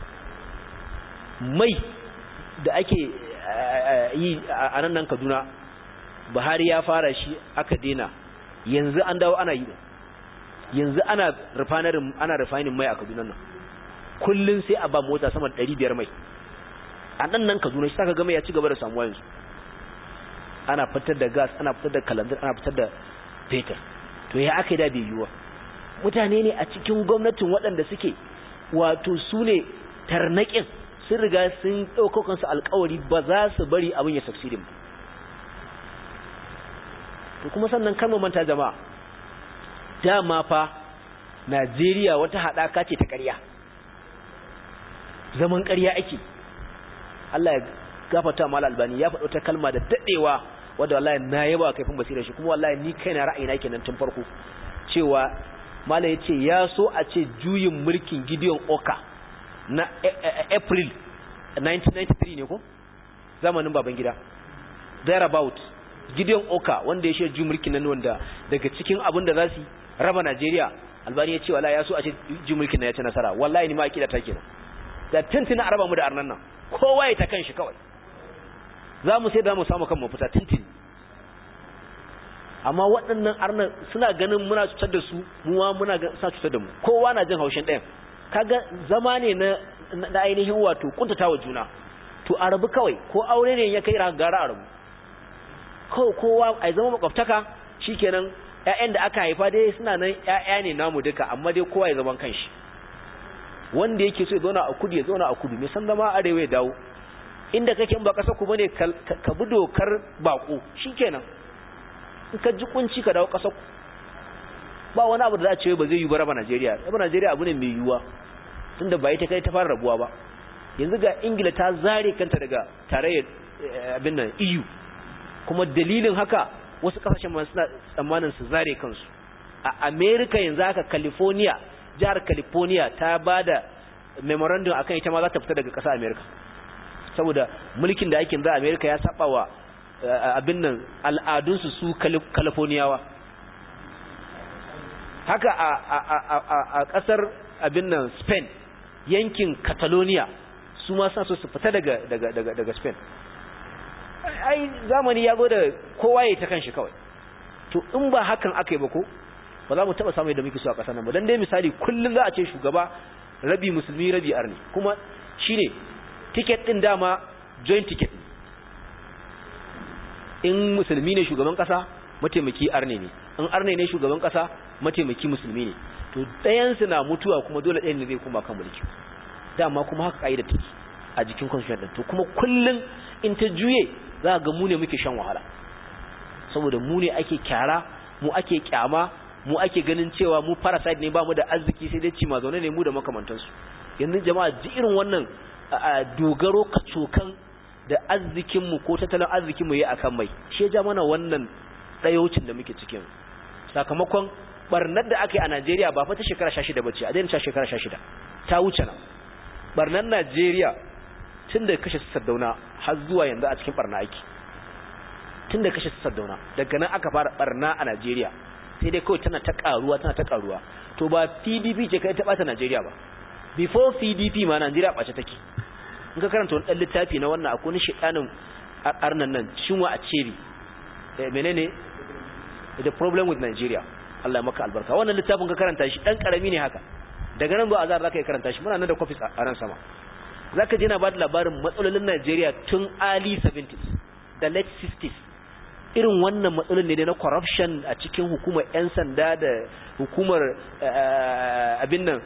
Mai da ake yi a nan Kaduna, Buhari ya fara shi aka dena, yanzu an dawo ana yi, yanzu ana refining mai a Kaduna nan, kullun sai a ba mota sama da 500 mai a nan Kaduna. Shi saka ga mai ya ci gaba da samuwa yanzu, ana fitar da gas, ana fitar da kalandir, ana fitar da fetur. To ya aka yi da bai yiwuwa? Mutane ne a cikin gwamnatin waɗanda suke wato su ne tarnaƙin, sun riga sun ɗauko kansu alƙawari ba za su bari abin ya succeed ba. To kuma sannan kan mu manta jama'a, dama fa Najeriya wata haɗaka ce ta ƙarya, zaman ƙarya ake. Allah ya gafarta Malam Albani ya faɗo ta kalma da daɗewa wadda wallahi na yaba kaifin basirar shi, kuma wallahi ni kaina ra'ayina kenan tun farko, cewa Malam ya ce ya so a ce juyin mulkin Gideon Oka na April 1993 ne ko zamanin Babangida, thereabout. Gideon Oka wanda ya shi juyin mulkin nan, wanda daga cikin abin da za su raba Najeriya, Albani ya ce wallahi ya so a ce juyin mulkin nan ya ci nasara. Wallahi ni ma akida ta kenan, da tuntuna a raba mu da arnan nan, kowa ya ta kanshi kawai, za mu sai da mu samu kan mafita tuntuni. Amma waɗannan arnan suna ganin muna cutar da su, muwa muna ga suna cutar da mu, kowa na jin haushin ɗayan. Kaga zama ne na ainihin wato kuntatawa juna. To a rabu kawai, ko aure ne ya kai gara a rabu, kowa ai zama makwabtaka, shikenan. Ƴaƴan da aka haifa dai suna nan ƴaƴa ne namu duka, amma dai kowa ya zaman kanshi. Wanda yake so ya zauna a kudu ya zauna a kudu, me san zama arewa ya dawo. Inda kake in ba kasar ku bane ka bi dokar bako, shikenan. In ka ji kunci ka dawo kasar ku. Ba wani abu da za a ce ba zai yi ba raba Najeriya. Raba Najeriya abu ne mai yiwuwa, tunda ba ita kai ta fara rabuwa ba. Yanzu ga Ingila ta zare kanta daga tarayyar abin nan EU, kuma dalilin haka wasu kasashen ma suna tsammanin su zare kansu. A America yanzu haka California, jihar California ta bada memorandum akan ita ma za ta fita daga ƙasar America, saboda mulkin da ake za America ya saba wa abin nan al'adunsu su Californiyawa. Haka a ƙasar abin nan Spain, yankin Catalonia, su ma sa su fita daga Spain. Ai zamani ya zo da kowa ya ta kanshi kawai. To in ba hakan aka yi ba ko ba za mu taba samu yadda muke so a ƙasar nan ba. Dan dai misali kullun za a ce shugaba rabi musulmi rabi arni, kuma shine ticket din dama joint ticket. In musulmi ne shugaban ƙasa, mataimaki arne ne. In arne ne shugaban ƙasa, mataimaki musulmi ne. To ɗayan su na mutuwa kuma dole ɗayan ne zai koma kan mulki. Dama kuma haka kaida take a jikin constitution din. To kuma kullun in ta juye za ga mu ne muke shan wahala, saboda mu ne ake kyara, mu ake kyama, mu ake ganin cewa mu parasite ne, ba mu da arziki sai dai cima zaune ne mu da makamantansu. Yanzu jama'a ji irin wannan dogaro kacokan da arzikinmu ko tattalin arzikinmu yayi akan mai, shi ya ja mana wannan dayocin da muke cikin. Sakamakon barnar da aka yi a Najeriya ba fa ta shekara 16 bace, a daina shekara 16 ta wuce nan. Barnar Najeriya tun da kashe Sardauna har zuwa yanzu a cikin barna ake. Tun da kashe Sardauna daga nan aka fara barna a Najeriya, sai dai kawai tana ta karuwa. To ba PDP ce kai ta bata Najeriya ba, before PDP ma Najeriya bace take. In ka karanta wani dan littafi na wannan akwai ni shedanin arnan nan Chinua Achebe, menene the problem with Nigeria, Allah ya maka albarka. Wannan littafin ka karanta shi dan karami ne haka, daga nan ba azar zaka karanta shi, muna nan da copies a ran sama. Zaka je na ba da labarin matsalolin Najeriya tun early 70s da late 60s irin wannan matsalolin ne na corruption a cikin hukumar 'yan sanda da hukumar abin nan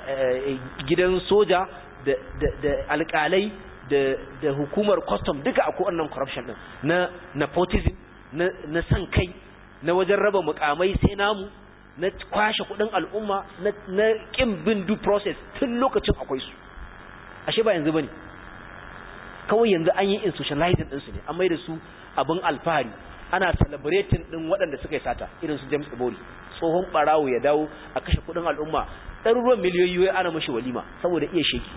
gidan soja da alƙalai da hukumar custom duka akwai wannan corruption din na nepotism na san kai na wajen raba mukamai sai namu na kwashe kudin al'umma na kin bin due process tun lokacin akwai su ashe ba yanzu bane kawai yanzu an yi institutionalizing din su ne an mai da su abin alfahari ana celebrating din waɗanda suka yi sata irin su James Ibori tsohon barawo ya dawo a kashe kudin al'umma ɗaruruwan miliyoyi ana mashi walima saboda iya sheki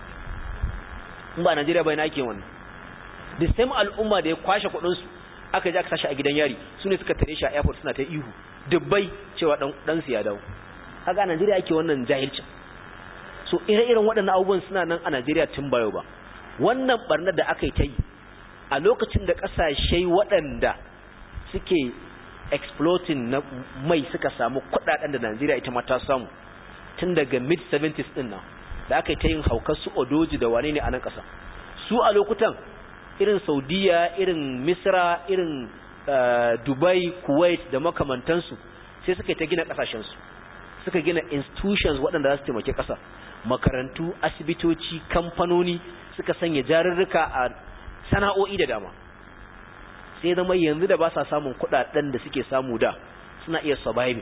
in ba Najeriya bai na ake wannan the same al'umma da ya kwashe kudin su aka ji aka sashi a gidan yari su ne suka tare shi a airport suna ta ihu dubbai cewa dan su ya dawo haka a Najeriya ake wannan jahilcin so ire-iren waɗannan abubuwan suna nan a Najeriya tun bayo ba wannan barnar da aka yi ta yi a lokacin da ƙasashe waɗanda suke exploiting na mai suka samu kuɗaɗen da Najeriya ita ma ta samu tun daga mid 70s din nan da aka yi ta yin haukar su odoji da wane ne a nan ƙasa su a lokutan irin Saudiya irin Misra irin Dubai Kuwait da makamantansu sai suka yi ta gina ƙasashensu suka gina institutions waɗanda za su taimake ƙasa makarantu asibitoci kamfanoni suka sanya jarurruka a sana'o'i da dama sai zama yanzu da ba sa samun kuɗaɗen da suke samu da suna iya survive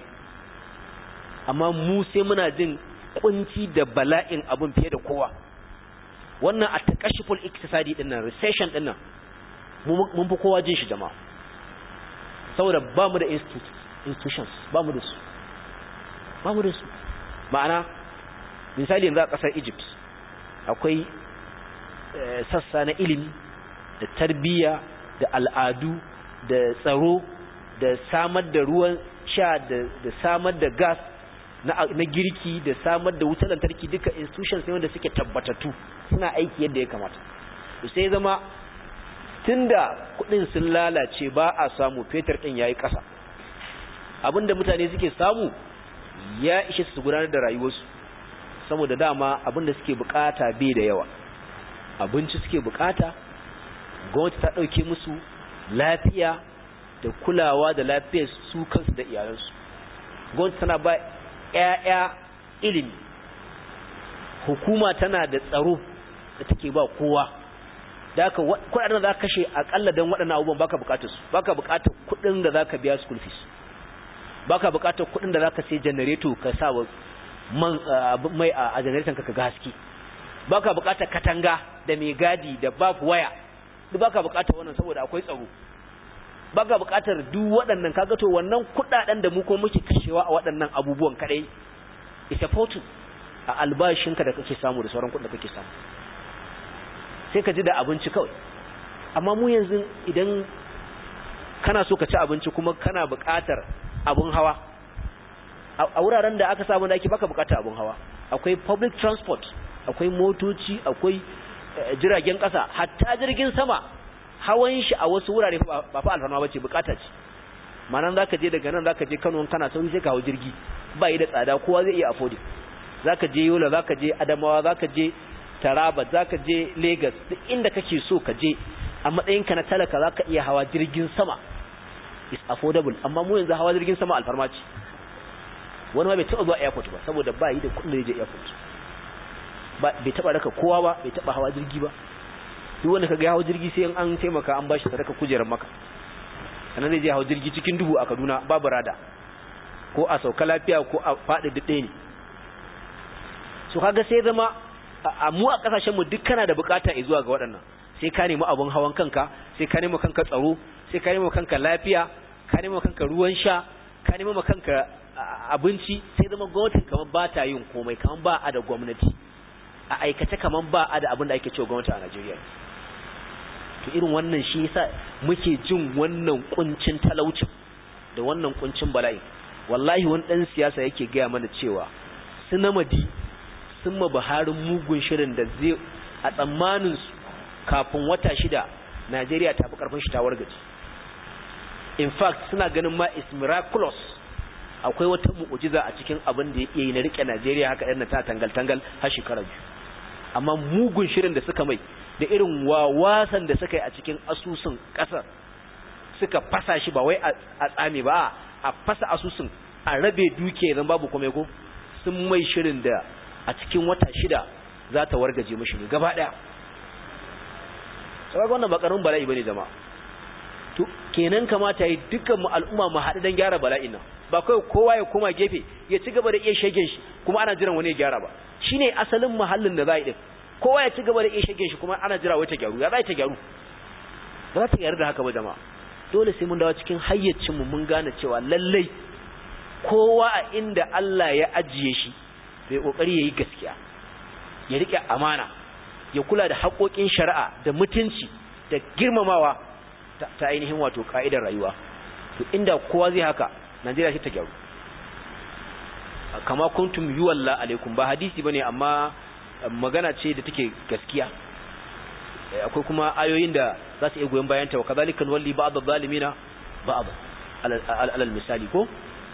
amma mu sai muna jin kunci da bala'in abin fiye da kowa wannan a takashiful iktisadi din nan recession din nan mun fi kowa jin shi jama'a saboda ba mu da institutions ba mu da su ma'ana misali yanzu a ƙasar Egypt akwai sassa na ilimi da tarbiyya da al'adu da tsaro da samar da ruwan sha da samar da gas na girki da samar da wutar lantarki duka institutions ne wanda suke tabbatattu suna aiki yadda ya kamata sai zama tunda kudin sun lalace ba a samu fetur din yayi ƙasa abinda mutane suke samu ya ishe su gudanar da rayuwarsu saboda dama abinda suke bukata bai da yawa abinci suke bukata gwamnati ta dauke musu lafiya da kulawa da lafiyar su kansu da iyalansu gwamnati tana ba ƴaƴa ilimi hukuma tana da tsaro da take ba kowa da haka kuɗaɗen da za ka kashe akalla don waɗannan abubuwan baka bukatar su baka bukatar kuɗin da za ka biya school fees baka bukatar kuɗin da za ka sai janareto ka sa mai a janareton ka ga haske baka bukatar katanga da mai gadi da babu waya duk baka bukatar wannan saboda akwai tsaro baka bukatar duk waɗannan kaga to wannan kuɗaɗen da mu ko muke kashewa a waɗannan abubuwan kadai is a fortune a albashinka da kake samu da sauran kuɗin da kake samu sai ka ji da abinci kawai amma mu yanzu idan kana so ka ci abinci kuma kana bukatar abun hawa a wuraren da aka samu da ake baka bukatar abun hawa akwai public transport akwai motoci akwai jiragen ƙasa hatta jirgin sama hawan shi a wasu wurare ba fa alfarma bace bukata ce manan zaka je daga nan zaka je Kano kana sauri sai ka hawo jirgi ba yi da tsada kowa zai iya afford zaka je Yola zaka je Adamawa zaka je Taraba zaka je Lagos duk inda kake so ka je a matsayin ka na talaka zaka iya hawa jirgin sama is affordable amma mu yanzu hawa jirgin sama alfarma ce wani ma bai taba zuwa airport ba saboda ba yi da kuɗin da zai je airport bai taba raka kowa ba bai taba hawa jirgi ba duk wanda kaga ya hawo jirgi sai an taimaka an bashi sadaka kujerar maka sannan zai je hawo jirgi cikin duhu a Kaduna babu rada ko a sauka lafiya ko a faɗi dade ne so kaga sai zama a mu a kasashen mu duk kana da bukata zuwa ga waɗannan sai ka nemi abun hawan kanka sai ka nemi kanka tsaro sai ka nemi kanka lafiya ka nemi kanka ruwan sha ka nemi kanka abinci sai zama gwamnatin kamar ba ta yin komai kamar ba a da gwamnati a aikace kamar ba a da abin da ake cewa gwamnati a Najeriya to irin wannan shi yasa muke jin wannan kuncin talaucin da wannan kuncin bala'i wallahi wani dan siyasa yake gaya mana cewa Sinamadi sun ma Buhari mugun shirin da zai a tsammanin su kafin wata 6 Najeriya ta fi karfin shi ta wargaje in fact suna ganin ma is miraculous akwai wata mu'jiza a cikin abin da yake yi na rike Najeriya haka ɗan ta tangal har shekara 2 amma mugun shirin da suka mai da irin wawasan da suka yi a cikin asusun ƙasar suka fasa shi ba wai a tsame ba a fasa asusun a rabe duke zan babu kome ko sun mai shirin da a cikin wata 6 za ta wargaje mishi ne gaba daya sai wannan ba karamin bala'i bane jama'a to kenan kamata yi dukkan mu al'umma mu haɗu dan gyara bala'in nan ba kai kowa ya koma gefe ya ci gaba da iya shegen shi kuma ana jiran wani ya gyara ba shine asalin mahallin da za yi din kowa ya ci gaba da iya shegen shi kuma ana jira wai ta gyaru ya za ta gyaru ba za ta gyaru da haka ba jama'a dole sai mun dawo cikin hayyacin mu mun gane cewa lallai kowa a inda Allah ya ajiye shi sai kokari yayi gaskiya ya rike amana ya kula da haƙoƙin shari'a da mutunci da girmamawa ta ainihin wato ka'idar rayuwa to inda kowa zai haka Najeriya ta gyaru kama kuntum yuwalla alaikum ba hadisi bane amma magana ce da take gaskiya akwai kuma ayoyin da za su iya goyon bayan ta wa kadhalika walli ba'd adh-dhalimina ba'd alal misali ko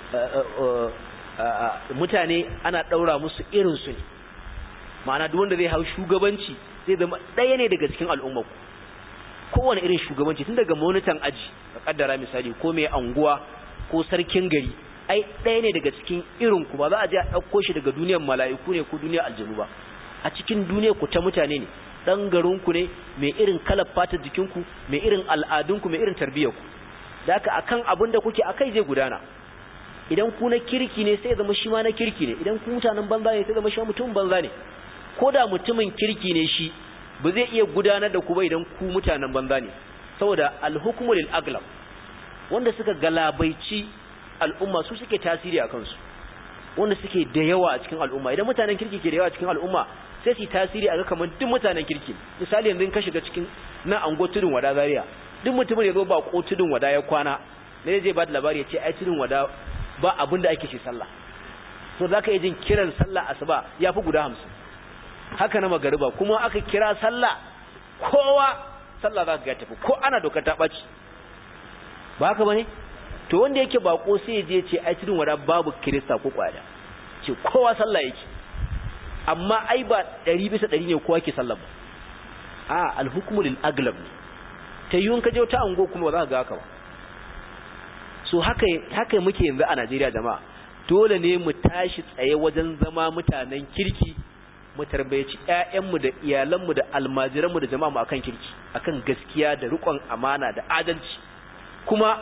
mutane ana daura musu irin su ne ma'ana duk wanda zai hau shugabanci zai zama ɗaya ne daga cikin al'umma kowane irin shugabanci tun daga monitan aji ka kaddara misali ko mai anguwa ko sarkin gari ai ɗaya ne daga cikin irin ku ba za a je a ɗauko shi daga duniyar mala'iku ne ko duniyar aljanu ba a cikin duniyar ku ta mutane ne dan garin ku ne mai irin kalar fatar jikin ku mai irin al'adun ku mai irin tarbiyyar ku da haka akan abin da kuke akai zai gudana idan ku na kirki ne sai zama shi ma na kirki ne idan ku mutanen banza ne sai zama shi mutum banza ne ko da mutumin kirki ne shi ba zai iya gudanar da ku ba idan ku mutanen banza ne saboda al-hukmu lil aglab wanda suka galabaici al'umma su suke tasiri a kansu wanda suke da yawa a cikin al'umma idan mutanen kirki ke da yawa a cikin al'umma sai su tasiri a ga kamar duk mutanen kirki misali yanzu in ka shiga cikin na ango tudun wada Zaria duk mutumin ya zo ba ko tudun wada ya kwana ne zai ba da labari ya ce ai tudun wada ba abin da ake ce sallah to zaka yi jin kiran sallah asuba yafi guda 50 haka na magariba kuma aka kira sallah kowa sallah zaka ga tafi ko ana dokar ta baci ba haka bane to wanda yake bako sai ya je ce ai tudun wada babu kirista ko kwada ce kowa sallah yake amma ai ba 100% ne kowa ke sallah ba al-hukmu lil aglab ne tayyun ka je ta ango kuma ba za ka ga haka ba so haka muke yanzu a Najeriya jama'a dole ne mu tashi tsaye wajen zama mutanen kirki mu tarbiyaci ƴaƴanmu da iyalanmu da almajiranmu da jama'a mu akan kirki akan gaskiya da riƙon amana da adalci kuma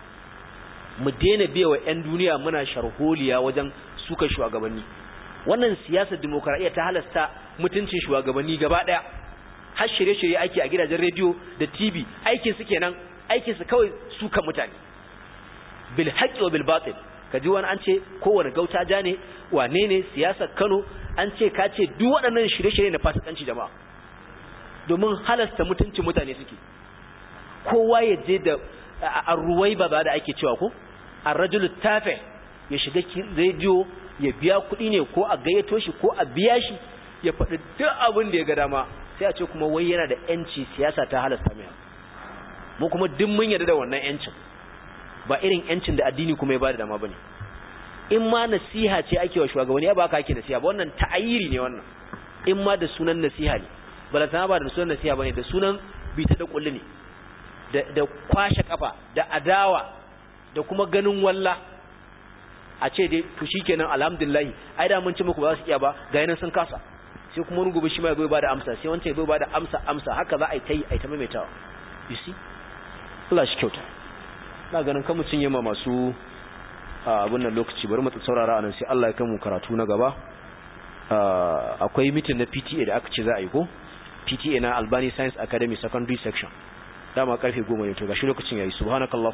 mu daina biyewa ƴan duniya muna sharholiya wajen suka shugabanni wannan siyasar demokradiyya ta halasta mutuncin shugabanni gaba daya har shirye-shirye ake a gidajen rediyo da TV aikin su kenan aikin su kawai suka mutane bil haqqi wa bil batil kaji wani an ce kowane gauta ja ne wane ne siyasar Kano an ce ka ce duk waɗannan shirye-shirye na fasikanci jama'a domin halasta mutuncin mutane suke kowa ya je da arruwai ba da ake cewa ko ar-rajulu tafi ya shiga rediyo ya biya kuɗi ne ko a gayyato shi ko a biya shi ya faɗi duk abin da ya ga dama sai a ce kuma wai yana da yanci siyasa ta halasta mai mu kuma duk mun yarda da wannan yancin ba irin yancin da addini kuma ya bada dama bane in ma nasiha ce ake wa shugabanni ba ka ake nasiha ba wannan ta'ayiri ne wannan in ma da sunan nasiha ne ba da sunan nasiha bane da sunan bita da kulli ne da kwashe kafa da adawa da kuma ganin walla a ce dai to shikenan alhamdulillah ai da mun ci muku ba za su iya ba ga yanan sun kasa sai kuma wani gobe shi ma ya bai bada amsa sai wancan ya bai bada amsa haka za a yi ta maimaitawa you see Allah shi kyauta na ganin kan mutun yema masu abun nan lokaci bari mu saurara anan sai Allah ya kai mu karatu na gaba akwai meeting na PTA da aka ce za a yi ko PTA na Albani Science Academy Secondary Section dama karfe 10 ne to gashi lokacin yayi subhanakallah